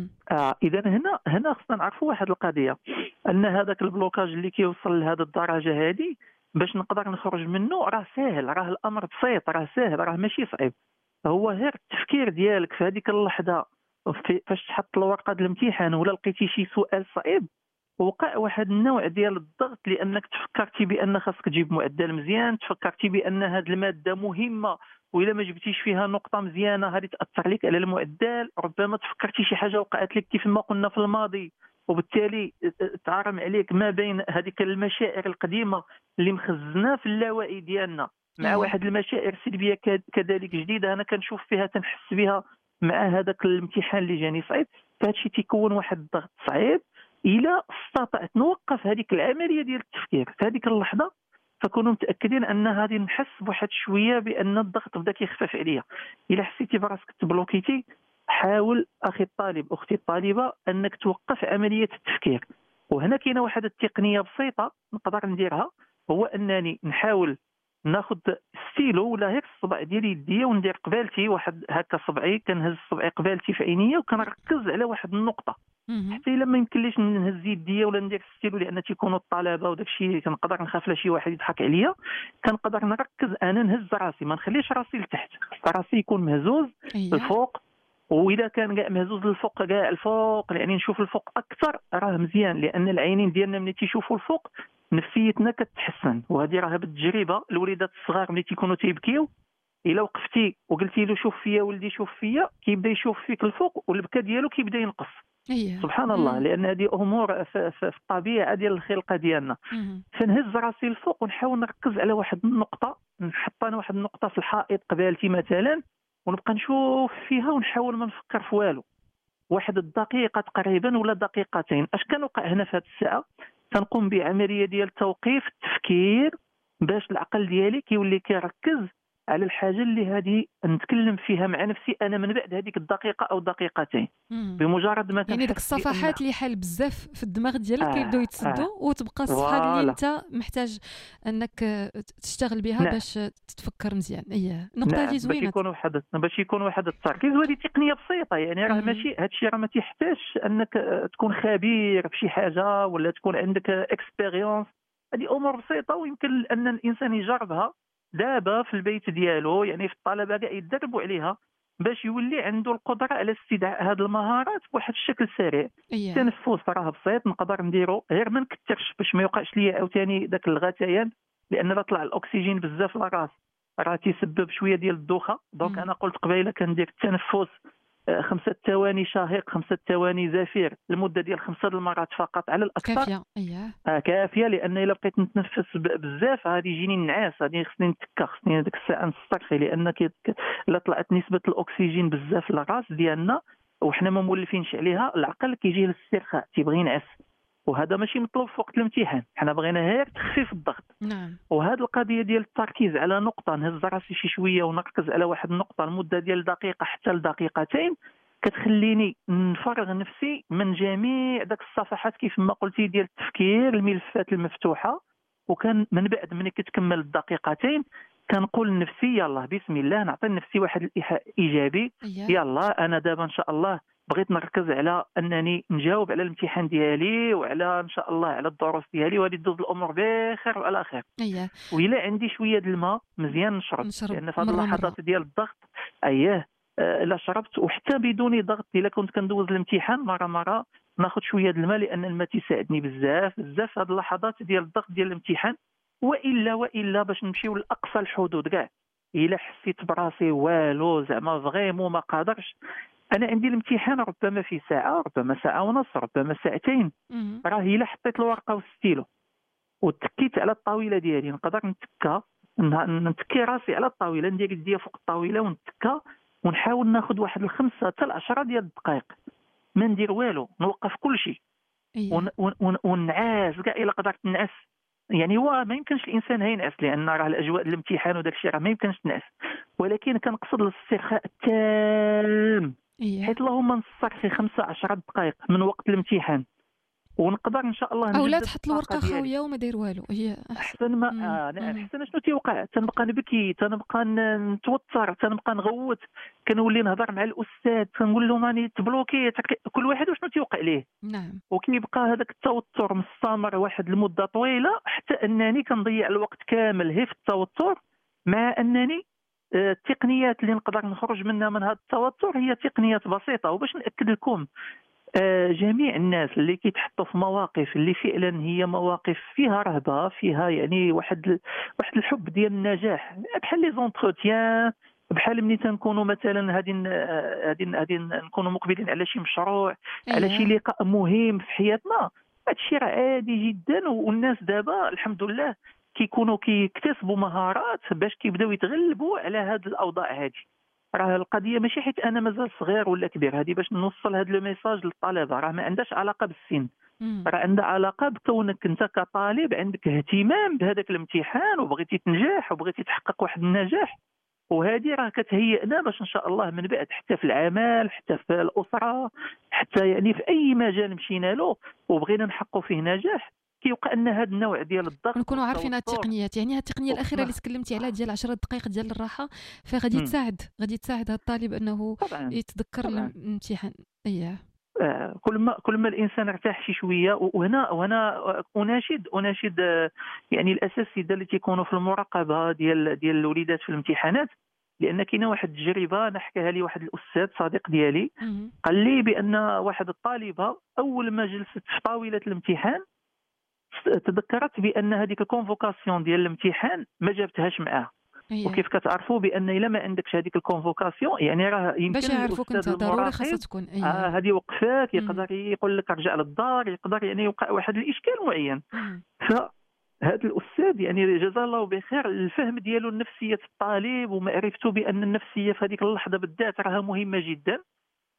Speaker 20: اه اذا هنا هنا خصنا نعرفوا واحد القضيه، ان هذاك البلوكاج اللي كيوصل لهذه الدرجه هذه باش نقدر نخرج منه راه ساهل، راه الامر بسيط، راه ساهل، راه ماشي صعيب. هو غير التفكير ديالك في هذيك اللحظه فاش تحط الورقه ديال الامتحان ولا لقيتي شي سؤال صعيب وقع واحد النوع ديال الضغط، لانك تفكرتي بان خاصك تجيب معدل مزيان، تفكرتي بان هذه الماده مهمه واذا ما جبتيش فيها نقطه مزيانه غادي تاثر لك على المعدل، ربما تفكرتي شي حاجه وقعت لك كيف ما قلنا في الماضي، وبالتالي تعرم عليك ما بين هذيك المشاعر القديمه اللي مخزنه في اللاوعي ديالنا مع واحد المشاعر سلبيه كذلك جديده انا كنشوف فيها تنحس بها مع هذاك الامتحان اللي جاني صعيب. فهذا الشيء تيكون واحد الضغط صعيب. إلا استطعت نوقف هذيك العملية ديال التفكير في هذيك اللحظة فكونوا متأكدين أن غادي نحس بواحد شوية بأن الضغط بدا كيخفف عليا. إلا حسيتي براسك تبلوكيتي حاول أخي الطالب أختي الطالبة أنك توقف عملية التفكير. وهنا كاينة واحد التقنية بسيطة نقدر نديرها، هو أنني نحاول ناخذ ستيلو ولا هيك الصبع ديالي يديا وندير قبالتي واحد هكا صبعي، كنهز صبعي قبالتي في عينيا وكنركز على واحد النقطة حتى الا ما يمكنليش نهز يديا ولا ندير ستيلو لان تيكونوا الطلبه وداك الشيء كنقدر نخاف لا شي واحد يضحك عليا، كنقدر نركز انا نهز راسي ما نخليش راسي لتحت، راسي يكون مهزوز الفوق، واذا كان كاع مهزوز للفوق كاع الفوق يعني نشوف الفوق اكثر راه مزيان، لان العينين ديالنا ملي تيشوفوا الفوق نفسيتنا كتحسن. وهذه راه بالتجربه الوليدات الصغار ملي تيكونوا تيبكيو الا وقفتي وقلتي له شوف فيا ولدي شوف فيا كيبدا يشوف فيك الفوق والبكا ديالو كيبدا ينقص.
Speaker 1: أيه.
Speaker 20: سبحان الله. مم. لان هذه امور في, في, في الطبيعه ديال الخلقه ديالنا. فنهز راسي الفوق ونحاول نركز على واحد النقطه، نحط انا واحد النقطه في الحائط قبالتي مثلا ونبقى نشوف فيها ونحاول ما نفكر في والو واحد الدقيقه تقريبا ولا دقيقتين. اش كنوقع هنا في هذه الساعه؟ كنقوم بعمليه ديال توقيف التفكير باش العقل ديالي كيولي كيركز على الحاجه اللي هذه نتكلم فيها مع نفسي انا من بعد هذيك الدقيقه او دقيقتين.
Speaker 1: مم.
Speaker 20: بمجرد ما
Speaker 1: يعني ديك
Speaker 20: تنحس
Speaker 1: الصفحات
Speaker 20: بأن-
Speaker 1: اللي حال بزاف في الدماغ ديالك
Speaker 20: آه،
Speaker 1: كيبداو يتسدوا
Speaker 20: آه.
Speaker 1: وتبقى الصفحه اللي
Speaker 20: فوالا.
Speaker 1: انت محتاج انك آه، تشتغل بها
Speaker 20: نعم.
Speaker 1: باش تفكر مزيان. اييه النقطه
Speaker 20: نعم،
Speaker 1: هذه
Speaker 20: باش
Speaker 1: زوينه.
Speaker 20: يكون واحد باش يكون واحد التركيز، وهذه تقنيه بسيطه يعني راه
Speaker 1: مم.
Speaker 20: ماشي هذا الشيء راه ما تيحتاجش انك آه، تكون خبير في شي حاجه ولا تكون عندك اكسبيريونس. هذه امور بسيطه ويمكن ان الانسان يجربها دابا في البيت ديالو، يعني في الطلبه كاع يتدربوا عليها باش يولي عنده القدره على استدعاء هذه المهارات بواحد الشكل سريع.
Speaker 1: اييه
Speaker 20: التنفس راه بسيط نقدر نديرو غير ما نكثرش باش ما يوقعش ليا عاوتاني داك الغثيان، لان راه طلع الاكسجين بزاف للراس راه تيسبب شويه ديال الدوخه. دونك
Speaker 1: مم.
Speaker 20: انا قلت قبيله كندير التنفس آه، خمسة ثواني شهيق خمسة ثواني زفير لمده ديال خمسه د المرات فقط على الاكثر.
Speaker 1: كافيه. اييه
Speaker 20: آه كافيه، لان الا بقيت نتنفس ب- بزاف غادي يجيني النعاس، غادي خصني نتكا، خصني ديك الساعه نسترخي، لان كي الا طلعت نسبه الاكسجين بزاف للراس ديالنا وحنا ما مولفينش عليها العقل كيجي للاسترخاء تيبغي ينعس، وهذا ماشي مطلوب في وقت الامتحان. حنا بغينا غير تخفيف الضغط.
Speaker 1: نعم
Speaker 20: وهذه القضيه ديال التركيز على نقطه، نهز راسي شي شويه ونركز على واحد النقطه لمده ديال دقيقه حتى لدقيقتين، كتخليني نفرغ نفسي من جميع داك الصفحات كيف ما قلتي ديال التفكير، الملفات المفتوحه. وكان من بعد ملي كتكمل الدقيقتين كنقول لنفسي يلا بسم الله، نعطي لنفسي واحد الايحاء ايجابي.
Speaker 1: اييه
Speaker 20: يلا انا دابا ان شاء الله بغيت نركز على انني نجاوب على الامتحان ديالي وعلى ان شاء الله على الدروس ديالي، وغادي تدوز الامور بخير وعلى خير.
Speaker 1: اييه
Speaker 20: وإلا عندي شويه د الماء مزيان نشرب،
Speaker 1: نشرب
Speaker 20: لان في هذه
Speaker 1: مرة
Speaker 20: اللحظات ديال الضغط اييه آه، الا شربت وحتى بدون ضغط الا كنت كندوز الامتحان مره مره ناخذ شويه د الماء، لان الماء تيساعدني بزاف بزاف في هذه اللحظات ديال الضغط ديال الامتحان. والا والا باش نمشيو لاقصى الحدود كاع، الا حسيت براسي والو زعما فريمون ما قادرش، انا عندي الامتحان ربما في ساعه، ربما ساعه ونص، ربما ساعتين،
Speaker 1: مم.
Speaker 20: راه الا حطيت الورقه والستيلو وتكيت على الطاوله ديالي نقدر نتكا ن- نتكي راسي على الطاوله، ندير يديا فوق الطاوله ونتكا ونحاول ناخذ واحد الخمسه حتى العشره ديال الدقائق ما ندير والو، نوقف كل شيء
Speaker 1: اييه
Speaker 20: ون- ون- ون- ونعاس كاع الا قدرت نعس. يعني هو ما يمكنش الانسان هينعس لان راه الاجواء الامتحان وداك الشيء راه ما يمكنش تنعس، ولكن كنقصد الاسترخاء التام،
Speaker 1: اييه
Speaker 20: حيث اللهم نسترخي خمسة عشر دقائق من وقت الامتحان ونقدر ان شاء الله
Speaker 1: او لا
Speaker 20: نجدد
Speaker 1: تحط
Speaker 20: الطاقة
Speaker 1: الورقه
Speaker 20: ديالي.
Speaker 1: خاويه وما داير والو. هي
Speaker 20: احسن ما
Speaker 1: مم.
Speaker 20: آه نعم
Speaker 1: مم.
Speaker 20: احسن شنو تيوقع، تنبقى نبكي، تنبقى ن- نتوتر، تنبقى نغوت، كنولي نهضر مع الاستاذ كنقول له ماني تبلوكي، تك- كل واحد وشنو تيوقع ليه،
Speaker 1: نعم
Speaker 20: وكيبقى هذاك التوتر مستمر واحد المده طويله حتى انني كنضيع الوقت كامل هي في التوتر، مع انني آه، التقنيات اللي نقدر نخرج منها من هذا التوتر هي تقنيات بسيطه. وباش ناكد لكم آه، جميع الناس اللي كيتحطوا في مواقف اللي فعلا هي مواقف فيها رهبه، فيها يعني واحد ال- واحد الحب ديال النجاح، بحال لي زونتروتيان، بحال ملي تنكونوا مثلا هادي هادي هادي نكونوا مقبلين على شي مشروع، على شي
Speaker 1: اييه
Speaker 20: لقاء مهم في حياتنا، هادشي راه عادي جدا. والناس دابا الحمد لله كيكونوا كيكتسبوا مهارات باش كيبداو يتغلبوا على هاد الاوضاع هادي. راه القضيه ماشي حيت انا مازال صغير ولا كبير، هذه باش نوصل هذا لو ميساج للطلبه، راه ما عندهاش علاقه بالسن،
Speaker 1: مم.
Speaker 20: راه عندها علاقه بكونك انت كطالب عندك اهتمام بهذاك الامتحان وبغيتي تنجح وبغيتي تحقق واحد النجاح. وهذه راه كتهيئنا باش ان شاء الله من بعد حتى في العمل، حتى في الاسره، حتى يعني في اي مجال مشينا له وبغينا نحققوا فيه نجاح، كيوقع ان هذا النوع ديال الضغط
Speaker 1: نكونوا عارفين هاد
Speaker 20: والتوتر-
Speaker 1: التقنيات. يعني هاد التقنيه الاخيره اللي
Speaker 20: نعم.
Speaker 1: تكلمتي عليها ديال عشرة دقائق ديال الراحه، فغادي
Speaker 20: مم.
Speaker 1: تساعد غادي تساعد هاد الطالب انه
Speaker 20: طبعا
Speaker 1: يتذكر
Speaker 20: طبعا.
Speaker 1: الامتحان. اييه
Speaker 20: آه، كل ما كل ما الانسان ارتاح شي شويه. وهنا وهنا اناشد اناشد آه، يعني الاساتذه اللي تيكونوا في المراقبه ديال ديال الوليدات في الامتحانات، لان كاينه واحد التجربه نحكيها لي واحد الاستاذ صديق ديالي،
Speaker 1: مم.
Speaker 20: قال لي بان واحد الطالبه اول ما جلست في طاوله الامتحان تذكرت بان هذيك الكونفوكاسيون ديال الامتحان ما جابتهاش معاه.
Speaker 1: اييه
Speaker 20: وكيف كتعرفوا بان الا ما عندكش هذيك الكونفوكاسيون يعني راه يمكن
Speaker 1: باش يعرفوك انت
Speaker 20: الأستاذ
Speaker 1: ضروري
Speaker 20: المراقب
Speaker 1: خاصها تكون. اييه
Speaker 20: آه هذه وقفاك،
Speaker 1: مم.
Speaker 20: يقدر يقول لك ارجع للدار، يقدر يعني يوقع واحد الاشكال معين.
Speaker 1: مم.
Speaker 20: فهذا الاستاذ يعني جزاه الله بخير، الفهم ديالو لنفسيه الطالب ومعرفته بان النفسيه في هذيك اللحظه بالذات راها مهمه جدا،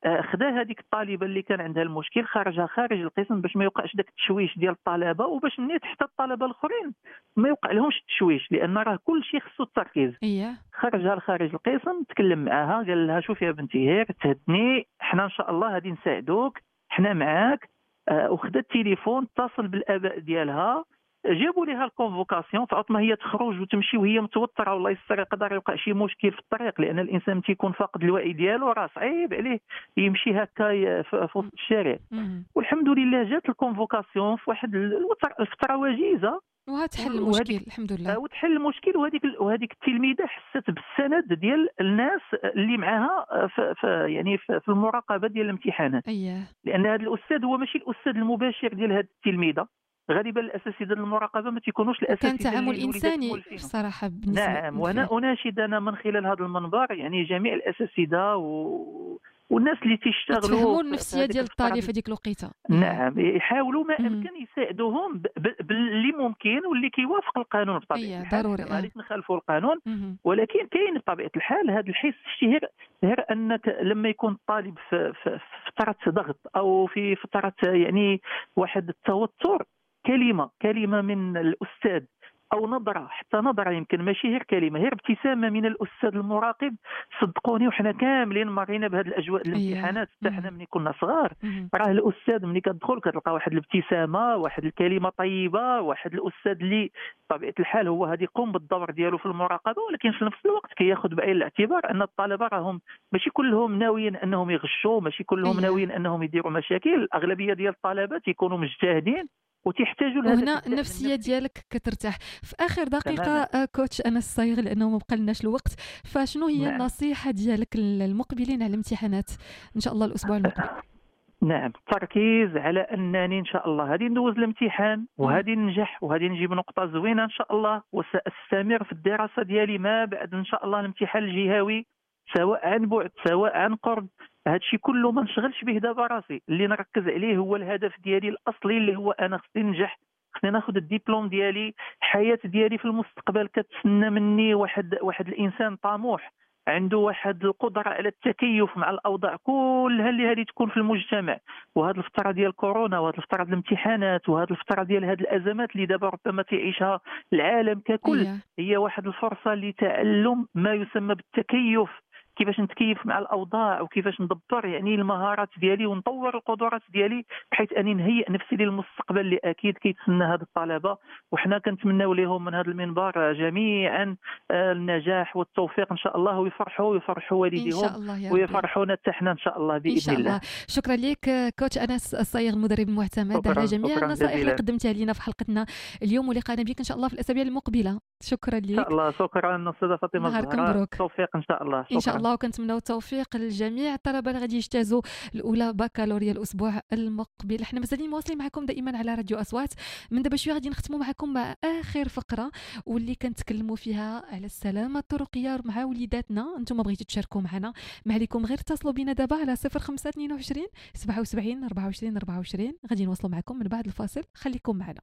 Speaker 20: خدا هذيك الطالبه اللي كان عندها المشكل خرجها خارج القسم باش ما يوقعش داك التشويش ديال الطلبه، وباش نيت حتى الطلبه الاخرين ما يوقع لهمش التشويش، لان راه كل شيء خصو التركيز.
Speaker 1: اييه
Speaker 20: خرجها لخارج القسم، تكلم معاها، قال لها شوفي يا بنتي هيك تهدني، حنا ان شاء الله غادي نساعدوك، حنا معاك. آه وخدا التليفون، اتصل بالاباء ديالها، جابوا لها الكونفوكاسيون، فعط ما هي تخرج وتمشي وهي متوتره، والله يستر يقدر يوقع شي مشكل في الطريق، لان الانسان تيكون فاقد الوعي ديالو راه صعيب عليه يمشي هكا في وسط الشارع. والحمد لله جات الكونفوكاسيون في واحد الفتره وجيزه
Speaker 1: وهتحل المشكل الحمد لله،
Speaker 20: وتحل المشكل. وهذيك وهذيك التلميذه حست بالسند ديال الناس اللي معاها في, في يعني في, في المراقبه ديال الامتحانات.
Speaker 1: اييه
Speaker 20: لان هذا الاستاذ هو ماشي الاستاذ المباشر ديال هذه التلميذه، غالبا الاساتذه المراقبه ما تيكونوش الاساتذه،
Speaker 1: كان تعامل انساني صراحه بالنسبه.
Speaker 20: نعم، وانا اناشد انا من خلال هذا المنبر يعني جميع الاساتذه و... والناس اللي تيشتغلوا
Speaker 1: يفهموا النفسيه ديال الطالب في هذيك الوقيته.
Speaker 20: نعم، يحاولوا ما امكن يساعدوهم باللي ممكن واللي كيوافق القانون بطبيعه الحال.
Speaker 1: ضروري
Speaker 20: ما غاديش نخالفوا القانون، ولكن كاين بطبيعه الحال هذا الحس الشهير غير انك لما يكون الطالب في, في فتره ضغط او في فتره يعني واحد التوتر، كلمه كلمه من الاستاذ او نظره، حتى نظره يمكن ماشي غير كلمه، غير ابتسامه من الاستاذ المراقب، صدقوني وحنا كاملين مرينا بهذه الاجواء الامتحانات حتى حنا ملي كنا صغار. راه الاستاذ ملي كتدخل كتلقى واحد الابتسامه، واحد الكلمه طيبه، واحد الاستاذ اللي بطبيعه الحال هو غادي يقوم بالدور ديالو في المراقبه، ولكن في نفس الوقت كياخذ بعين الاعتبار ان الطلبه راهم ماشي كلهم ناويين انهم يغشوا، ماشي كلهم ناويين انهم يديروا مشاكل. الاغلبيه ديال الطلبه تيكونوا مجتهدين وتحتاجوا لهذا.
Speaker 1: وهنا النفسيه ديالك كترتاح. في اخر دقيقه تمام. كوتش انس الصايغ، لانه ما بقالناش الوقت، فشنو هي نعم. النصيحه ديالك للمقبلين على الامتحانات ان شاء الله الاسبوع المقبل؟
Speaker 20: نعم، التركيز على انني ان شاء الله غادي ندوز الامتحان وغادي ننجح وغادي نجيب نقطه زوينه ان شاء الله، وساستمر في الدراسه ديالي ما بعد ان شاء الله الامتحان الجهوي، سواء عن بعد سواء عن قرب. هادشي كله ما نشغلش به دابا راسي، اللي نركز عليه هو الهدف ديالي الاصلي اللي هو انا خصني ننجح، خصني ناخذ الدبلوم ديالي. الحياه ديالي في المستقبل كتسنى مني واحد واحد الانسان طموح، عنده واحد القدره على التكيف مع الاوضاع كلها اللي هذه تكون في المجتمع. وهذه الفتره ديال كورونا وهذه الفتره ديال الامتحانات وهذه الفتره ديال هذه الازمات اللي دابا ربما تعيشها العالم ككل، هي واحد الفرصه لتعلم ما يسمى بالتكيف، كيفاش نتكيف مع الاوضاع وكيفاش ندبر يعني المهارات ديالي ونطور القدرات ديالي، بحيث اني نهيئ نفسي للمستقبل اللي اكيد كيتسنى هاد الطلبه. وحنا كنتمناو لهم من هذا المنبر جميعا النجاح والتوفيق ان شاء الله، ويفرحوا ويفرحوا والديهم ويفرحونا حتى حنا ان شاء الله باذن
Speaker 1: إن شاء الله.
Speaker 20: الله.
Speaker 1: شكرا لك كوتش انس الصايغ، المدرب المعتمد على جميع النصائح اللي قدمتها لنا في حلقتنا اليوم، ولقانا بك ان شاء الله في الاسابيع المقبله. شكرا لك.
Speaker 20: ان شاء الله. شكرا استاذه فاطمه الزهراء، توفيق ان شاء الله.
Speaker 1: شكرا. ان شاء الله، وكنتمناو التوفيق للجميع الطلبه اللي غادي يجتازوا الاولى بكالوريا الاسبوع المقبل. احنا مازالين مواصلين معكم دائما على راديو اصوات. من دابا شويه غادي نختموا معكم مع اخر فقره واللي كنتكلموا فيها على السلامه الطرقيه مع وليداتنا. انتم بغيتوا تشاركوا معنا، ما عليكم غير اتصلوا بنا دابا على صفر خمسة اثنين وعشرين سبعة وسبعين أربعة وعشرين أربعة وعشرين. غادي نوصلوا معكم من بعد الفاصل، خليكم معنا.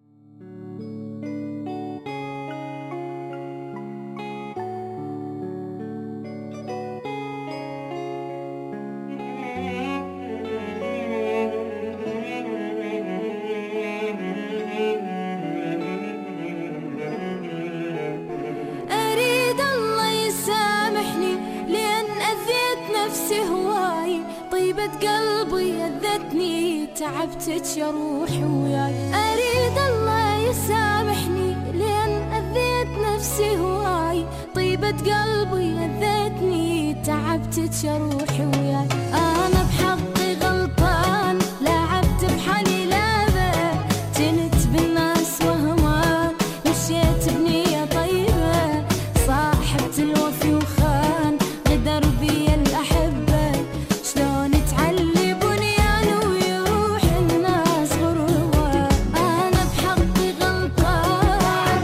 Speaker 7: قلبي أذتني تعبتك يا روحي وياي، أريد الله يسامحني لأن أذيت نفسي هواي، طيبة قلبي أذتني تعبتك يا روحي وياي. أنا بحقي غلطان، لعبت بحالي لعبة، جنت بالناس وهمان، مشيت بنية طيبة، صاحبت الوفي وخان، غدر بي الأحبة، شلون تعلي بنيان ويروح الناس غرور. أنا بحقي غلطان،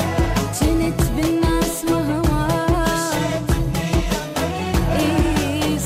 Speaker 7: جنت بالناس وهمان، إيه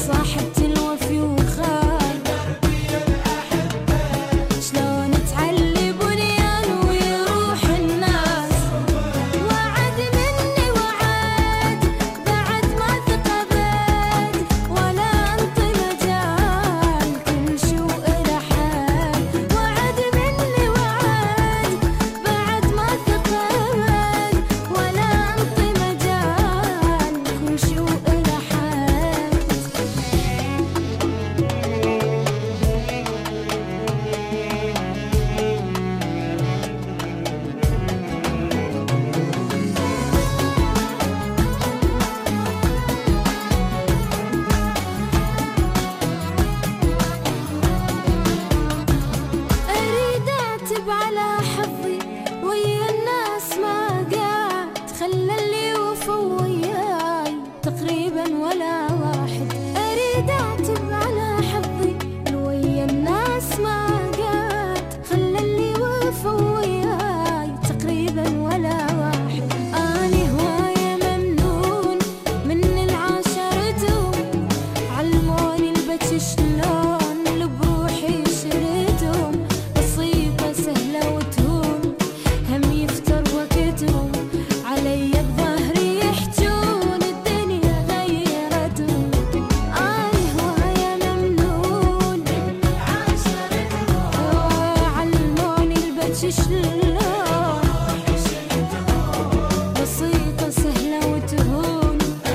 Speaker 7: شلون اللي بروحي شريتهم بسيطة سهلة وتهون هم يفتر وقتهم علي بظهري يحجون الدنيا غيرتهم آه هواية ممنون علموني البتش شلون بسيطة سهلة وتهون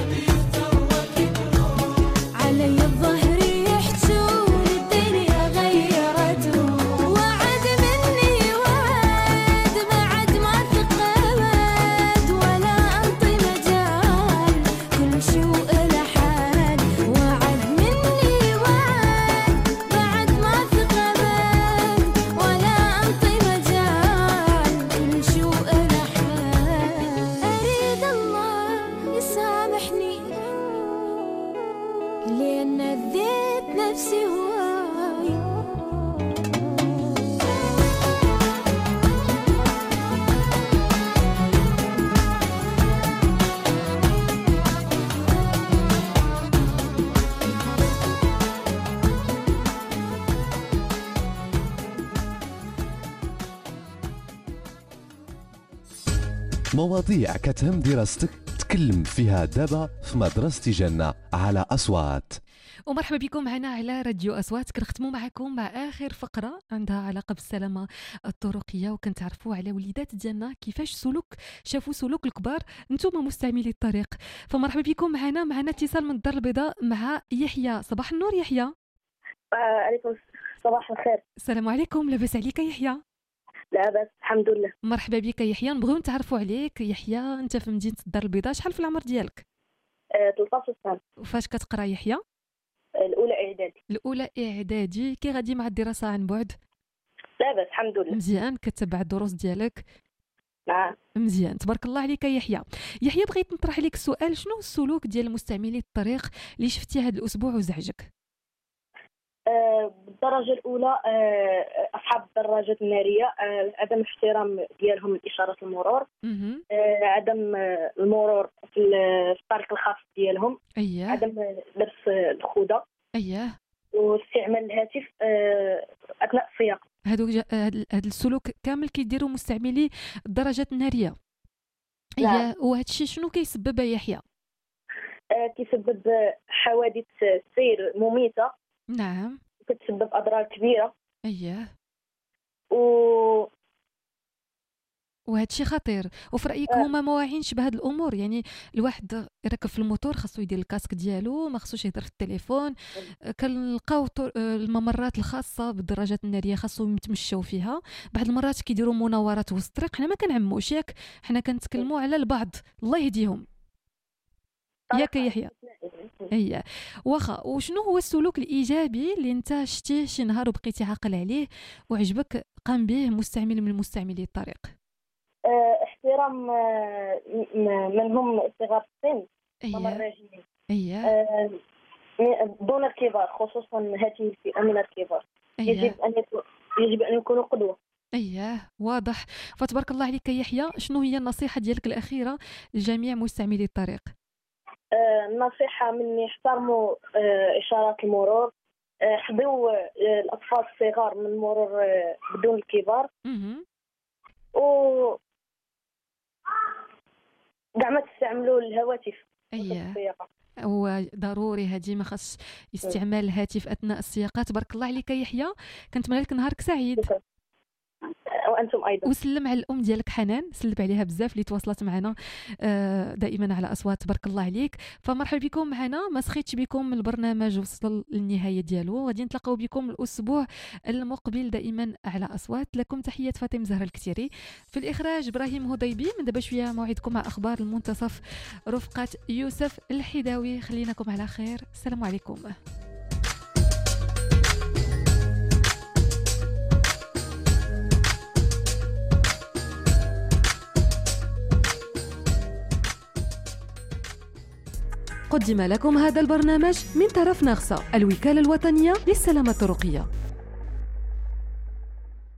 Speaker 7: علي بظهري يحجون الدنيا غيرتهم وعد مني وعد بعد ما تقبل ولا أنطي مجال كل شي وإله حال وعد مني وعد بعد ما تقبل ولا أنطي مجال كل شي وإله حال أريد الله يسامحني لأن أذيت نفسي هواي
Speaker 2: مواضيع كتهم دراستك تكلم فيها دابا في مدرسة جنة على أصوات.
Speaker 1: ومرحبا بكم معنا على راديو أصوات. كنختموا معكم مع آخر فقرة عندها علاقة بالسلامة الطرقية، وكنتعرفوا على وليدات ديالنا كيفاش سلوك شافوا سلوك الكبار نتوما مستعملي الطريق. فمرحبا بكم معنا معنا اتصال من الدار البيضاء مع يحيى. صباح النور يحيى.
Speaker 3: عليكم صباح الخير.
Speaker 1: السلام عليكم. لاباس عليك يحيى؟
Speaker 3: لاباس الحمد لله.
Speaker 1: مرحبا بك يحيى. نبغيو نتعرفوا عليك يحيى، انت في مدينة الدار البيضاء، شحال في العمر ديالك؟
Speaker 3: ثلاثة عشر سنة.
Speaker 1: وفاش كتقرا يحيى؟
Speaker 3: الأولى إعدادي.
Speaker 1: الأولى إعدادي. كي غادي مع الدراسة عن بعد؟
Speaker 3: لاباس الحمد لله.
Speaker 1: مزيان. كتتبع الدروس ديالك؟
Speaker 3: نعم.
Speaker 1: مزيان تبارك الله عليك يحيى. يحيى بغيت نطرح عليك سؤال، شنو السلوك ديال مستعملي الطريق اللي شفتيه هذا الأسبوع وزعجك؟
Speaker 3: أه بالدرجة الأولى أه أصحاب الدراجات النارية، أه عدم احترام ديالهم لإشارات المرور، أه عدم المرور في الطريق الخاص ديالهم،
Speaker 1: أيه.
Speaker 3: عدم لبس الخوذة،
Speaker 1: أيه.
Speaker 3: واستعمال الهاتف أه أثناء السياقة.
Speaker 1: هادو هاد السلوك كامل كيديروا مستعملي الدراجات النارية.
Speaker 3: نعم.
Speaker 1: أيه. وهذا الشيء شنو كيسبب يحيى؟
Speaker 3: أه كيسبب حوادث سير مميتة.
Speaker 1: نعم.
Speaker 3: كتسبب أضرار كبيرة.
Speaker 1: أيه.
Speaker 3: و
Speaker 1: وهذا الشيء خطير. وفي رايك
Speaker 3: آه.
Speaker 1: هما ما واعيينش بهاد الامور؟ يعني الواحد يركب في الموتور خاصو يدير الكاسك ديالو، ما خصوش يهضر في التليفون. كنلقاو الممرات الخاصه بالدراجات الناريه خاصهم يتمشاو فيها، بعض المرات كيديروا مناورات وسط الطريق. حنا ما كنعموش ياك، حنا كنتكلموا على البعض الله يهديهم ياك يحيى. اي واخا. وشنو هو السلوك الايجابي اللي انت شتيه شي نهار وبقيتي عاقل عليه وعجبك قام به مستعمل من مستعملي الطريق؟
Speaker 3: أه احترام أه من هم صغار السن.
Speaker 1: أيه.
Speaker 3: ممرجين.
Speaker 1: اييه.
Speaker 3: أه دون الكبار، خصوصا هذه الفئة من الكبار.
Speaker 1: أيه.
Speaker 3: يجب ان يكون يجب ان يكونوا قدوة.
Speaker 1: اييه واضح. فتبارك الله عليك يحيى. شنو هي النصيحة ديالك الأخيرة لجميع مستعملي الطريق؟
Speaker 3: أه النصيحة من يحترموا أه إشارات المرور، أه حذوا أه الأطفال الصغار من المرور أه بدون الكبار.
Speaker 1: اها.
Speaker 3: و كاع ما تستعملوا الهواتف.
Speaker 1: اييه. وضروري هذه ما خص استعمال الهاتف اثناء السياقه. تبارك الله عليك يحيى. كنتمنى لك نهارك سعيد.
Speaker 3: وانتم ايضا.
Speaker 1: وسلم على الام ديالك حنان، سلب عليها بزاف اللي تواصلت معنا دائما على اصوات. تبارك الله عليك. فمرحبا بكم معنا. ما سخيتش بكم البرنامج وصل للنهايه ديالو، غادي نتلاقاو بكم الاسبوع المقبل دائما على اصوات. لكم تحيات فاطمه زهره الكتيري، في الاخراج ابراهيم هضيبي. من دابا شويه موعدكم مع اخبار المنتصف رفقه يوسف الحداوي. خليناكم على خير. السلام عليكم. قدم لكم هذا البرنامج من طرف ناغصة، الوكالة الوطنية للسلامة الطرقية.